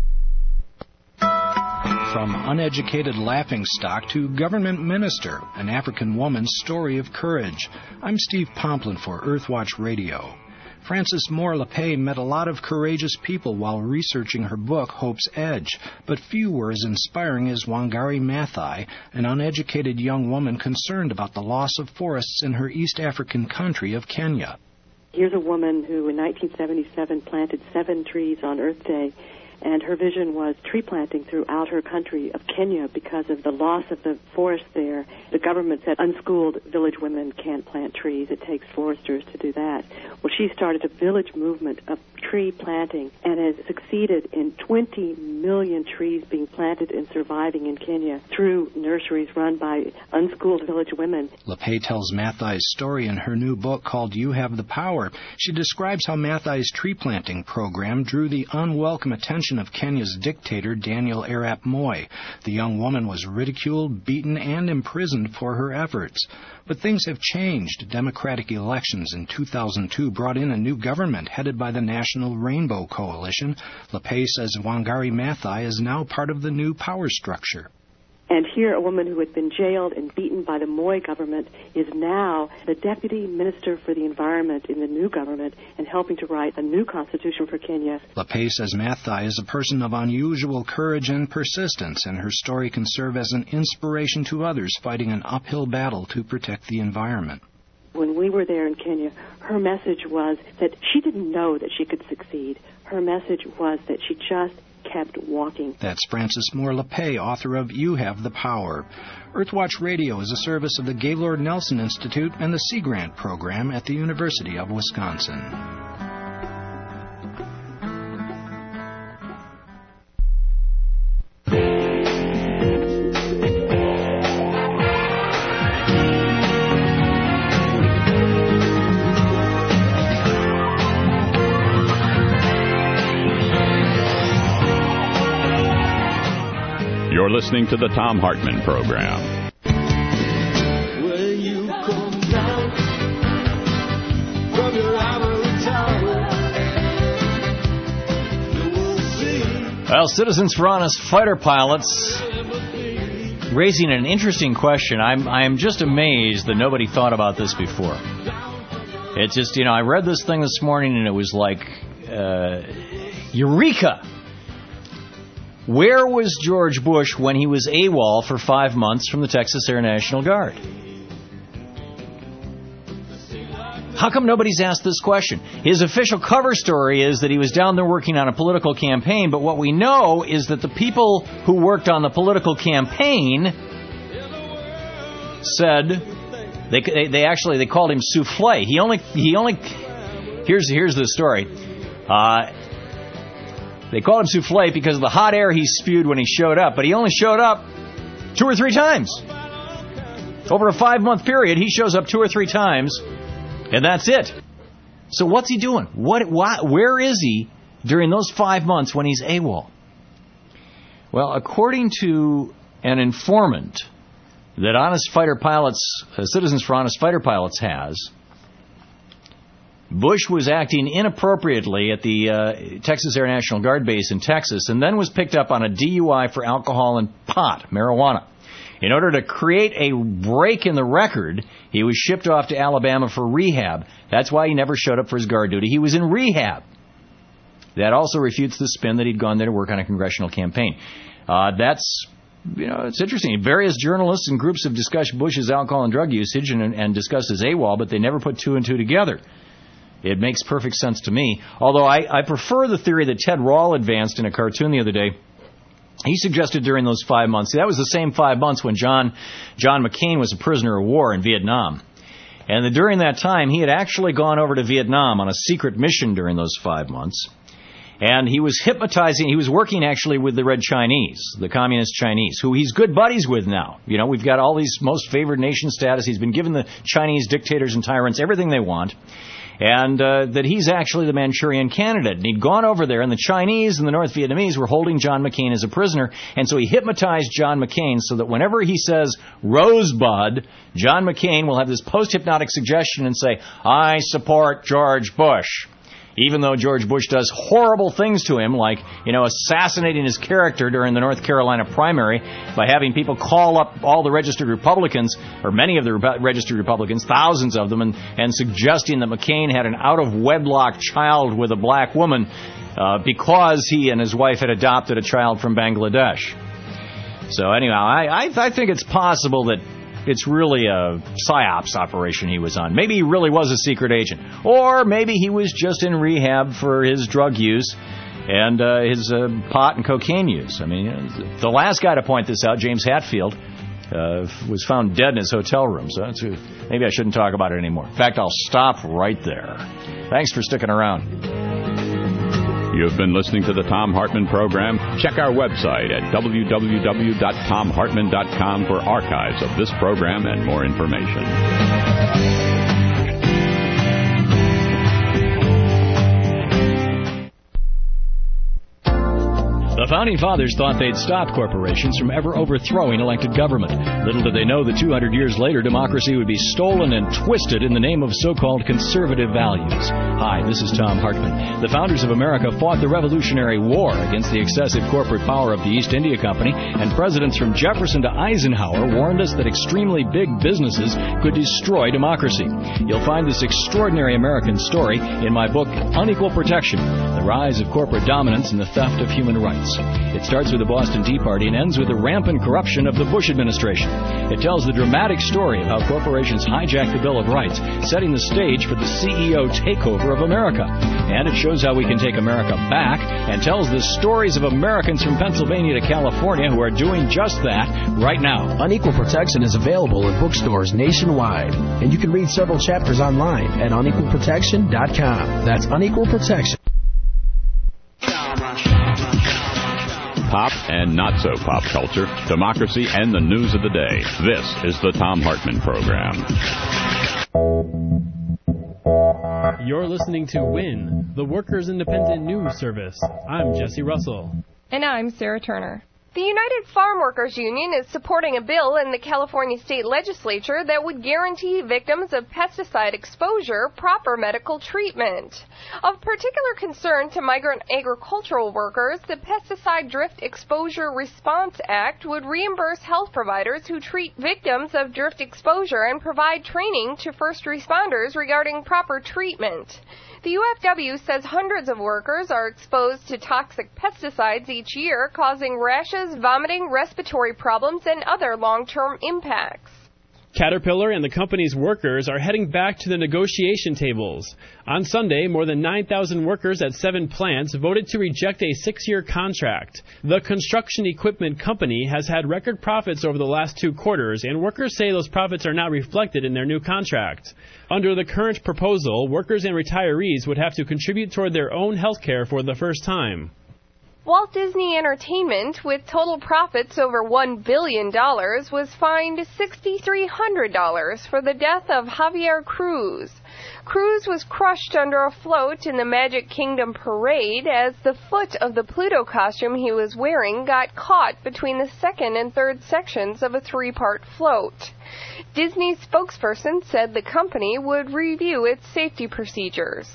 From uneducated laughingstock to government minister, an African woman's story of courage. I'm Steve Pomplin for Earthwatch Radio. Frances Moore LePay met a lot of courageous people while researching her book, Hope's Edge, but few were as inspiring as Wangari Maathai, an uneducated young woman concerned about the loss of forests in her East African country of Kenya. Here's a woman who in nineteen seventy-seven planted seven trees on Earth Day, and her vision was tree planting throughout her country of Kenya because of the loss of the forest there. The government said unschooled village women can't plant trees. It takes foresters to do that. Well, she started a village movement of tree planting and has succeeded in twenty million trees being planted and surviving in Kenya through nurseries run by unschooled village women. LePay tells Maathai's story in her new book called You Have the Power. She describes how Maathai's tree planting program drew the unwelcome attention of Kenya's dictator Daniel Arap Moi. The young woman was ridiculed, beaten, and imprisoned for her efforts. But things have changed. Democratic elections in two thousand two brought in a new government headed by the National Rainbow Coalition. LePay says Wangari Maathai is now part of the new power structure. And here, a woman who had been jailed and beaten by the Moi government is now the Deputy Minister for the Environment in the new government and helping to write a new constitution for Kenya. LePay says Maathai is a person of unusual courage and persistence, and her story can serve as an inspiration to others fighting an uphill battle to protect the environment. When we were there in Kenya, her message was that she didn't know that she could succeed. Her message was that she just kept walking. That's Frances Moore LePay, author of You Have the Power. Earthwatch Radio is a service of the Gaylord Nelson Institute and the Sea Grant program at the University of Wisconsin. You're listening to the Thom Hartmann Program. When you come down from your ivory tower, you will see. Well, Citizens for Honest Fighter Pilots raising an interesting question. I'm I'm just amazed that nobody thought about this before. It's just, you know, I read this thing this morning and it was like, uh, eureka! Where was George Bush when he was AWOL for five months from the Texas Air National Guard? How come nobody's asked this question? His official cover story is that he was down there working on a political campaign, but what we know is that the people who worked on the political campaign said they they, they actually they called him souffle. He only he only here's here's the story. Uh, They called him souffle because of the hot air he spewed when he showed up, but he only showed up two or three times. Over a five-month period, he shows up two or three times, and that's it. So what's he doing? What? Why, where is he during those five months when he's AWOL? Well, according to an informant that Honest Fighter Pilots, uh, Citizens for Honest Fighter Pilots has, Bush was acting inappropriately at the uh, Texas Air National Guard base in Texas and then was picked up on a D U I for alcohol and pot, marijuana. In order to create a break in the record, he was shipped off to Alabama for rehab. That's why he never showed up for his guard duty. He was in rehab. That also refutes the spin that he'd gone there to work on a congressional campaign. Uh, that's, you know, it's interesting. Various journalists and groups have discussed Bush's alcohol and drug usage and, and discussed his AWOL, but they never put two and two together. It makes perfect sense to me. Although I, I prefer the theory that Ted Rall advanced in a cartoon the other day. He suggested during those five months, see, that was the same five months when John John McCain was a prisoner of war in Vietnam. And that during that time, he had actually gone over to Vietnam on a secret mission during those five months. And he was hypnotizing, he was working actually with the Red Chinese, the Communist Chinese, who he's good buddies with now. You know, we've got all these most favored nation status. He's been given the Chinese dictators and tyrants everything they want. And uh, that he's actually the Manchurian candidate. And he'd gone over there, and the Chinese and the North Vietnamese were holding John McCain as a prisoner. And so he hypnotized John McCain so that whenever he says Rosebud, John McCain will have this post-hypnotic suggestion and say, I support George Bush. Even though George Bush does horrible things to him, like, you know, assassinating his character during the North Carolina primary by having people call up all the registered Republicans, or many of the re- registered Republicans, thousands of them, and, and suggesting that McCain had an out-of-wedlock child with a black woman uh, because he and his wife had adopted a child from Bangladesh. So anyhow, I, I, I think it's possible that it's really a psyops operation he was on. Maybe he really was a secret agent. Or maybe he was just in rehab for his drug use and uh, his uh, pot and cocaine use. I mean, the last guy to point this out, James Hatfield, uh, was found dead in his hotel room. So that's, maybe I shouldn't talk about it anymore. In fact, I'll stop right there. Thanks for sticking around. You've been listening to the Thom Hartmann Program. Check our website at w w w dot thom hartmann dot com for archives of this program and more information. The Founding Fathers thought they'd stop corporations from ever overthrowing elected government. Little did they know that two hundred years later, democracy would be stolen and twisted in the name of so-called conservative values. Hi, this is Thom Hartmann. The founders of America fought the Revolutionary War against the excessive corporate power of the East India Company, and presidents from Jefferson to Eisenhower warned us that extremely big businesses could destroy democracy. You'll find this extraordinary American story in my book, Unequal Protection, The Rise of Corporate Dominance and the Theft of Human Rights. It starts with the Boston Tea Party and ends with the rampant corruption of the Bush administration. It tells the dramatic story of how corporations hijacked the Bill of Rights, setting the stage for the C E O takeover of America. And it shows how we can take America back and tells the stories of Americans from Pennsylvania to California who are doing just that right now. Unequal Protection is available in bookstores nationwide, and you can read several chapters online at unequal protection dot com. That's Unequal Protection. Pop and not so pop culture, democracy, and the news of the day. This is the Thom Hartmann Program. You're listening to WIN, the Workers' Independent News Service. I'm Jesse Russell. And I'm Sarah Turner. The United Farm Workers Union is supporting a bill in the California state legislature that would guarantee victims of pesticide exposure proper medical treatment. Of particular concern to migrant agricultural workers, the Pesticide Drift Exposure Response Act would reimburse health providers who treat victims of drift exposure and provide training to first responders regarding proper treatment. The U F W says hundreds of workers are exposed to toxic pesticides each year, causing rashes, vomiting, respiratory problems, and other long-term impacts. Caterpillar and the company's workers are heading back to the negotiation tables. On Sunday, more than nine thousand workers at seven plants voted to reject a six-year contract. The construction equipment company has had record profits over the last two quarters, and workers say those profits are not reflected in their new contract. Under the current proposal, workers and retirees would have to contribute toward their own health care for the first time. Walt Disney Entertainment, with total profits over one billion dollars, was fined six thousand three hundred dollars for the death of Javier Cruz. Cruz was crushed under a float in the Magic Kingdom parade as the foot of the Pluto costume he was wearing got caught between the second and third sections of a three-part float. Disney's spokesperson said the company would review its safety procedures.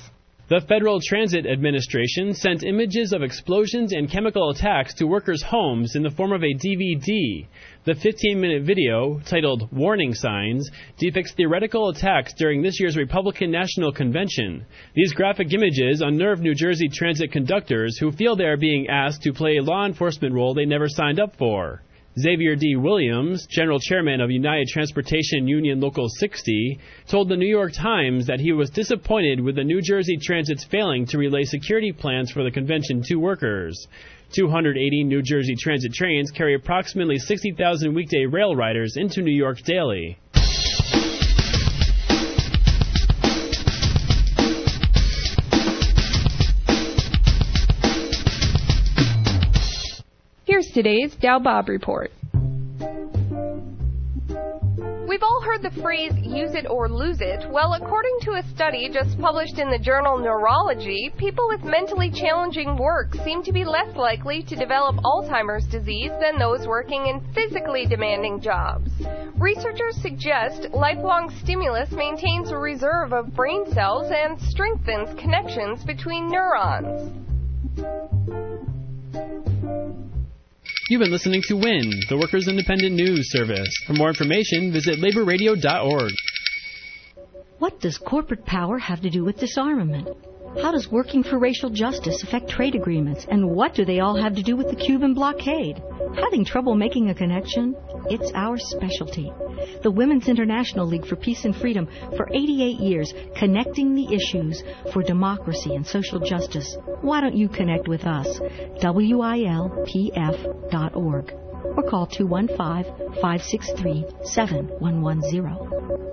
The Federal Transit Administration sent images of explosions and chemical attacks to workers' homes in the form of a D V D. The fifteen-minute video, titled Warning Signs, depicts theoretical attacks during this year's Republican National Convention. These graphic images unnerve New Jersey transit conductors who feel they are being asked to play a law enforcement role they never signed up for. Xavier D. Williams, general chairman of United Transportation Union Local sixty, told the New York Times that he was disappointed with the New Jersey Transit's failing to relay security plans for the convention to workers. two hundred eighty New Jersey Transit trains carry approximately sixty thousand weekday rail riders into New York daily. Here's today's Dow Bob Report. We've all heard the phrase, use it or lose it. Well, according to a study just published in the journal Neurology, people with mentally challenging work seem to be less likely to develop Alzheimer's disease than those working in physically demanding jobs. Researchers suggest lifelong stimulus maintains a reserve of brain cells and strengthens connections between neurons. You've been listening to W I N, the Workers' Independent News Service. For more information, visit labor radio dot org. What does corporate power have to do with disarmament? How does working for racial justice affect trade agreements? And what do they all have to do with the Cuban blockade? Having trouble making a connection? It's our specialty. The Women's International League for Peace and Freedom, for eighty-eight years, connecting the issues for democracy and social justice. Why don't you connect with us? W I L P F dot org or call two one five, five six three, seven one one zero.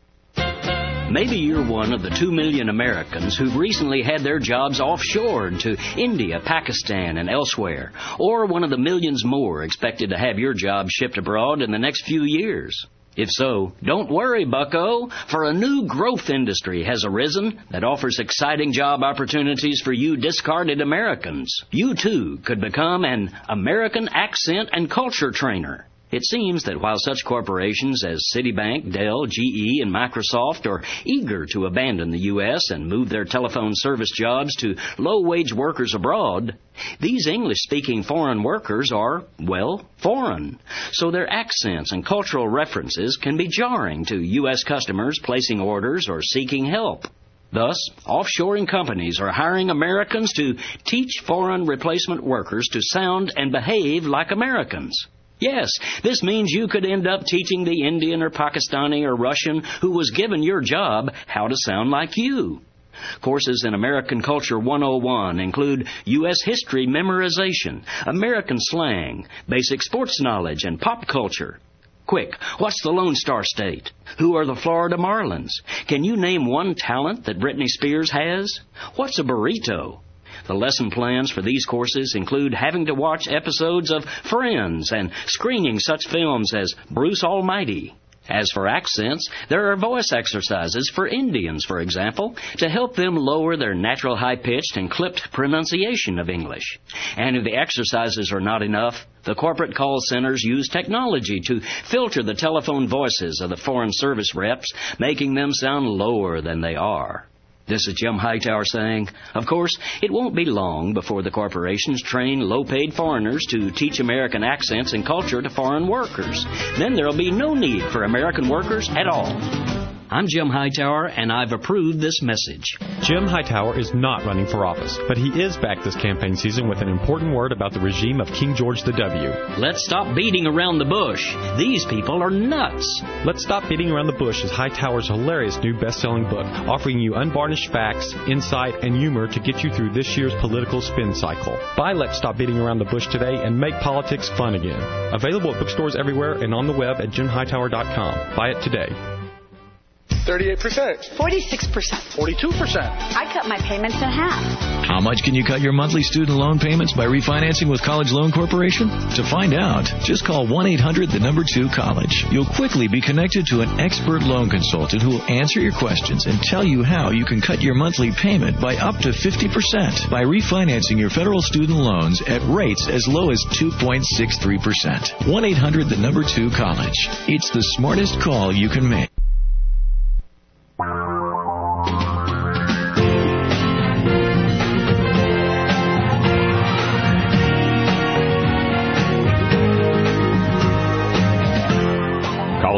Maybe you're one of the two million Americans who've recently had their jobs offshored to India, Pakistan, and elsewhere, or one of the millions more expected to have your job shipped abroad in the next few years. If so, don't worry, bucko, for a new growth industry has arisen that offers exciting job opportunities for you discarded Americans. You, too, could become an American accent and culture trainer. It seems that while such corporations as Citibank, Dell, G E, and Microsoft are eager to abandon the U S and move their telephone service jobs to low-wage workers abroad, these English-speaking foreign workers are, well, foreign. So their accents and cultural references can be jarring to U S customers placing orders or seeking help. Thus, offshoring companies are hiring Americans to teach foreign replacement workers to sound and behave like Americans. Yes, this means you could end up teaching the Indian or Pakistani or Russian who was given your job how to sound like you. Courses in American Culture one oh one include U S history memorization, American slang, basic sports knowledge, and pop culture. Quick, what's the Lone Star State? Who are the Florida Marlins? Can you name one talent that Britney Spears has? What's a burrito? The lesson plans for these courses include having to watch episodes of Friends and screening such films as Bruce Almighty. As for accents, there are voice exercises for Indians, for example, to help them lower their natural high-pitched and clipped pronunciation of English. And if the exercises are not enough, the corporate call centers use technology to filter the telephone voices of the foreign service reps, making them sound lower than they are. This is Jim Hightower saying, of course, it won't be long before the corporations train low-paid foreigners to teach American accents and culture to foreign workers. Then there'll be no need for American workers at all. I'm Jim Hightower, and I've approved this message. Jim Hightower is not running for office, but he is back this campaign season with an important word about the regime of King George the W. Let's stop beating around the bush. These people are nuts. Let's Stop Beating Around the Bush is Hightower's hilarious new best-selling book, offering you unvarnished facts, insight, and humor to get you through this year's political spin cycle. Buy Let's Stop Beating Around the Bush today and make politics fun again. Available at bookstores everywhere and on the web at jim hightower dot com. Buy it today. thirty-eight percent. forty-six percent. forty-two percent. I cut my payments in half. How much can you cut your monthly student loan payments by refinancing with College Loan Corporation? To find out, just call one eight hundred the number two college. You'll quickly be connected to an expert loan consultant who will answer your questions and tell you how you can cut your monthly payment by up to fifty percent by refinancing your federal student loans at rates as low as two point six three percent. one eight hundred the number two college. It's the smartest call you can make.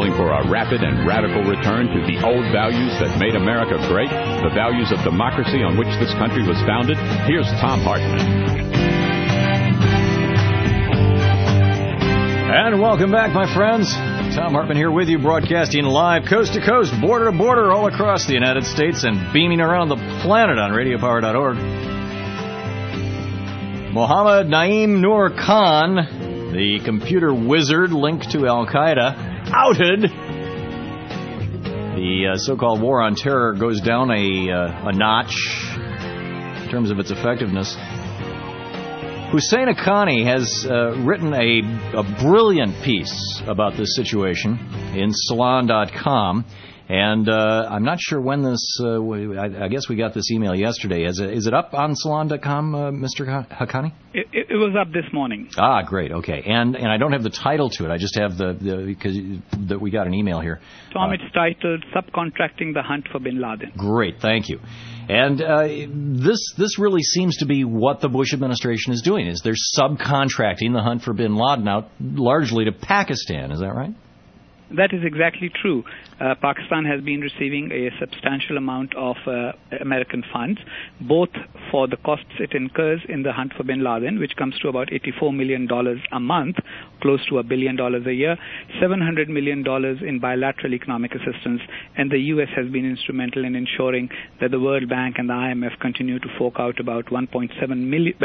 Calling for a rapid and radical return to the old values that made America great, the values of democracy on which this country was founded, here's Thom Hartmann. And welcome back, my friends. Thom Hartmann here with you, broadcasting live coast to coast, border to border, all across the United States and beaming around the planet on radio power dot org. Mohammed Naeem Noor Khan, the computer wizard linked to Al-Qaeda, outed. The uh, so-called war on terror goes down a, uh, a notch in terms of its effectiveness. Hussein Haqqani has uh, written a, a brilliant piece about this situation in Salon dot com, and uh, I'm not sure when this, uh, I, I guess we got this email yesterday. Is it, is it up on Salon dot com, uh, Mister Haqqani? It, it was up this morning. Ah, great, okay. And and I don't have the title to it. I just have the, the because that we got an email here. Tom, uh, it's titled Subcontracting the Hunt for Bin Laden. Great, thank you. And uh, this this really seems to be what the Bush administration is doing, is they're subcontracting the hunt for bin Laden out largely to Pakistan. Is that right? That is exactly true. Uh, Pakistan has been receiving a substantial amount of uh, American funds, both for the costs it incurs in the hunt for bin Laden, which comes to about eighty-four million dollars a month, close to a billion dollars a year, seven hundred million dollars in bilateral economic assistance, and the U S has been instrumental in ensuring that the World Bank and the I M F continue to fork out about one point seven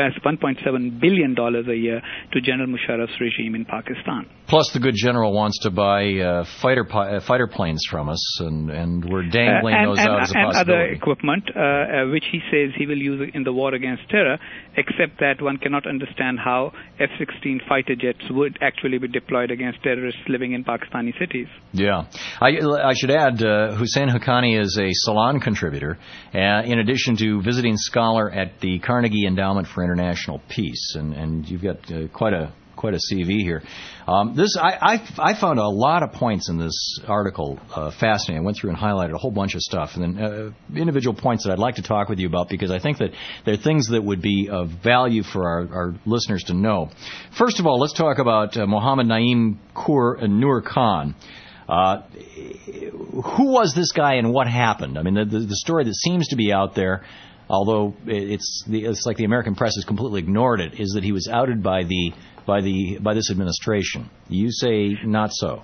billion dollars a year to General Musharraf's regime in Pakistan. Plus, the good general wants to buy uh, fighter pi- uh, fighter planes from us, and, and we're dangling uh, and, those and, out as a and possibility. other equipment, uh, uh, which he says he will use in the war against terror, except that one cannot understand how F sixteen fighter jets would actually be deployed against terrorists living in Pakistani cities. Yeah. I, I should add, uh, Hussein Haqqani is a Salon contributor, uh, in addition to visiting scholar at the Carnegie Endowment for International Peace, and, and you've got uh, quite a quite a C V here. Um, this I, I, I found a lot of points in this article uh, fascinating. I went through and highlighted a whole bunch of stuff, and then uh, individual points that I'd like to talk with you about, because I think that there are things that would be of value for our, our listeners to know. First of all, let's talk about uh, Mohammed Naeem Noor Khan. Uh, who was this guy and what happened? I mean, the, the, the story that seems to be out there, although it's the, it's like the American press has completely ignored it, is that he was outed by the by the by this administration. You say not so.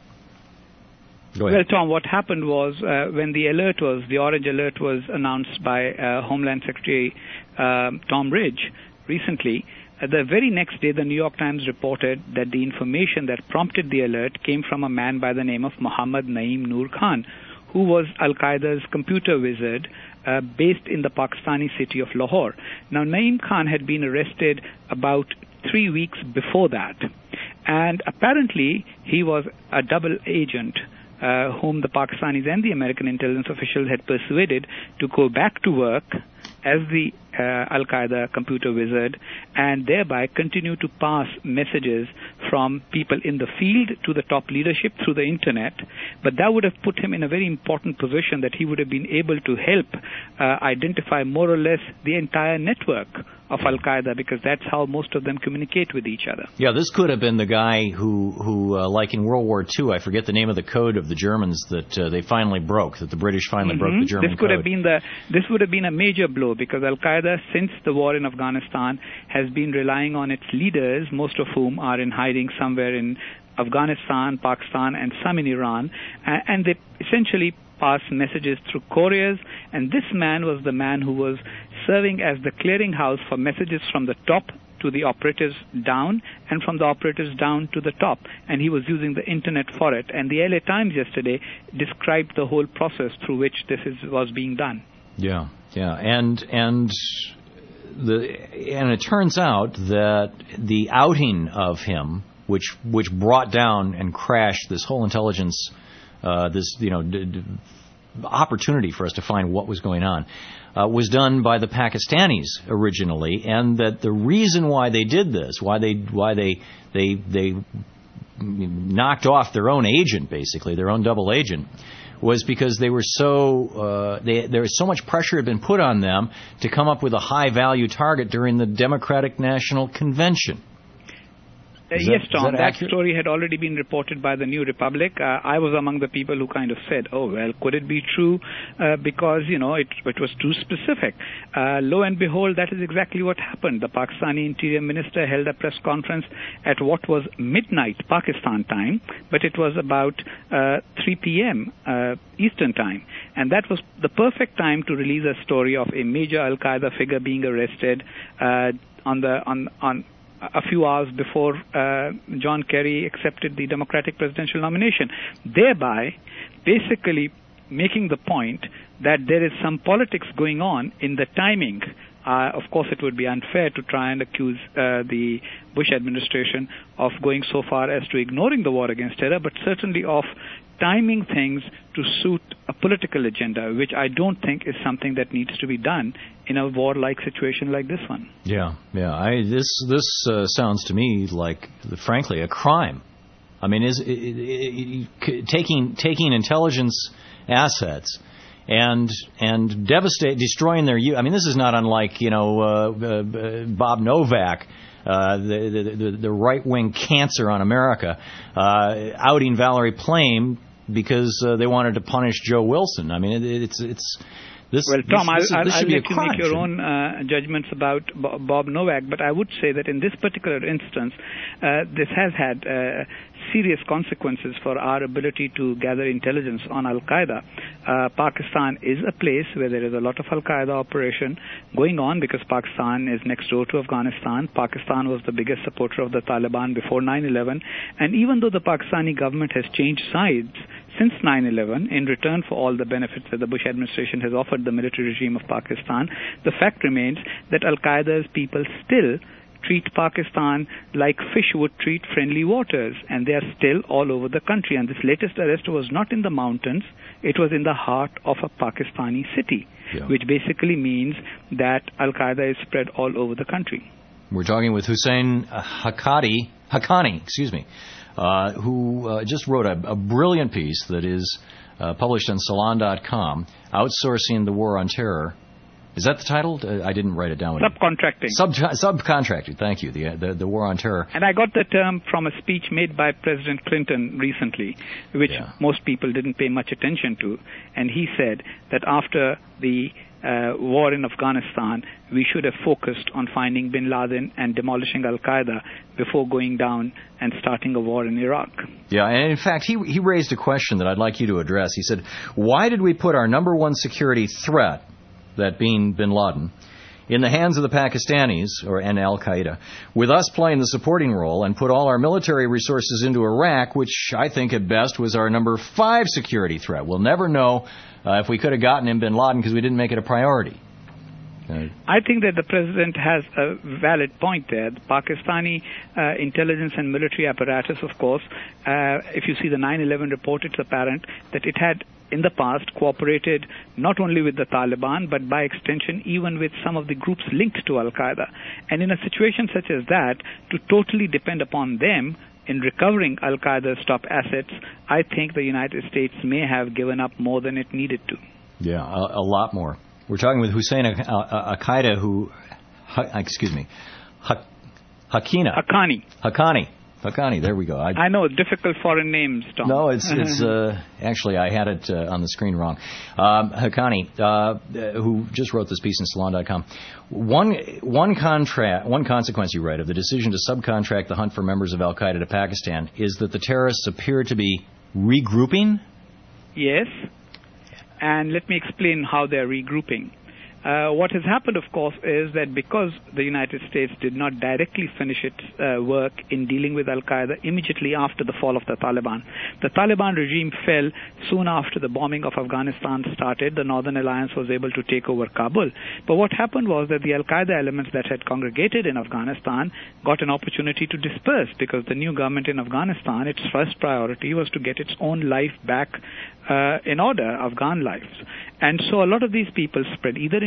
Go ahead. Well, Tom, what happened was uh, when the alert was, the orange alert was announced by uh, Homeland Secretary uh, Tom Ridge recently, uh, the very next day the New York Times reported that the information that prompted the alert came from a man by the name of Mohammed Naeem Noor Khan, who was Al-Qaeda's computer wizard uh, based in the Pakistani city of Lahore. Now, Naeem Khan had been arrested about three weeks before that, and apparently he was a double agent uh, whom the Pakistanis and the American intelligence officials had persuaded to go back to work as the uh, Al-Qaeda computer wizard, and thereby continue to pass messages from people in the field to the top leadership through the internet. But that would have put him in a very important position, that he would have been able to help uh, identify more or less the entire network of Al-Qaeda, because that's how most of them communicate with each other. Yeah, this could have been the guy who, who uh, like in World War Two, I forget the name of the code of the Germans that uh, they finally broke, that the British finally mm-hmm. broke the German this could code. Have been the, this would have been a major blow, because Al-Qaeda, since the war in Afghanistan, has been relying on its leaders, most of whom are in hiding somewhere in Afghanistan, Pakistan, and some in Iran, uh, and they essentially pass messages through couriers, and this man was the man who was serving as the clearinghouse for messages from the top to the operatives down, and from the operatives down to the top, and he was using the internet for it. And the L A Times yesterday described the whole process through which this is, was being done. Yeah, yeah, and and the and it turns out that the outing of him, which which brought down and crashed this whole intelligence, uh, this you know d- d- opportunity for us to find what was going on, uh, was done by the Pakistanis originally, and that the reason why they did this, why they why they they they knocked off their own agent, basically their own double agent, was because they were so uh, they, there was so much pressure had been put on them to come up with a high value target during the Democratic National Convention. Uh, Is yes, that, Tom. that, that story had already been reported by the New Republic. Uh, I was among the people who kind of said, "Oh well, could it be true?" Uh, because you know it, it was too specific. Uh, lo and behold, that is exactly what happened. The Pakistani Interior Minister held a press conference at what was midnight Pakistan time, but it was about uh, three p.m. Uh, Eastern time, and that was the perfect time to release a story of a major Al Qaeda figure being arrested uh, on the on on. a few hours before uh, John Kerry accepted the Democratic presidential nomination, thereby basically making the point that there is some politics going on in the timing. Uh, of course, it would be unfair to try and accuse uh, the Bush administration of going so far as to ignoring the war against terror, but certainly of timing things to suit a political agenda, which I don't think is something that needs to be done in a war-like situation like this one. Yeah, yeah. I, this this uh, sounds to me like, frankly, a crime. I mean, is it, it, it, taking taking intelligence assets and and devastate, destroying their youth. I mean, this is not unlike, you know, uh, uh, Bob Novak, uh, the, the, the right-wing cancer on America, uh, outing Valerie Plame because uh, they wanted to punish Joe Wilson. I mean, it, it's it's. This, well, Tom, this, this, I'll, this I'll should be let a you crime, make your own uh, judgments about Bob Novak, but I would say that in this particular instance, uh, this has had uh, serious consequences for our ability to gather intelligence on Al-Qaeda. Uh, Pakistan is a place where there is a lot of Al-Qaeda operation going on because Pakistan is next door to Afghanistan. Pakistan was the biggest supporter of the Taliban before nine eleven, and even though the Pakistani government has changed sides since nine eleven, in return for all the benefits that the Bush administration has offered the military regime of Pakistan, the fact remains that Al-Qaeda's people still treat Pakistan like fish would treat friendly waters, and they are still all over the country. And this latest arrest was not in the mountains, it was in the heart of a Pakistani city, yeah. which basically means that Al-Qaeda is spread all over the country. We're talking with Hussein Haqqani, Haqqani, excuse me, Uh, who uh, just wrote a, a brilliant piece that is uh, published on Salon dot com, Outsourcing the War on Terror. Is that the title? Uh, I didn't write it down. Subcontracting. Sub, subcontracting, thank you, the, the the War on Terror. And I got the term from a speech made by President Clinton recently, which yeah. most people didn't pay much attention to. And he said that after the Uh, war in Afghanistan, we should have focused on finding bin Laden and demolishing Al-Qaeda before going down and starting a war in Iraq. Yeah, and in fact, he he raised a question that I'd like you to address. He said, why did we put our number one security threat, that being bin Laden, in the hands of the Pakistanis, or and Al-Qaeda, with us playing the supporting role, and put all our military resources into Iraq, which I think at best was our number five security threat. We'll never know uh, if we could have gotten him bin Laden because we didn't make it a priority. Uh, I think that the president has a valid point there. The Pakistani uh, intelligence and military apparatus, of course, uh, if you see the nine eleven report, it's apparent that it had in the past cooperated not only with the Taliban, but by extension even with some of the groups linked to Al-Qaeda. And in a situation such as that, to totally depend upon them in recovering Al-Qaeda's top assets, I think the United States may have given up more than it needed to. Yeah, a, a lot more. We're talking with Hussein Al-Qaeda, who, ha, excuse me, ha, Haqqani. Haqqani. Haqqani. Haqqani, there we go. I, I know, difficult foreign names, Tom. No, it's, it's uh, actually, I had it uh, on the screen wrong. Um, Haqqani, uh, who just wrote this piece in Salon dot com. One, one, contra- one consequence, you write, of the decision to subcontract the hunt for members of Al-Qaeda to Pakistan is that the terrorists appear to be regrouping? Yes. And let me explain how they're regrouping. Uh, what has happened, of course, is that because the United States did not directly finish its uh, work in dealing with Al-Qaeda immediately after the fall of the Taliban, the Taliban regime fell soon after the bombing of Afghanistan started. The Northern Alliance was able to take over Kabul. But what happened was that the Al-Qaeda elements that had congregated in Afghanistan got an opportunity to disperse because the new government in Afghanistan, its first priority was to get its own life back uh, in order, Afghan lives. And so a lot of these people spread either into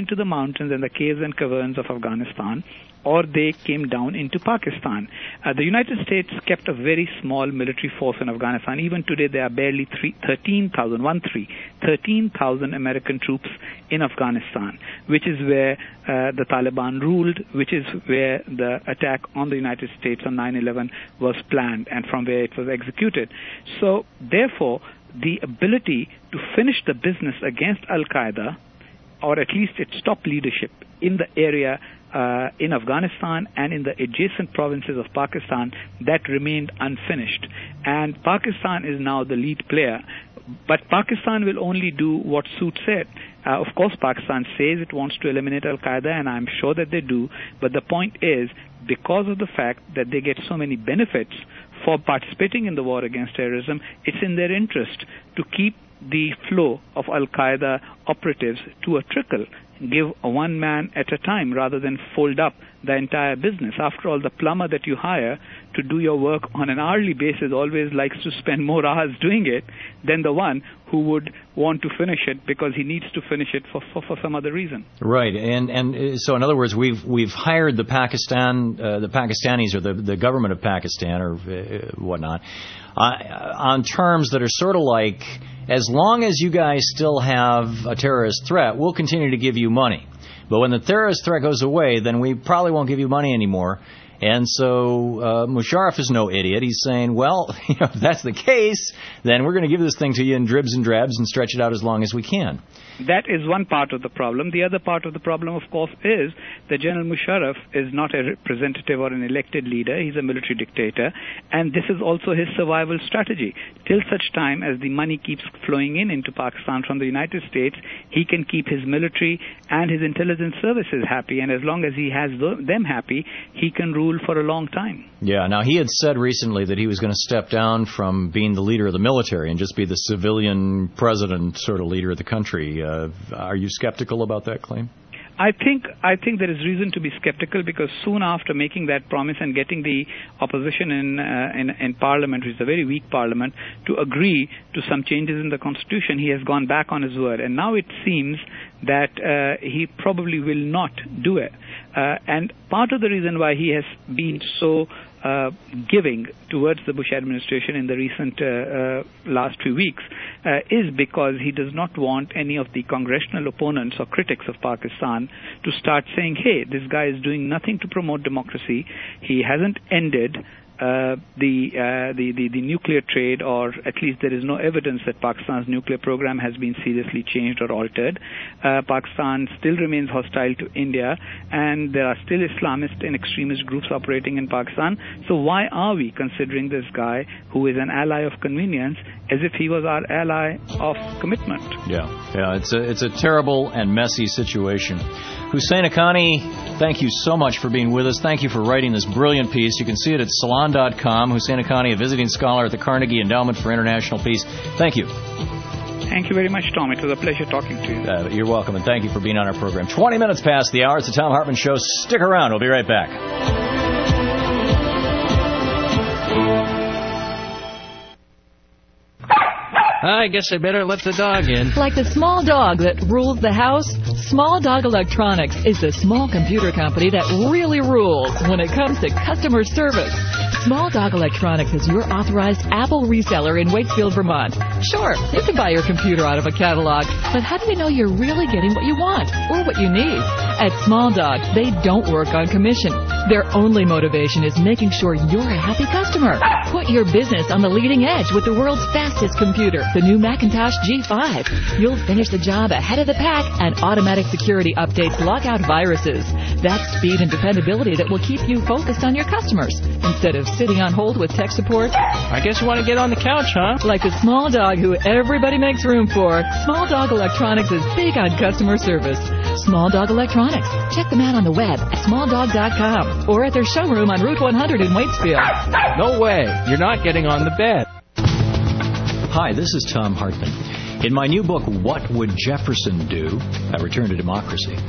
into the mountains and the caves and caverns of Afghanistan, or they came down into Pakistan. Uh, the United States kept a very small military force in Afghanistan. Even today, there are barely thirteen thousand, one three, thirteen thousand American troops in Afghanistan, which is where uh, the Taliban ruled, which is where the attack on the United States on nine eleven was planned and from where it was executed. So, therefore, the ability to finish the business against Al-Qaeda, or at least its top leadership in the area uh, in Afghanistan and in the adjacent provinces of Pakistan, that remained unfinished. And Pakistan is now the lead player. But Pakistan will only do what suits it. Uh, of course, Pakistan says it wants to eliminate Al-Qaeda, and I'm sure that they do. But the point is, because of the fact that they get so many benefits for participating in the war against terrorism, it's in their interest to keep the flow of Al-Qaeda operatives to a trickle, give a one man at a time rather than fold up the entire business. After all, the plumber that you hire to do your work on an hourly basis always likes to spend more hours doing it than the one who would want to finish it because he needs to finish it for, for, for some other reason. Right, and and so in other words, we've we've hired the Pakistan, uh, the Pakistanis or the the government of Pakistan or uh, whatnot, uh, on terms that are sort of like, as long as you guys still have a terrorist threat, we'll continue to give you money. But when the terrorist threat goes away, then we probably won't give you money anymore. And so uh, Musharraf is no idiot. He's saying, well, you know, if that's the case, then we're going to give this thing to you in dribs and drabs and stretch it out as long as we can. That is one part of the problem. The other part of the problem, of course, is that General Musharraf is not a representative or an elected leader. He's a military dictator. And this is also his survival strategy. Till such time as the money keeps flowing in into Pakistan from the United States, he can keep his military and his intelligence services happy. And as long as he has them happy, he can rule for a long time. Yeah, now he had said recently that he was going to step down from being the leader of the military and just be the civilian president sort of leader of the country. Uh, are you skeptical about that claim? I think I think there is reason to be skeptical because soon after making that promise and getting the opposition in, uh, in in Parliament, which is a very weak Parliament, to agree to some changes in the Constitution, he has gone back on his word. And now it seems that uh, he probably will not do it. Uh, and part of the reason why he has been so uh, giving towards the Bush administration in the recent uh, uh, last few weeks uh, is because he does not want any of the congressional opponents or critics of Pakistan to start saying, hey, this guy is doing nothing to promote democracy. He hasn't ended Uh, the, uh, the the the nuclear trade, or at least there is no evidence that Pakistan's nuclear program has been seriously changed or altered. Uh, Pakistan still remains hostile to India, and there are still Islamist and extremist groups operating in Pakistan. So why are we considering this guy, who is an ally of convenience, as if he was our ally of commitment? Yeah, yeah, it's a it's a terrible and messy situation. Hussein Haqqani, thank you so much for being with us. Thank you for writing this brilliant piece. You can see it at salon dot com. Hussein Haqqani, a visiting scholar at the Carnegie Endowment for International Peace. Thank you. Thank you very much, Tom. It was a pleasure talking to you. Uh, you're welcome, and thank you for being on our program. twenty minutes past the hour. It's the Tom Hartman Show. Stick around. We'll be right back. I guess I better let the dog in. Like the small dog that rules the house, Small Dog Electronics is the small computer company that really rules when it comes to customer service. Small Dog Electronics is your authorized Apple reseller in Waitsfield, Vermont. Sure, you can buy your computer out of a catalog, but how do you know you're really getting what you want or what you need? At Small Dog, they don't work on commission. Their only motivation is making sure you're a happy customer. Put your business on the leading edge with the world's fastest computer, the new Macintosh G five. You'll finish the job ahead of the pack, and automatic security updates lock out viruses. That's speed and dependability that will keep you focused on your customers instead of sitting on hold with tech support. I guess you want to get on the couch, huh? Like the small dog who everybody makes room for, Small Dog Electronics is big on customer service. Small Dog Electronics. Check them out on the web at small dog dot com or at their showroom on Route one hundred in Waitsfield. No way. You're not getting on the bed. Hi, this is Tom Hartman. In my new book, What Would Jefferson Do? A Return to Democracy,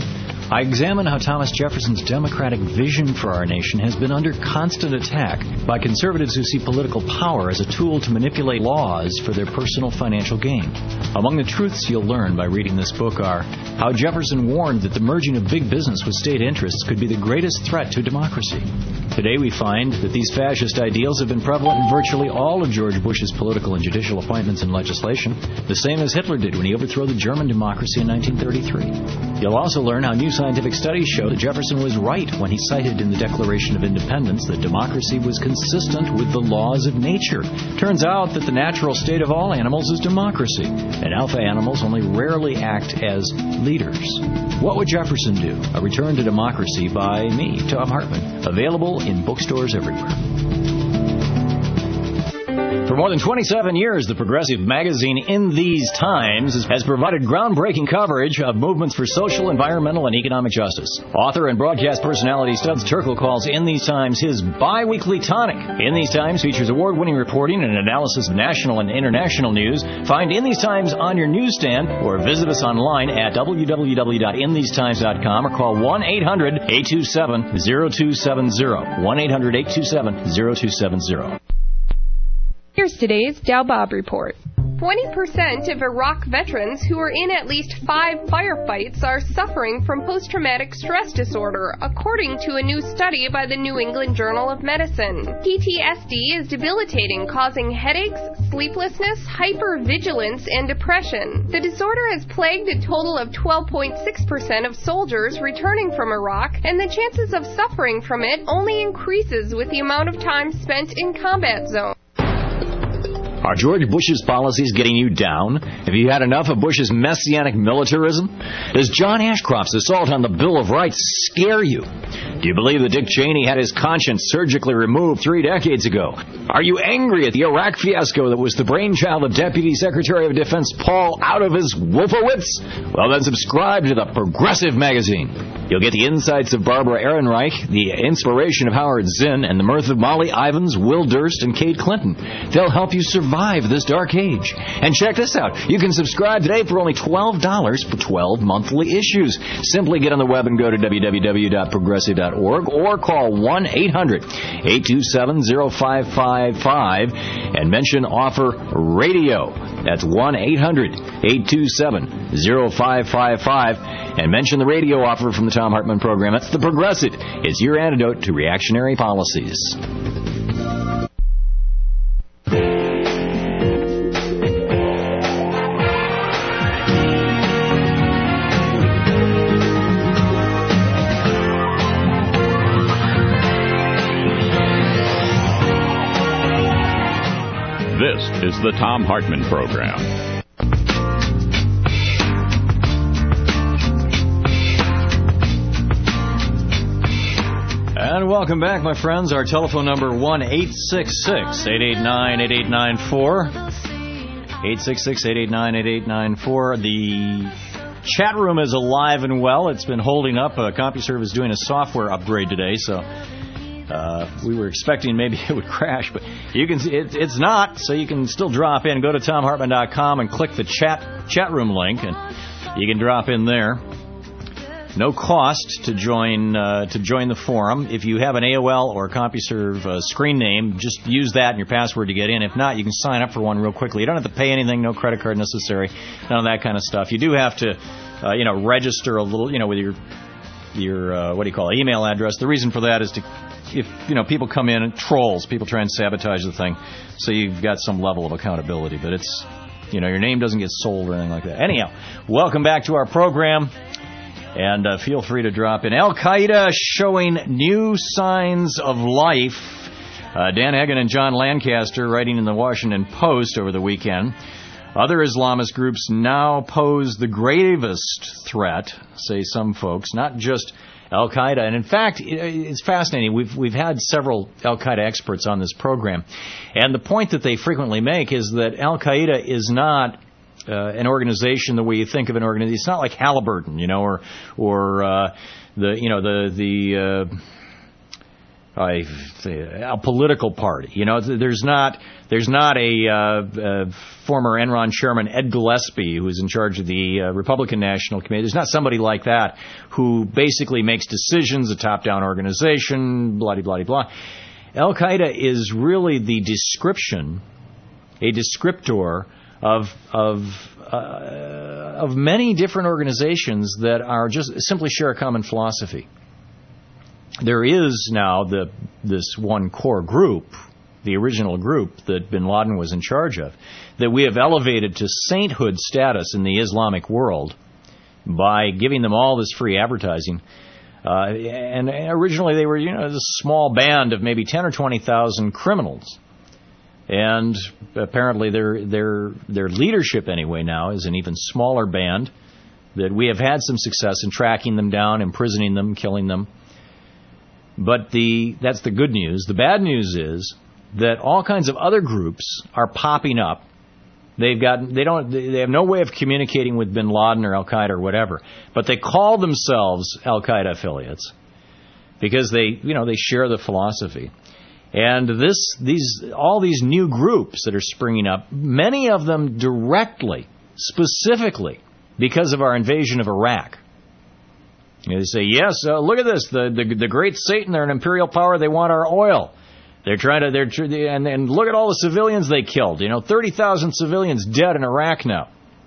I examine how Thomas Jefferson's democratic vision for our nation has been under constant attack by conservatives who see political power as a tool to manipulate laws for their personal financial gain. Among the truths you'll learn by reading this book are how Jefferson warned that the merging of big business with state interests could be the greatest threat to democracy. Today we find that these fascist ideals have been prevalent in virtually all of George Bush's political and judicial appointments and legislation, the same as Hitler did when he overthrew the German democracy in nineteen thirty-three. You'll also learn how new scientific studies show that Jefferson was right when he cited in the Declaration of Independence that democracy was consistent with the laws of nature. Turns out that the natural state of all animals is democracy, and alpha animals only rarely act as leaders. What would Jefferson do? A Return to Democracy by me, Tom Hartman. Available in bookstores everywhere. For more than twenty-seven years, the progressive magazine In These Times has provided groundbreaking coverage of movements for social, environmental, and economic justice. Author and broadcast personality Studs Terkel calls In These Times his bi-weekly tonic. In These Times features award-winning reporting and analysis of national and international news. Find In These Times on your newsstand or visit us online at w w w dot in these times dot com or call one eight hundred eight two seven zero two seven zero. one eight hundred eight two seven zero two seven zero. Here's today's Dow Bob Report. twenty percent of Iraq veterans who are in at least five firefights are suffering from post-traumatic stress disorder, according to a new study by the New England Journal of Medicine. P T S D is debilitating, causing headaches, sleeplessness, hypervigilance, and depression. The disorder has plagued a total of twelve point six percent of soldiers returning from Iraq, and the chances of suffering from it only increases with the amount of time spent in combat zones. Are George Bush's policies getting you down? Have you had enough of Bush's messianic militarism? Does John Ashcroft's assault on the Bill of Rights scare you? Do you believe that Dick Cheney had his conscience surgically removed three decades ago? Are you angry at the Iraq fiasco that was the brainchild of Deputy Secretary of Defense Paul out of his Wolfowitz? Well, then subscribe to the Progressive Magazine. You'll get the insights of Barbara Ehrenreich, the inspiration of Howard Zinn, and the mirth of Molly Ivins, Will Durst, and Kate Clinton. They'll help you survive this dark age. And check this out. You can subscribe today for only twelve dollars for twelve monthly issues. Simply get on the web and go to w w w dot progressive dot org or call one eight hundred eight two seven zero five five five and mention offer radio. That's one eight hundred eight two seven zero five five five and mention the radio offer from the Tom Hartman program. That's the Progressive. It's your antidote to reactionary policies. This is the Tom Hartman Program. And welcome back, my friends. Our telephone number, one eight six six, eight eight nine, eight eight nine four. eight six six, eight eight nine, eight eight nine four. The chat room is alive and well. It's been holding up. Uh, CompuServe is doing a software upgrade today, so uh, we were expecting maybe it would crash, but you can see it, it's not, so you can still drop in. Go to tom hartman dot com and click the chat chat room link, and you can drop in there. No cost to join uh, to join the forum. If you have an A O L or CompuServe uh, screen name, just use that and your password to get in. If not, you can sign up for one real quickly. You don't have to pay anything, no credit card necessary, none of that kind of stuff. You do have to, uh, you know, register a little, you know, with your your uh, what do you call it, email address. The reason for that is to, if you know, people come in and trolls, people try and sabotage the thing, so you've got some level of accountability. But it's, you know, your name doesn't get sold or anything like that. Anyhow, welcome back to our program. And uh, feel free to drop in. Al-Qaeda showing new signs of life. Uh, Dan Egan and John Lancaster writing in the Washington Post over the weekend. Other Islamist groups now pose the gravest threat, say some folks, not just Al-Qaeda. And in fact, it's fascinating. We've we've had several Al-Qaeda experts on this program. And the point that they frequently make is that Al-Qaeda is not Uh, an organization the way you think of an organization. It's not like Halliburton, you know, or or uh, the you know the the uh, a, a political party. You know, there's not there's not a, uh, a former Enron chairman Ed Gillespie, who's in charge of the uh, Republican National Committee. There's not somebody like that who basically makes decisions, a top-down organization, blah, blah, blah. Al-Qaeda is really the description, a descriptor of of uh, of many different organizations that are just simply share a common philosophy. There is now the this one core group, the original group that bin Laden was in charge of, that we have elevated to sainthood status in the Islamic world by giving them all this free advertising. Uh, and originally they were, you know, this small band of maybe ten or twenty thousand criminals. And apparently their their their leadership anyway now is an even smaller band that we have had some success in tracking them down, imprisoning them, killing them. But the that's the good news. The bad news is that all kinds of other groups are popping up. They've got they don't they have no way of communicating with bin Laden or Al-Qaeda or whatever, but they call themselves Al-Qaeda affiliates because they you know they share the philosophy. And this these all these new groups that are springing up, many of them directly, specifically because of our invasion of Iraq. You know, they say, yes, uh, look at this, the, the the great Satan, they're an imperial power, they want our oil. They're trying to, they're and, and look at all the civilians they killed. You know, thirty thousand civilians dead in Iraq now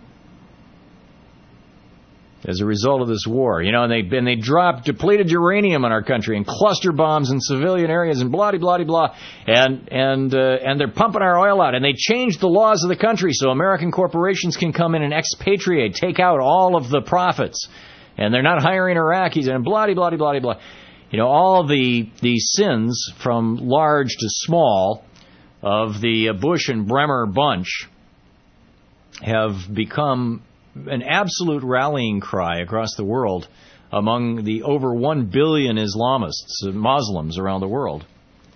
as a result of this war. You know, and they and they dropped depleted uranium in our country and cluster bombs in civilian areas and blah blah blah, and and uh, and they're pumping our oil out. And they changed the laws of the country so American corporations can come in and expatriate, take out all of the profits. And they're not hiring Iraqis and blah, blah, blah, blah, blah. You know, all the the sins from large to small of the Bush and Bremer bunch have become an absolute rallying cry across the world among the over one billion Islamists, Muslims around the world.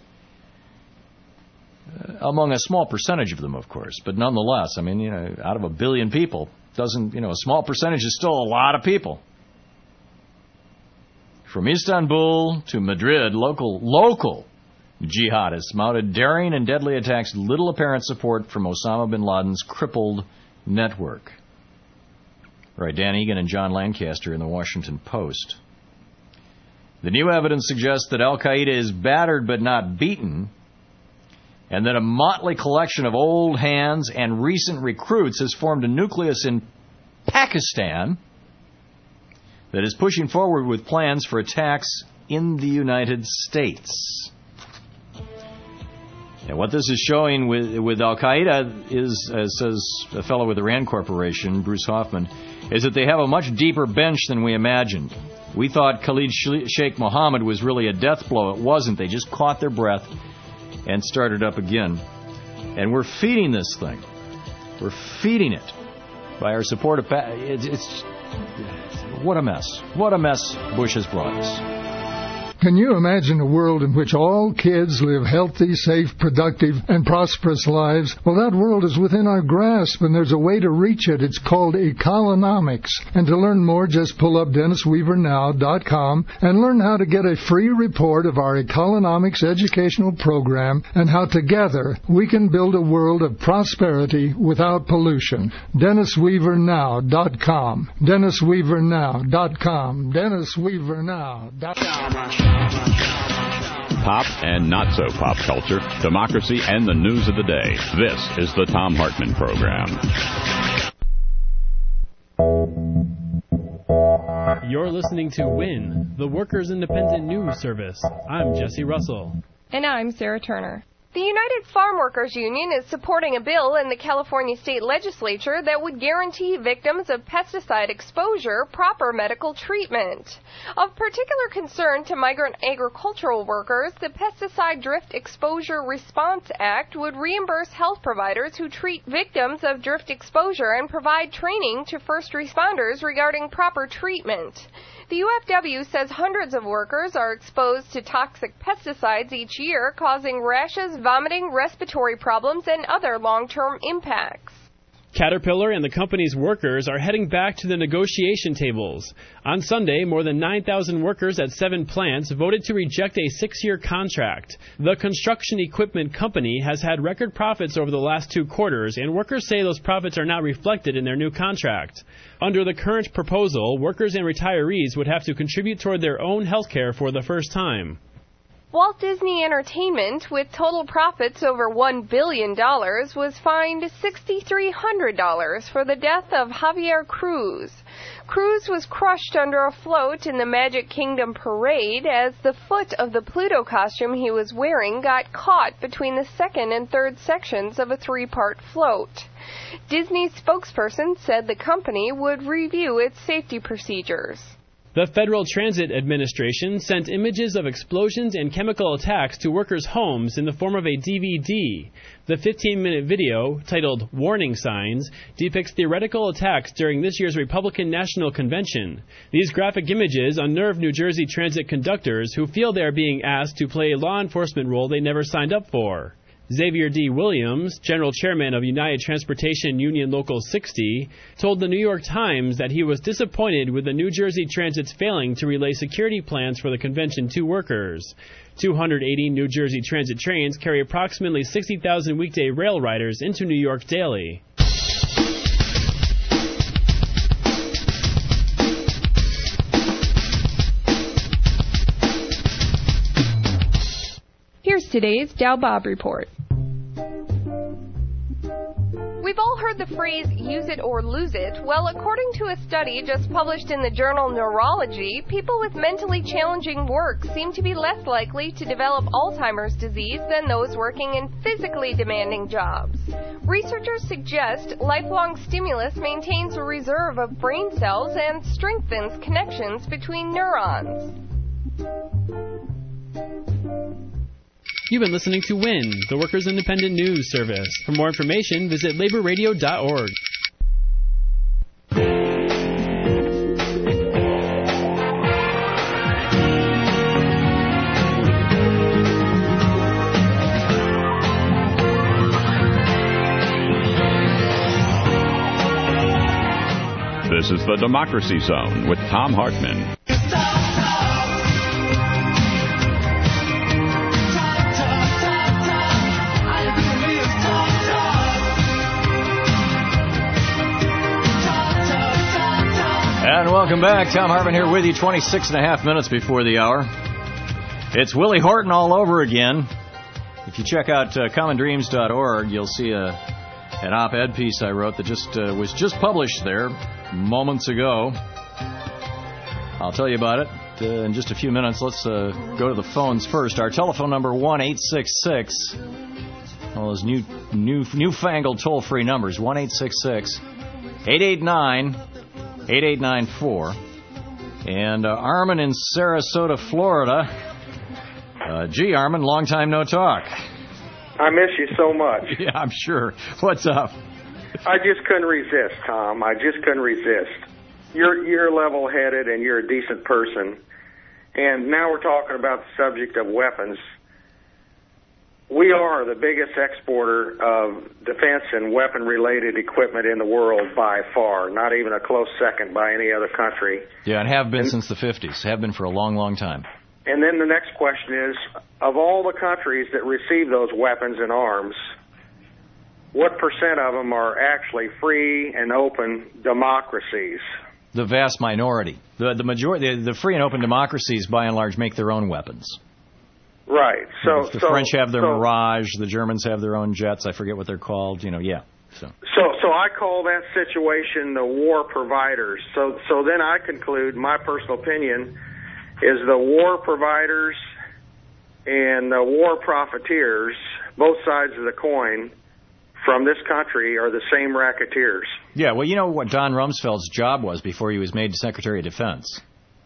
Uh, among a small percentage of them, of course, but nonetheless, I mean, you know, out of a billion people, doesn't, you know, a small percentage is still a lot of people. From Istanbul to Madrid, local local jihadists mounted daring and deadly attacks, little apparent support from Osama bin Laden's crippled network. Right, Dan Egan and John Lancaster in the Washington Post. The new evidence suggests that Al-Qaeda is battered but not beaten, and that a motley collection of old hands and recent recruits has formed a nucleus in Pakistan that is pushing forward with plans for attacks in the United States. And what this is showing with, with Al-Qaeda is, as says a fellow with the Rand Corporation, Bruce Hoffman, is that they have a much deeper bench than we imagined. We thought Khalid Sheikh Mohammed was really a death blow. It wasn't. They just caught their breath and started up again. And we're feeding this thing. We're feeding it by our support of... Pa- it's, it's What a mess. What a mess Bush has brought us. Can you imagine a world in which all kids live healthy, safe, productive, and prosperous lives? Well, that world is within our grasp, and there's a way to reach it. It's called Ecolonomics. And to learn more, just pull up Dennis Weaver Now dot com and learn how to get a free report of our Ecolonomics educational program and how together we can build a world of prosperity without pollution. Dennis Weaver Now dot com. Dennis Weaver Now dot com. Dennis Weaver Now dot com. Pop and not so pop culture, democracy, and the news of the day. This is the Thom Hartmann Program. You're listening to W I N, the Workers' Independent News Service. I'm Jesse Russell. And I'm Sarah Turner. The United Farm Workers Union is supporting a bill in the California State Legislature that would guarantee victims of pesticide exposure proper medical treatment. Of particular concern to migrant agricultural workers, the Pesticide Drift Exposure Response Act would reimburse health providers who treat victims of drift exposure and provide training to first responders regarding proper treatment. The U F W says hundreds of workers are exposed to toxic pesticides each year, causing rashes, vomiting, respiratory problems, and other long-term impacts. Caterpillar and the company's workers are heading back to the negotiation tables. On Sunday, more than nine thousand workers at seven plants voted to reject a six-year contract. The construction equipment company has had record profits over the last two quarters, and workers say those profits are not reflected in their new contract. Under the current proposal, workers and retirees would have to contribute toward their own health care for the first time. Walt Disney Entertainment, with total profits over one billion dollars, was fined six thousand three hundred dollars for the death of Javier Cruz. Cruz was crushed under a float in the Magic Kingdom parade as the foot of the Pluto costume he was wearing got caught between the second and third sections of a three-part float. Disney's spokesperson said the company would review its safety procedures. The Federal Transit Administration sent images of explosions and chemical attacks to workers' homes in the form of a D V D. The fifteen-minute video, titled Warning Signs, depicts theoretical attacks during this year's Republican National Convention. These graphic images unnerve New Jersey transit conductors who feel they are being asked to play a law enforcement role they never signed up for. Xavier D. Williams, general chairman of United Transportation Union Local sixty, told the New York Times that he was disappointed with the New Jersey Transit's failing to relay security plans for the convention to workers. two hundred eighty New Jersey Transit trains carry approximately sixty thousand weekday rail riders into New York daily. Here's today's Dow Bob Report. We've all heard the phrase, use it or lose it. Well, according to a study just published in the journal Neurology, people with mentally challenging work seem to be less likely to develop Alzheimer's disease than those working in physically demanding jobs. Researchers suggest lifelong stimulus maintains a reserve of brain cells and strengthens connections between neurons. You've been listening to W I N, the Workers' Independent News Service. For more information, visit labor radio dot org. This is the Democracy Zone with Thom Hartmann. And welcome back. Thom Hartmann here with you, twenty-six and a half minutes before the hour. It's Willie Horton all over again. If you check out uh, common dreams dot org, you'll see a, an op-ed piece I wrote that just uh, was just published there moments ago. I'll tell you about it uh, in just a few minutes. Let's uh, go to the phones first. Our telephone number, one eight six six. All those new, new, newfangled toll-free numbers, one eight six six, eight eight nine, eight eight nine four. And uh, Armin in Sarasota, Florida. Uh, gee, Armin, long time no talk. I miss you so much. Yeah, I'm sure. What's up? I just couldn't resist, Tom. I just couldn't resist. You're you're level-headed and you're a decent person. And now we're talking about the subject of weapons. We are the biggest exporter of defense and weapon-related equipment in the world by far, not even a close second by any other country. Yeah, and have been and, since the fifties. Have been for a long, long time. And then the next question is, of all the countries that receive those weapons and arms, what percent of them are actually free and open democracies? The vast minority. The the majority, the, the free and open democracies, by and large, make their own weapons. Right. So the so, French have their so, Mirage. The Germans have their own jets. I forget what they're called. You know, yeah. So so so I call that situation the war providers. So so then I conclude, my personal opinion is the war providers and the war profiteers, both sides of the coin, from this country are the same racketeers. Yeah, well, you know what Don Rumsfeld's job was before he was made Secretary of Defense?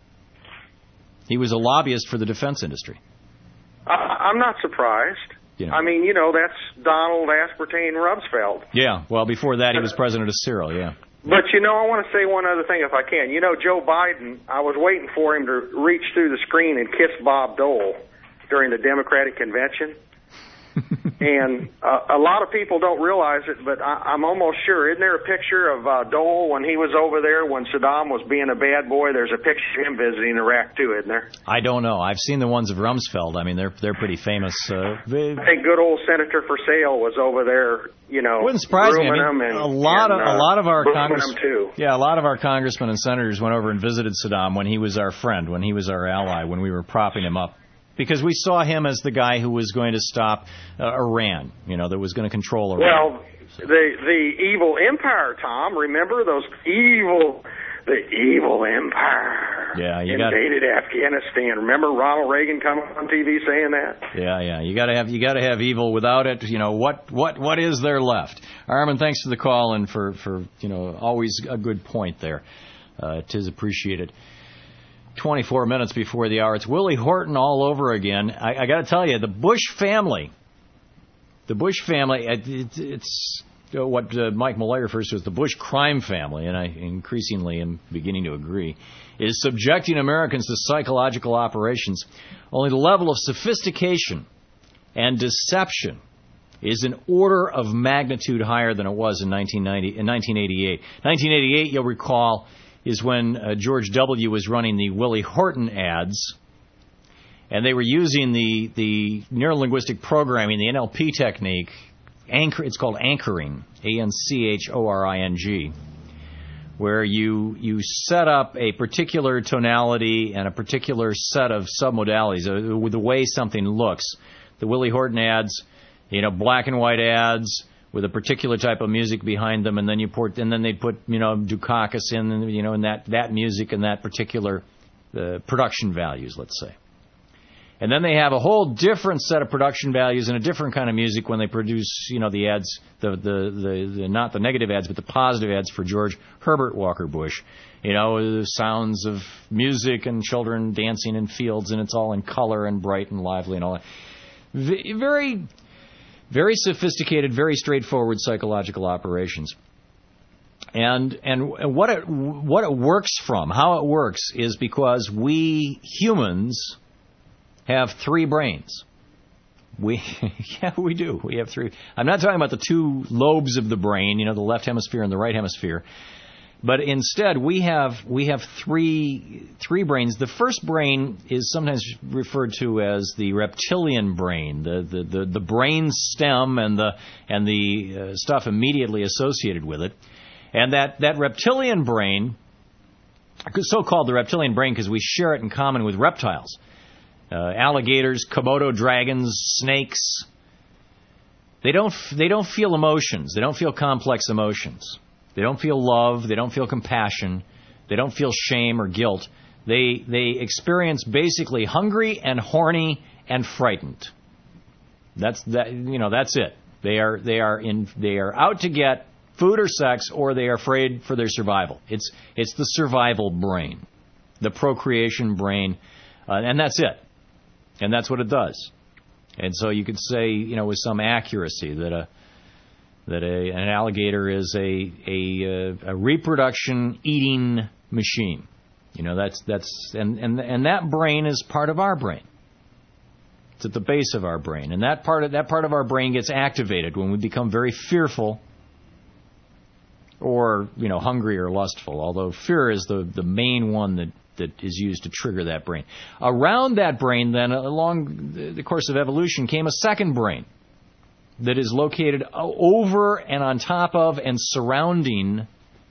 He was a lobbyist for the defense industry. I, I'm not surprised. You know. I mean, you know, that's Donald Aspartame Rumsfeld. Yeah, well, before that he was president of Cyril, yeah. But, you know, I want to say one other thing if I can. You know, Joe Biden, I was waiting for him to reach through the screen and kiss Bob Dole during the Democratic convention. And uh, a lot of people don't realize it, but I, I'm almost sure. Isn't there a picture of uh, Dole when he was over there when Saddam was being a bad boy? There's a picture of him visiting Iraq, too, isn't there? I don't know. I've seen the ones of Rumsfeld. I mean, they're they're pretty famous. Uh, they, I think good old Senator for Sale was over there, you know, wouldn't surprise me. I mean, grooming him and, a lot and, of uh, a lot of our booming Congress, him, too. yeah, a lot of our congressmen and senators went over and visited Saddam when he was our friend, when he was our ally, when we were propping him up. Because we saw him as the guy who was going to stop uh, Iran, you know, that was going to control Iran. Well, the the evil empire, Tom. Remember those evil, the evil empire. Yeah, you invaded gotta, Afghanistan. Remember Ronald Reagan coming on T V saying that? Yeah, yeah. You got to have you got to have evil. Without it, you know what what what is there left? Armin, thanks for the call and for for you know always a good point there. Uh, 'tis appreciated. twenty-four minutes before the hour. It's Willie Horton all over again. I, I got to tell you, the Bush family, the Bush family, it, it, it's what uh, Mike Malloy refers to as the Bush crime family, and I increasingly am beginning to agree, is subjecting Americans to psychological operations. Only the level of sophistication and deception is an order of magnitude higher than it was in nineteen ninety, in nineteen eighty-eight. nineteen eighty-eight, you'll recall, is when uh, George W. was running the Willie Horton ads, and they were using the, the neurolinguistic programming, the N L P technique. Anchor, it's called anchoring, A N C H O R I N G, where you you set up a particular tonality and a particular set of submodalities uh, with the way something looks. The Willie Horton ads, you know, black and white ads, with a particular type of music behind them, and then you put, and then they put, you know, Dukakis in, you know, in that, that music and that particular uh, production values, let's say. And then they have a whole different set of production values and a different kind of music when they produce, you know, the ads, the, the, the, the not the negative ads, but the positive ads for George Herbert Walker Bush. You know, the sounds of music and children dancing in fields, and it's all in color and bright and lively and all that. Very... Very sophisticated, very straightforward psychological operations. And and what it what it works from, how it works, is because we humans have three brains. We yeah, we do. We have three. I'm not talking about the two lobes of the brain, you know, the left hemisphere and the right hemisphere. But instead, we have we have three three brains. The first brain is sometimes referred to as the reptilian brain, the the the, the brain stem and the and the uh, stuff immediately associated with it. And that that reptilian brain, so called the reptilian brain because we share it in common with reptiles, uh, alligators, Komodo dragons, snakes. They don't they don't feel emotions. They don't feel complex emotions. They don't feel love. They don't feel compassion. They don't feel shame or guilt. They they experience basically hungry and horny and frightened. That's that. You know, that's it. They are they are in they are out to get food or sex, or they are afraid for their survival. It's it's the survival brain, the procreation brain, uh, and that's it. And that's what it does. And so you could say, you know, with some accuracy that a that a, an alligator is a, a a reproduction eating machine. You know, that's that's and, and and that brain is part of our brain. It's at the base of our brain, and that part of that part of our brain gets activated when we become very fearful, or you know, hungry or lustful. Although fear is the the main one that that is used to trigger that brain. Around that brain, then, along the course of evolution, came a second brain that is located over and on top of and surrounding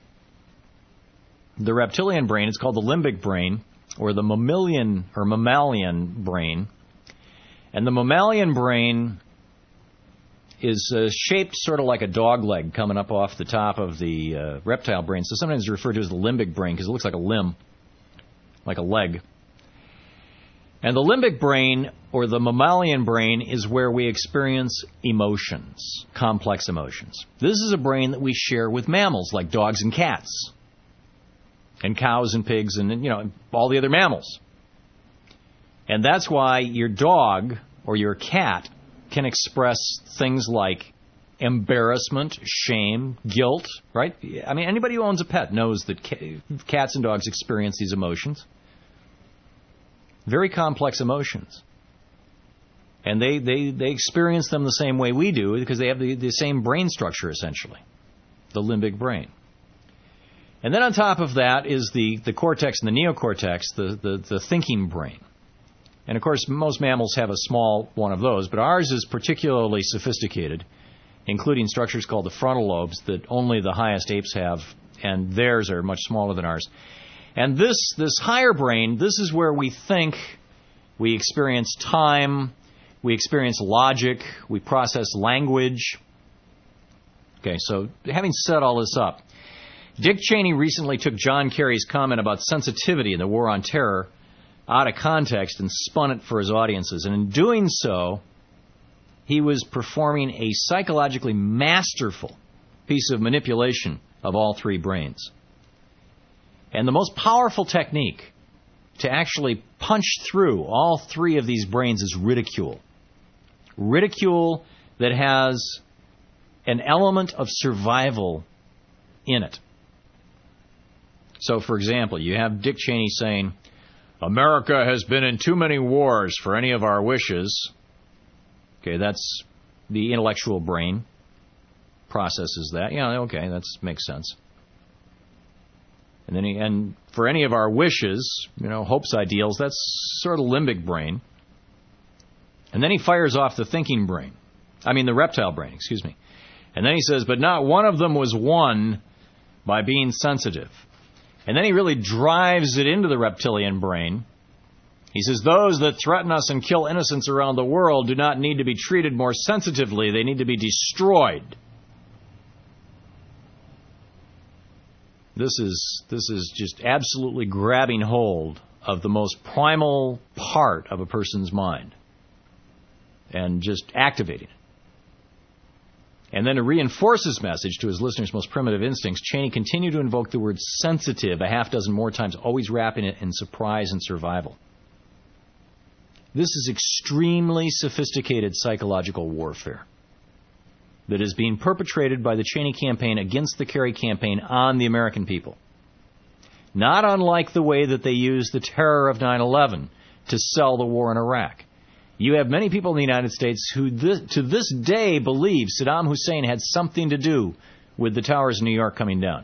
the reptilian brain. It's called the limbic brain, or the mammalian or mammalian brain. And the mammalian brain is uh, shaped sort of like a dog leg coming up off the top of the uh, reptile brain. So sometimes it's referred to as the limbic brain because it looks like a limb, like a leg. And the limbic brain, or the mammalian brain, is where we experience emotions, complex emotions. This is a brain that we share with mammals, like dogs and cats, and cows and pigs, and you know all the other mammals. And that's why your dog or your cat can express things like embarrassment, shame, guilt, right? I mean, anybody who owns a pet knows that cats and dogs experience these emotions. Very complex emotions. And they, they, they experience them the same way we do because they have the, the same brain structure, essentially, the limbic brain. And then on top of that is the, the cortex and the neocortex, the, the, the thinking brain. And, of course, most mammals have a small one of those, but ours is particularly sophisticated, including structures called the frontal lobes that only the highest apes have, and theirs are much smaller than ours. And this, this higher brain, this is where we think, we experience time, we experience logic, we process language. Okay, so having set all this up, Dick Cheney recently took John Kerry's comment about sensitivity in the War on Terror out of context and spun it for his audiences. And in doing so, he was performing a psychologically masterful piece of manipulation of all three brains. And the most powerful technique to actually punch through all three of these brains is ridicule. Ridicule that has an element of survival in it. So, for example, you have Dick Cheney saying, America has been in too many wars for any of our wishes. Okay, that's the intellectual brain processes that. Yeah, okay, that makes sense. And then, he, and for any of our wishes, you know, hopes, ideals, that's sort of limbic brain. And then he fires off the thinking brain. I mean, the reptile brain, excuse me. And then he says, but not one of them was won by being sensitive. And then he really drives it into the reptilian brain. He says, those that threaten us and kill innocents around the world do not need to be treated more sensitively. They need to be destroyed. This is, this is just absolutely grabbing hold of the most primal part of a person's mind and just activating it. And then to reinforce his message to his listeners' most primitive instincts, Cheney continued to invoke the word sensitive a half dozen more times, always wrapping it in surprise and survival. This is extremely sophisticated psychological warfare that is being perpetrated by the Cheney campaign against the Kerry campaign on the American people. Not unlike the way that they used the terror of nine eleven to sell the war in Iraq. You have many people in the United States who this, to this day believe Saddam Hussein had something to do with the towers in New York coming down.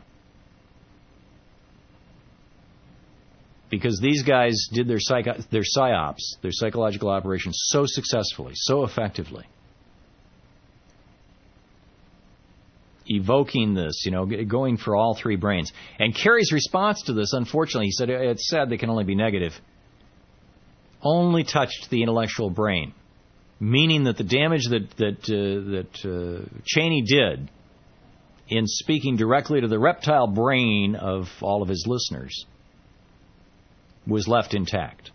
Because these guys did their, psycho, their psyops, their psychological operations, so successfully, so effectively. Evoking this, you know, going for all three brains. And Kerry's response to this, unfortunately, he said, it's sad they can only be negative, only touched the intellectual brain, meaning that the damage that that, uh, that uh, Cheney did in speaking directly to the reptile brain of all of his listeners was left intact.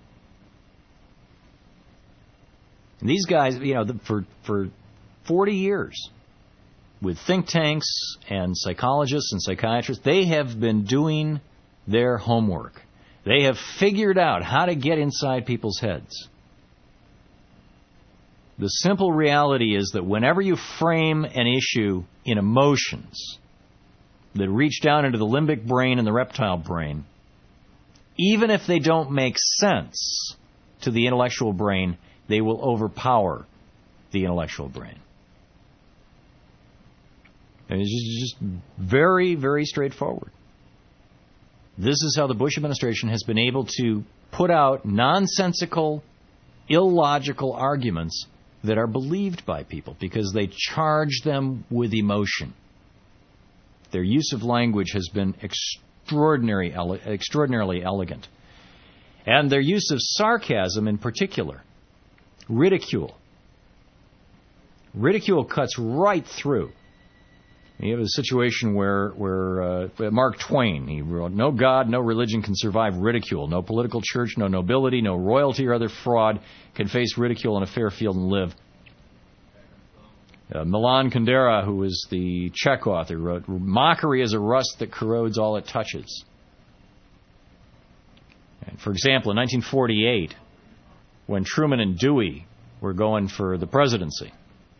And these guys, you know, for for forty years, with think tanks and psychologists and psychiatrists, they have been doing their homework. They have figured out how to get inside people's heads. The simple reality is that whenever you frame an issue in emotions that reach down into the limbic brain and the reptile brain, even if they don't make sense to the intellectual brain, they will overpower the intellectual brain. And it's just, just very, very straightforward. This is how the Bush administration has been able to put out nonsensical, illogical arguments that are believed by people because they charge them with emotion. Their use of language has been extraordinary, ele- extraordinarily elegant. And their use of sarcasm in particular, ridicule. Ridicule cuts right through. You have a situation where, where uh, Mark Twain, he wrote, no God, no religion can survive ridicule. No political church, no nobility, no royalty or other fraud can face ridicule in a fair field and live. Uh, Milan Kundera, who was the Czech author, wrote, mockery is a rust that corrodes all it touches. And for example, in nineteen forty-eight, when Truman and Dewey were going for the presidency,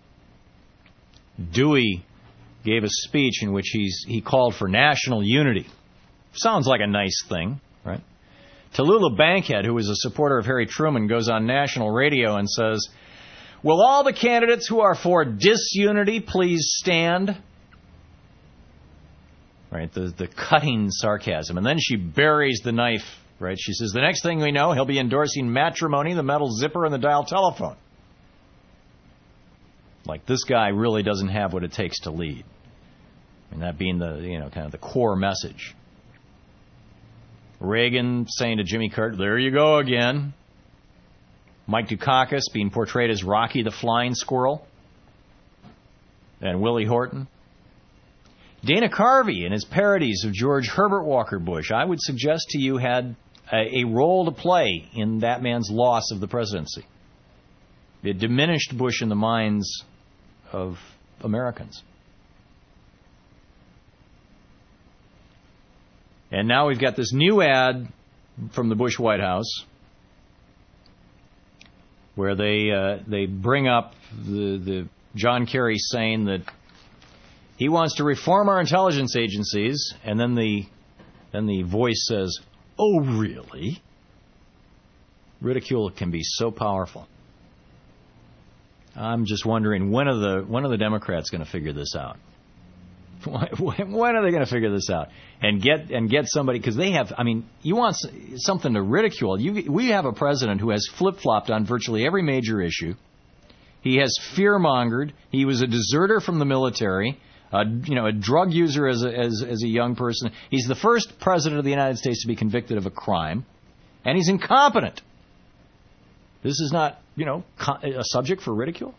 Dewey gave a speech in which he's, he called for national unity. Sounds like a nice thing, right? Tallulah Bankhead, who was a supporter of Harry Truman, goes on national radio and says, Will all the candidates who are for disunity please stand? Right, the, the cutting sarcasm. And then she buries the knife, right? She says, the next thing we know, he'll be endorsing matrimony, the metal zipper, and the dial telephone. Like, this guy really doesn't have what it takes to lead. And that being the, you know, kind of the core message. Reagan saying to Jimmy Carter, there you go again. Mike Dukakis being portrayed as Rocky the Flying Squirrel. And Willie Horton. Dana Carvey in his parodies of George Herbert Walker Bush, I would suggest to you, had a, a role to play in that man's loss of the presidency. It diminished Bush in the minds of Americans. And now we've got this new ad from the Bush White House where they uh, they bring up the, the John Kerry saying that he wants to reform our intelligence agencies, and then the then the voice says, "Oh, really?" Ridicule can be so powerful. I'm just wondering, when are the when are the Democrats going to figure this out? When are they going to figure this out and get and get somebody? Because they have, I mean, you want something to ridicule. You, we have a president who has flip-flopped on virtually every major issue. He has fear-mongered. He was a deserter from the military. Uh, you know, a drug user as a, as as a young person. He's the first president of the United States to be convicted of a crime, and he's incompetent. This is not, you know, a subject for ridicule.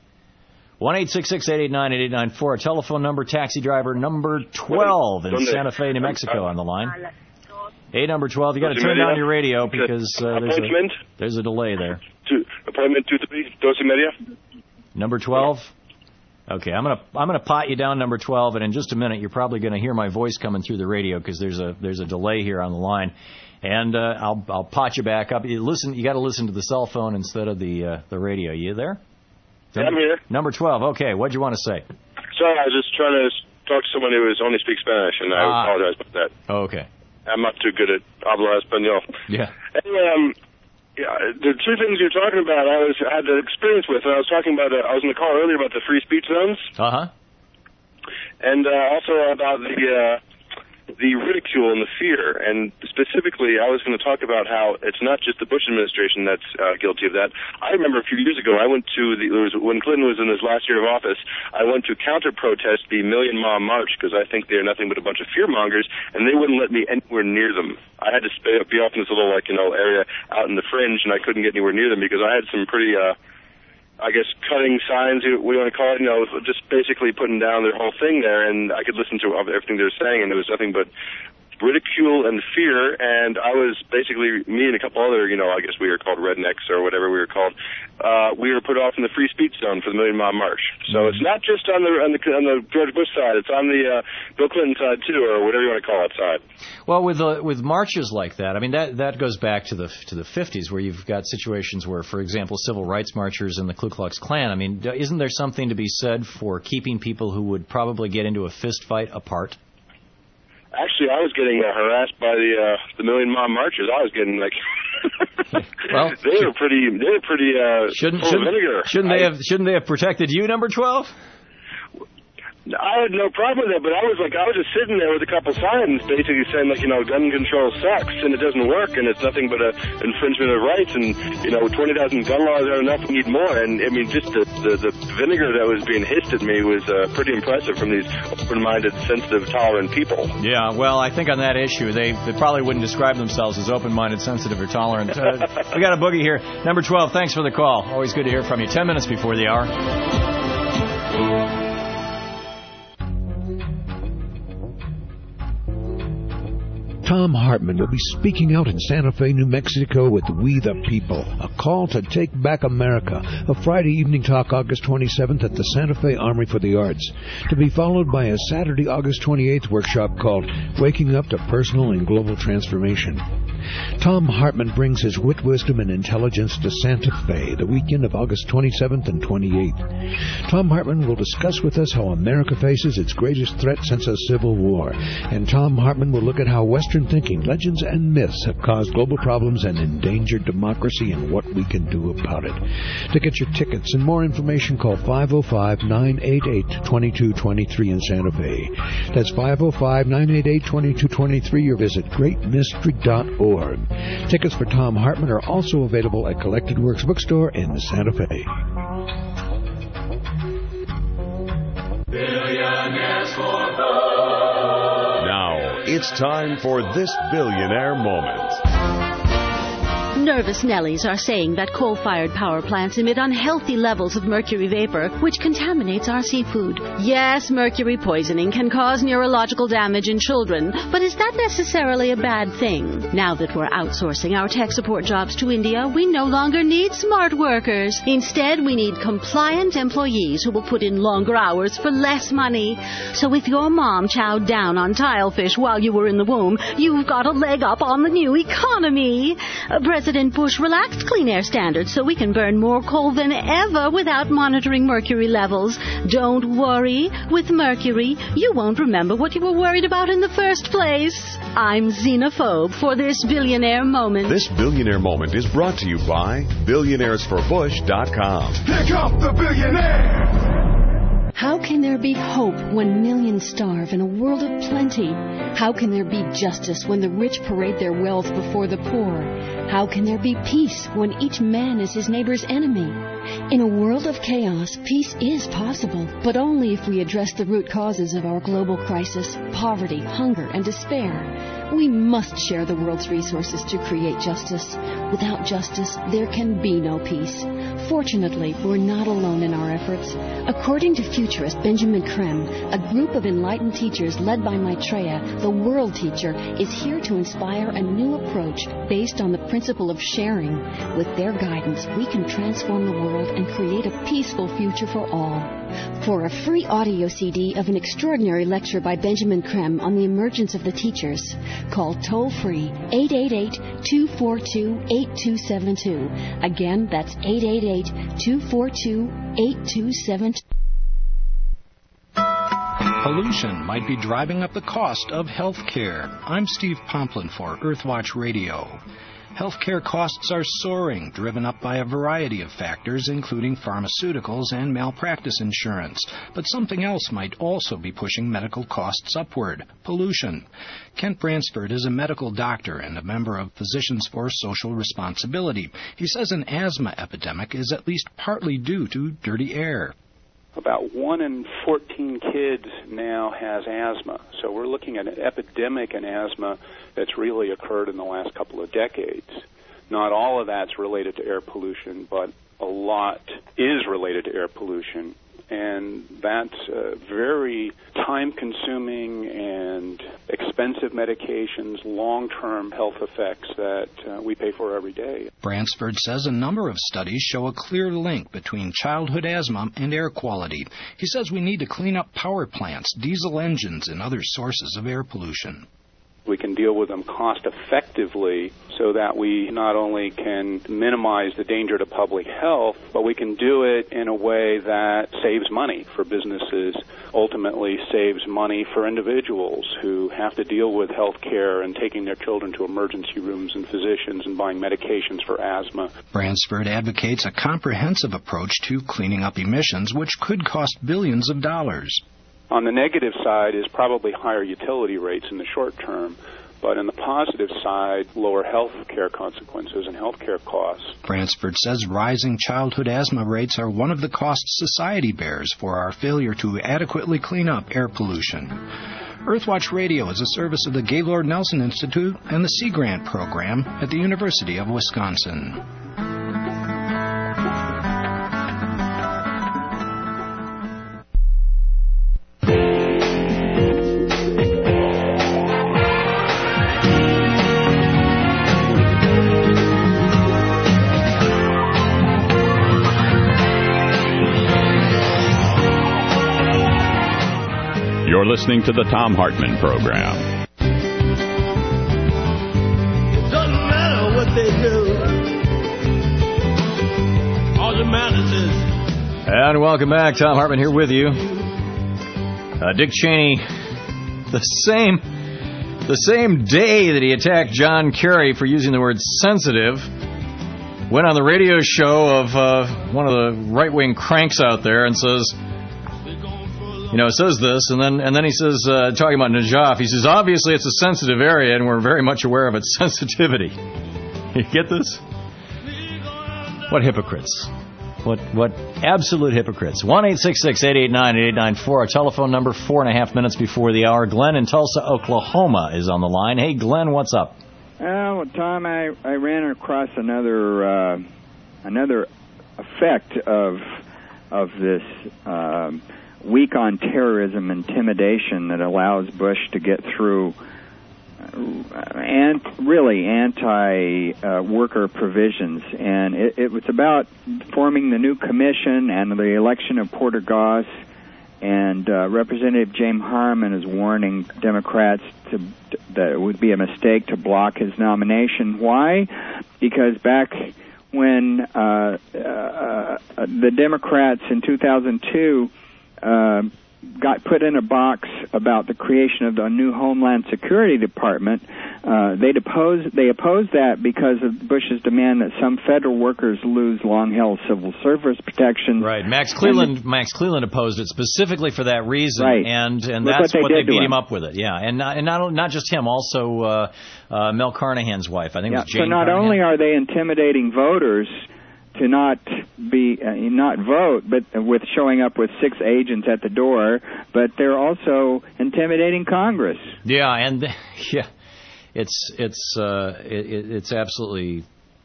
One eight six six eight eight nine eight eight nine four. Telephone number, taxi driver number twelve in Santa Fe, New Mexico, on the line. Hey, number twelve, you got to turn down your radio because uh, there's a there's a delay there. Appointment two three dos y media. Number twelve. Okay, I'm gonna I'm gonna pot you down, number twelve, and in just a minute you're probably gonna hear my voice coming through the radio because there's a there's a delay here on the line, and uh, I'll I'll pot you back up. You listen, you got to listen to the cell phone instead of the uh, the radio. You there? Yeah, I'm here. Number twelve. Okay, what'd you want to say? Sorry, I was just trying to talk to someone who is only speaks Spanish, and I ah. apologize about that. Oh, okay. I'm not too good at hablar español. Yeah. Anyway, um. Yeah, the two things you're talking about, I was I had the experience with. And I was talking about. Uh, I was in the call earlier about the free speech zones. Uh huh. And uh, also about the uh, the ridicule and the fear. And specifically, I was going to talk about how it's not just the Bush administration that's uh, guilty of that. I remember a few years ago, I went to the it was when Clinton was in his last year of office. I went to counter protest the Million Mile March because I think they're nothing but a bunch of fear mongers, and they wouldn't let me anywhere near them. I had to be off in this little, like, you know, area out in the fringe, and I couldn't get anywhere near them because I had some pretty, uh, I guess, cutting signs, what do you want to call it, you know, just basically putting down their whole thing there, and I could listen to everything they were saying, and there was nothing but ridicule and fear, and I was basically, me and a couple other, you know, I guess we were called rednecks or whatever we were called, uh, we were put off in the free speech zone for the Million Mile March. So it's not just on the on the, on the George Bush side, it's on the uh, Bill Clinton side too, or whatever you want to call it side. Well, with uh, with marches like that, I mean, that that goes back to the to the fifties, where you've got situations where, for example, civil rights marchers and the Ku Klux Klan, I mean, isn't there something to be said for keeping people who would probably get into a fist fight apart? Actually, I was getting uh, harassed by the uh, the Million Mile Marchers. I was getting like, well, they were pretty, they were pretty uh, shouldn't full shouldn't, of vinegar. Shouldn't they have shouldn't they have protected you, number twelve? I had no problem with it, but I was like, I was just sitting there with a couple signs basically saying, like, you know, gun control sucks and it doesn't work and it's nothing but a infringement of rights and, you know, twenty thousand gun laws are enough, we need more. And, I mean, just the, the, the vinegar that was being hissed at me was uh, pretty impressive from these open-minded, sensitive, tolerant people. Yeah, well, I think on that issue, they, they probably wouldn't describe themselves as open-minded, sensitive, or tolerant. Uh, we got a boogie here. Number twelve, thanks for the call. Always good to hear from you. Ten minutes before the hour. Thom Hartmann will be speaking out in Santa Fe, New Mexico with We the People, a call to take back America, a Friday evening talk August twenty-seventh at the Santa Fe Armory for the Arts, to be followed by a Saturday, August twenty-eighth workshop called Waking Up to Personal and Global Transformation. Tom Hartman brings his wit, wisdom, and intelligence to Santa Fe the weekend of August twenty-seventh and twenty-eighth. Tom Hartman will discuss with us how America faces its greatest threat since the Civil War. And Tom Hartman will look at how Western thinking, legends, and myths have caused global problems and endangered democracy and what we can do about it. To get your tickets and more information, call five oh five, nine eight eight, two two two three in Santa Fe. That's five oh five, nine eight eight, two two two three or visit great mystery dot org. Tickets for Tom Hartman are also available at Collected Works Bookstore in Santa Fe. Billionaires for Good. Now, it's time for This Billionaire Moment. Nervous Nellies are saying that coal-fired power plants emit unhealthy levels of mercury vapor, which contaminates our seafood. Yes, mercury poisoning can cause neurological damage in children, but is that necessarily a bad thing? Now that we're outsourcing our tech support jobs to India, we no longer need smart workers. Instead, we need compliant employees who will put in longer hours for less money. So if your mom chowed down on tilefish while you were in the womb, you've got a leg up on the new economy. Uh, President Bush relaxed clean air standards so we can burn more coal than ever without monitoring mercury levels. Don't worry. With mercury, you won't remember what you were worried about in the first place. I'm xenophobe for this billionaire moment. This billionaire moment is brought to you by billionaires for bush dot com. Here come the billionaires! How can there be hope when millions starve in a world of plenty? How can there be justice when the rich parade their wealth before the poor? How can there be peace when each man is his neighbor's enemy? In a world of chaos, peace is possible, but only if we address the root causes of our global crisis, poverty, hunger, and despair. We must share the world's resources to create justice. Without justice, there can be no peace. Fortunately, we're not alone in our efforts. According to futurist Benjamin Creme, a group of enlightened teachers led by Maitreya, the world teacher, is here to inspire a new approach based on the principle of sharing. With their guidance, we can transform the world and create a peaceful future for all. For a free audio C D of an extraordinary lecture by Benjamin Creme on the emergence of the teachers, call toll-free eight eight eight, two four two, eight two seven two. Again, that's eight eight eight, two four two, eight two seven two. Pollution might be driving up the cost of health care. I'm Steve Pomplin for Earthwatch Radio. Healthcare costs are soaring, driven up by a variety of factors, including pharmaceuticals and malpractice insurance. But something else might also be pushing medical costs upward: pollution. Kent Bransford is a medical doctor and a member of Physicians for Social Responsibility. He says an asthma epidemic is at least partly due to dirty air. About one in fourteen kids now has asthma. So we're looking at an epidemic in asthma that's really occurred in the last couple of decades. Not all of that's related to air pollution, but a lot is related to air pollution. And that's uh, very time-consuming and expensive medications, long-term health effects that uh, we pay for every day. Bransford says a number of studies show a clear link between childhood asthma and air quality. He says we need to clean up power plants, diesel engines, and other sources of air pollution. We can deal with them cost-effectively so that we not only can minimize the danger to public health, but we can do it in a way that saves money for businesses, ultimately saves money for individuals who have to deal with health care and taking their children to emergency rooms and physicians and buying medications for asthma. Bransford advocates a comprehensive approach to cleaning up emissions, which could cost billions of dollars. On the negative side is probably higher utility rates in the short term, but on the positive side, lower health care consequences and health care costs. Bransford says rising childhood asthma rates are one of the costs society bears for our failure to adequately clean up air pollution. Earthwatch Radio is a service of the Gaylord Nelson Institute and the Sea Grant Program at the University of Wisconsin. You're listening to the Thom Hartmann Program. The they do. All that matters is. And welcome back. Tom Hartman here with you. Uh, Dick Cheney, the same, the same day that he attacked John Kerry for using the word sensitive, went on the radio show of uh, one of the right-wing cranks out there and says, you know, says this, and then and then he says, uh, talking about Najaf, he says, obviously it's a sensitive area, and we're very much aware of its sensitivity. You get this? What hypocrites. What what absolute hypocrites. one eight six six, eight eight nine, eight eight nine four, our telephone number, four and a half minutes before the hour. Glenn in Tulsa, Oklahoma is on the line. Hey, Glenn, what's up? Uh, well, Tom, I, I ran across another uh, another effect of of this um, weak on terrorism intimidation that allows Bush to get through and really anti-worker uh, provisions, and it, it was about forming the new commission and the election of Porter Goss, and uh, Representative James Harman is warning Democrats to, that it would be a mistake to block his nomination. Why? Because back when uh, uh, the Democrats in two thousand two uh, got put in a box about the creation of the new Homeland Security Department, uh, they opposed they opposed that because of Bush's demand that some federal workers lose long-held civil service protections. Right. Max Cleland the, Max Cleland opposed it specifically for that reason, right. and and Look that's what they, what they did to beat him. him up with it. Yeah, and not, and not not just him, also uh, uh, Mel Carnahan's wife. I think yeah, it was Jane So not Carnahan. only are they intimidating voters to not be uh, not vote, but with showing up with six agents at the door, but they're also intimidating Congress. Yeah, and yeah, it's it's uh, it, it's absolutely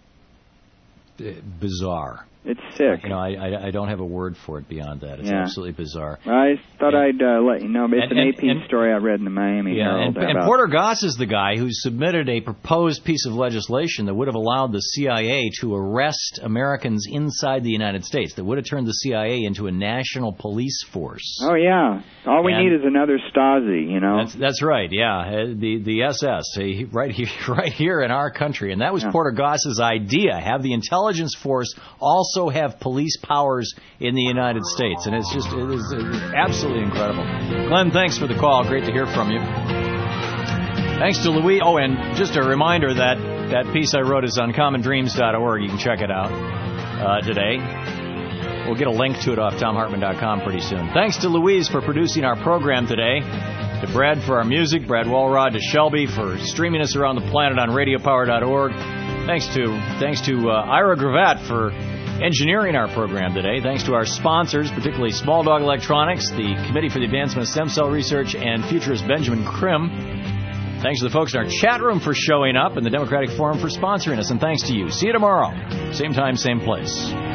bizarre. It's sick. You know, I, I I don't have a word for it beyond that. It's Yeah. absolutely bizarre. I thought And- I'd uh, let you know. It's and- an and- A P and- story I read in the Miami Yeah, Herald. and, and about- Porter Goss is the guy who submitted a proposed piece of legislation that would have allowed the C I A to arrest Americans inside the United States, that would have turned the C I A into a national police force. Oh yeah, all we And- need is another Stasi. You know. That's that's right, yeah. Uh, The the S S uh, right here right here in our country, and that was Yeah. Porter Goss's idea. Have the intelligence force also have police powers in the United States, and it's just it is uh, absolutely incredible. Glenn, thanks for the call. Great to hear from you. Thanks to Louis. Oh, and just a reminder that that piece I wrote is on common dreams dot org. You can check it out uh, today. We'll get a link to it off tom hartman dot com pretty soon. Thanks to Louise for producing our program today, to Brad for our music, Brad Walrod, to Shelby for streaming us around the planet on radio power dot org. Thanks to thanks to uh, Ira Gravatt for engineering our program today. Thanks to our sponsors, particularly Small Dog Electronics, the Committee for the Advancement of Stem Cell Research, and futurist Benjamin Krim. Thanks to the folks in our chat room for showing up, and the Democratic Forum for sponsoring us. And thanks to you. See you tomorrow. Same time, same place.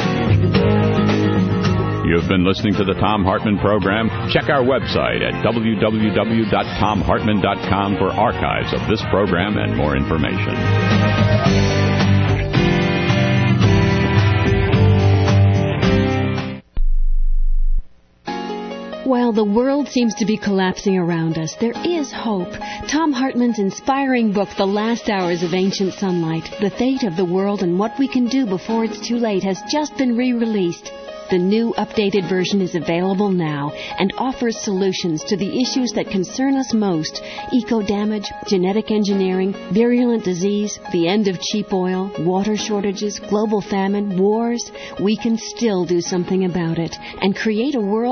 You've been listening to the Tom Hartman program. Check our website at w w w dot tom hartman dot com for archives of this program and more information. While the world seems to be collapsing around us, there is hope. Tom Hartman's inspiring book, The Last Hours of Ancient Sunlight, The Fate of the World and What We Can Do Before It's Too Late, has just been re-released. The new updated version is available now and offers solutions to the issues that concern us most: eco-damage, genetic engineering, virulent disease, the end of cheap oil, water shortages, global famine, wars. We can still do something about it and create a world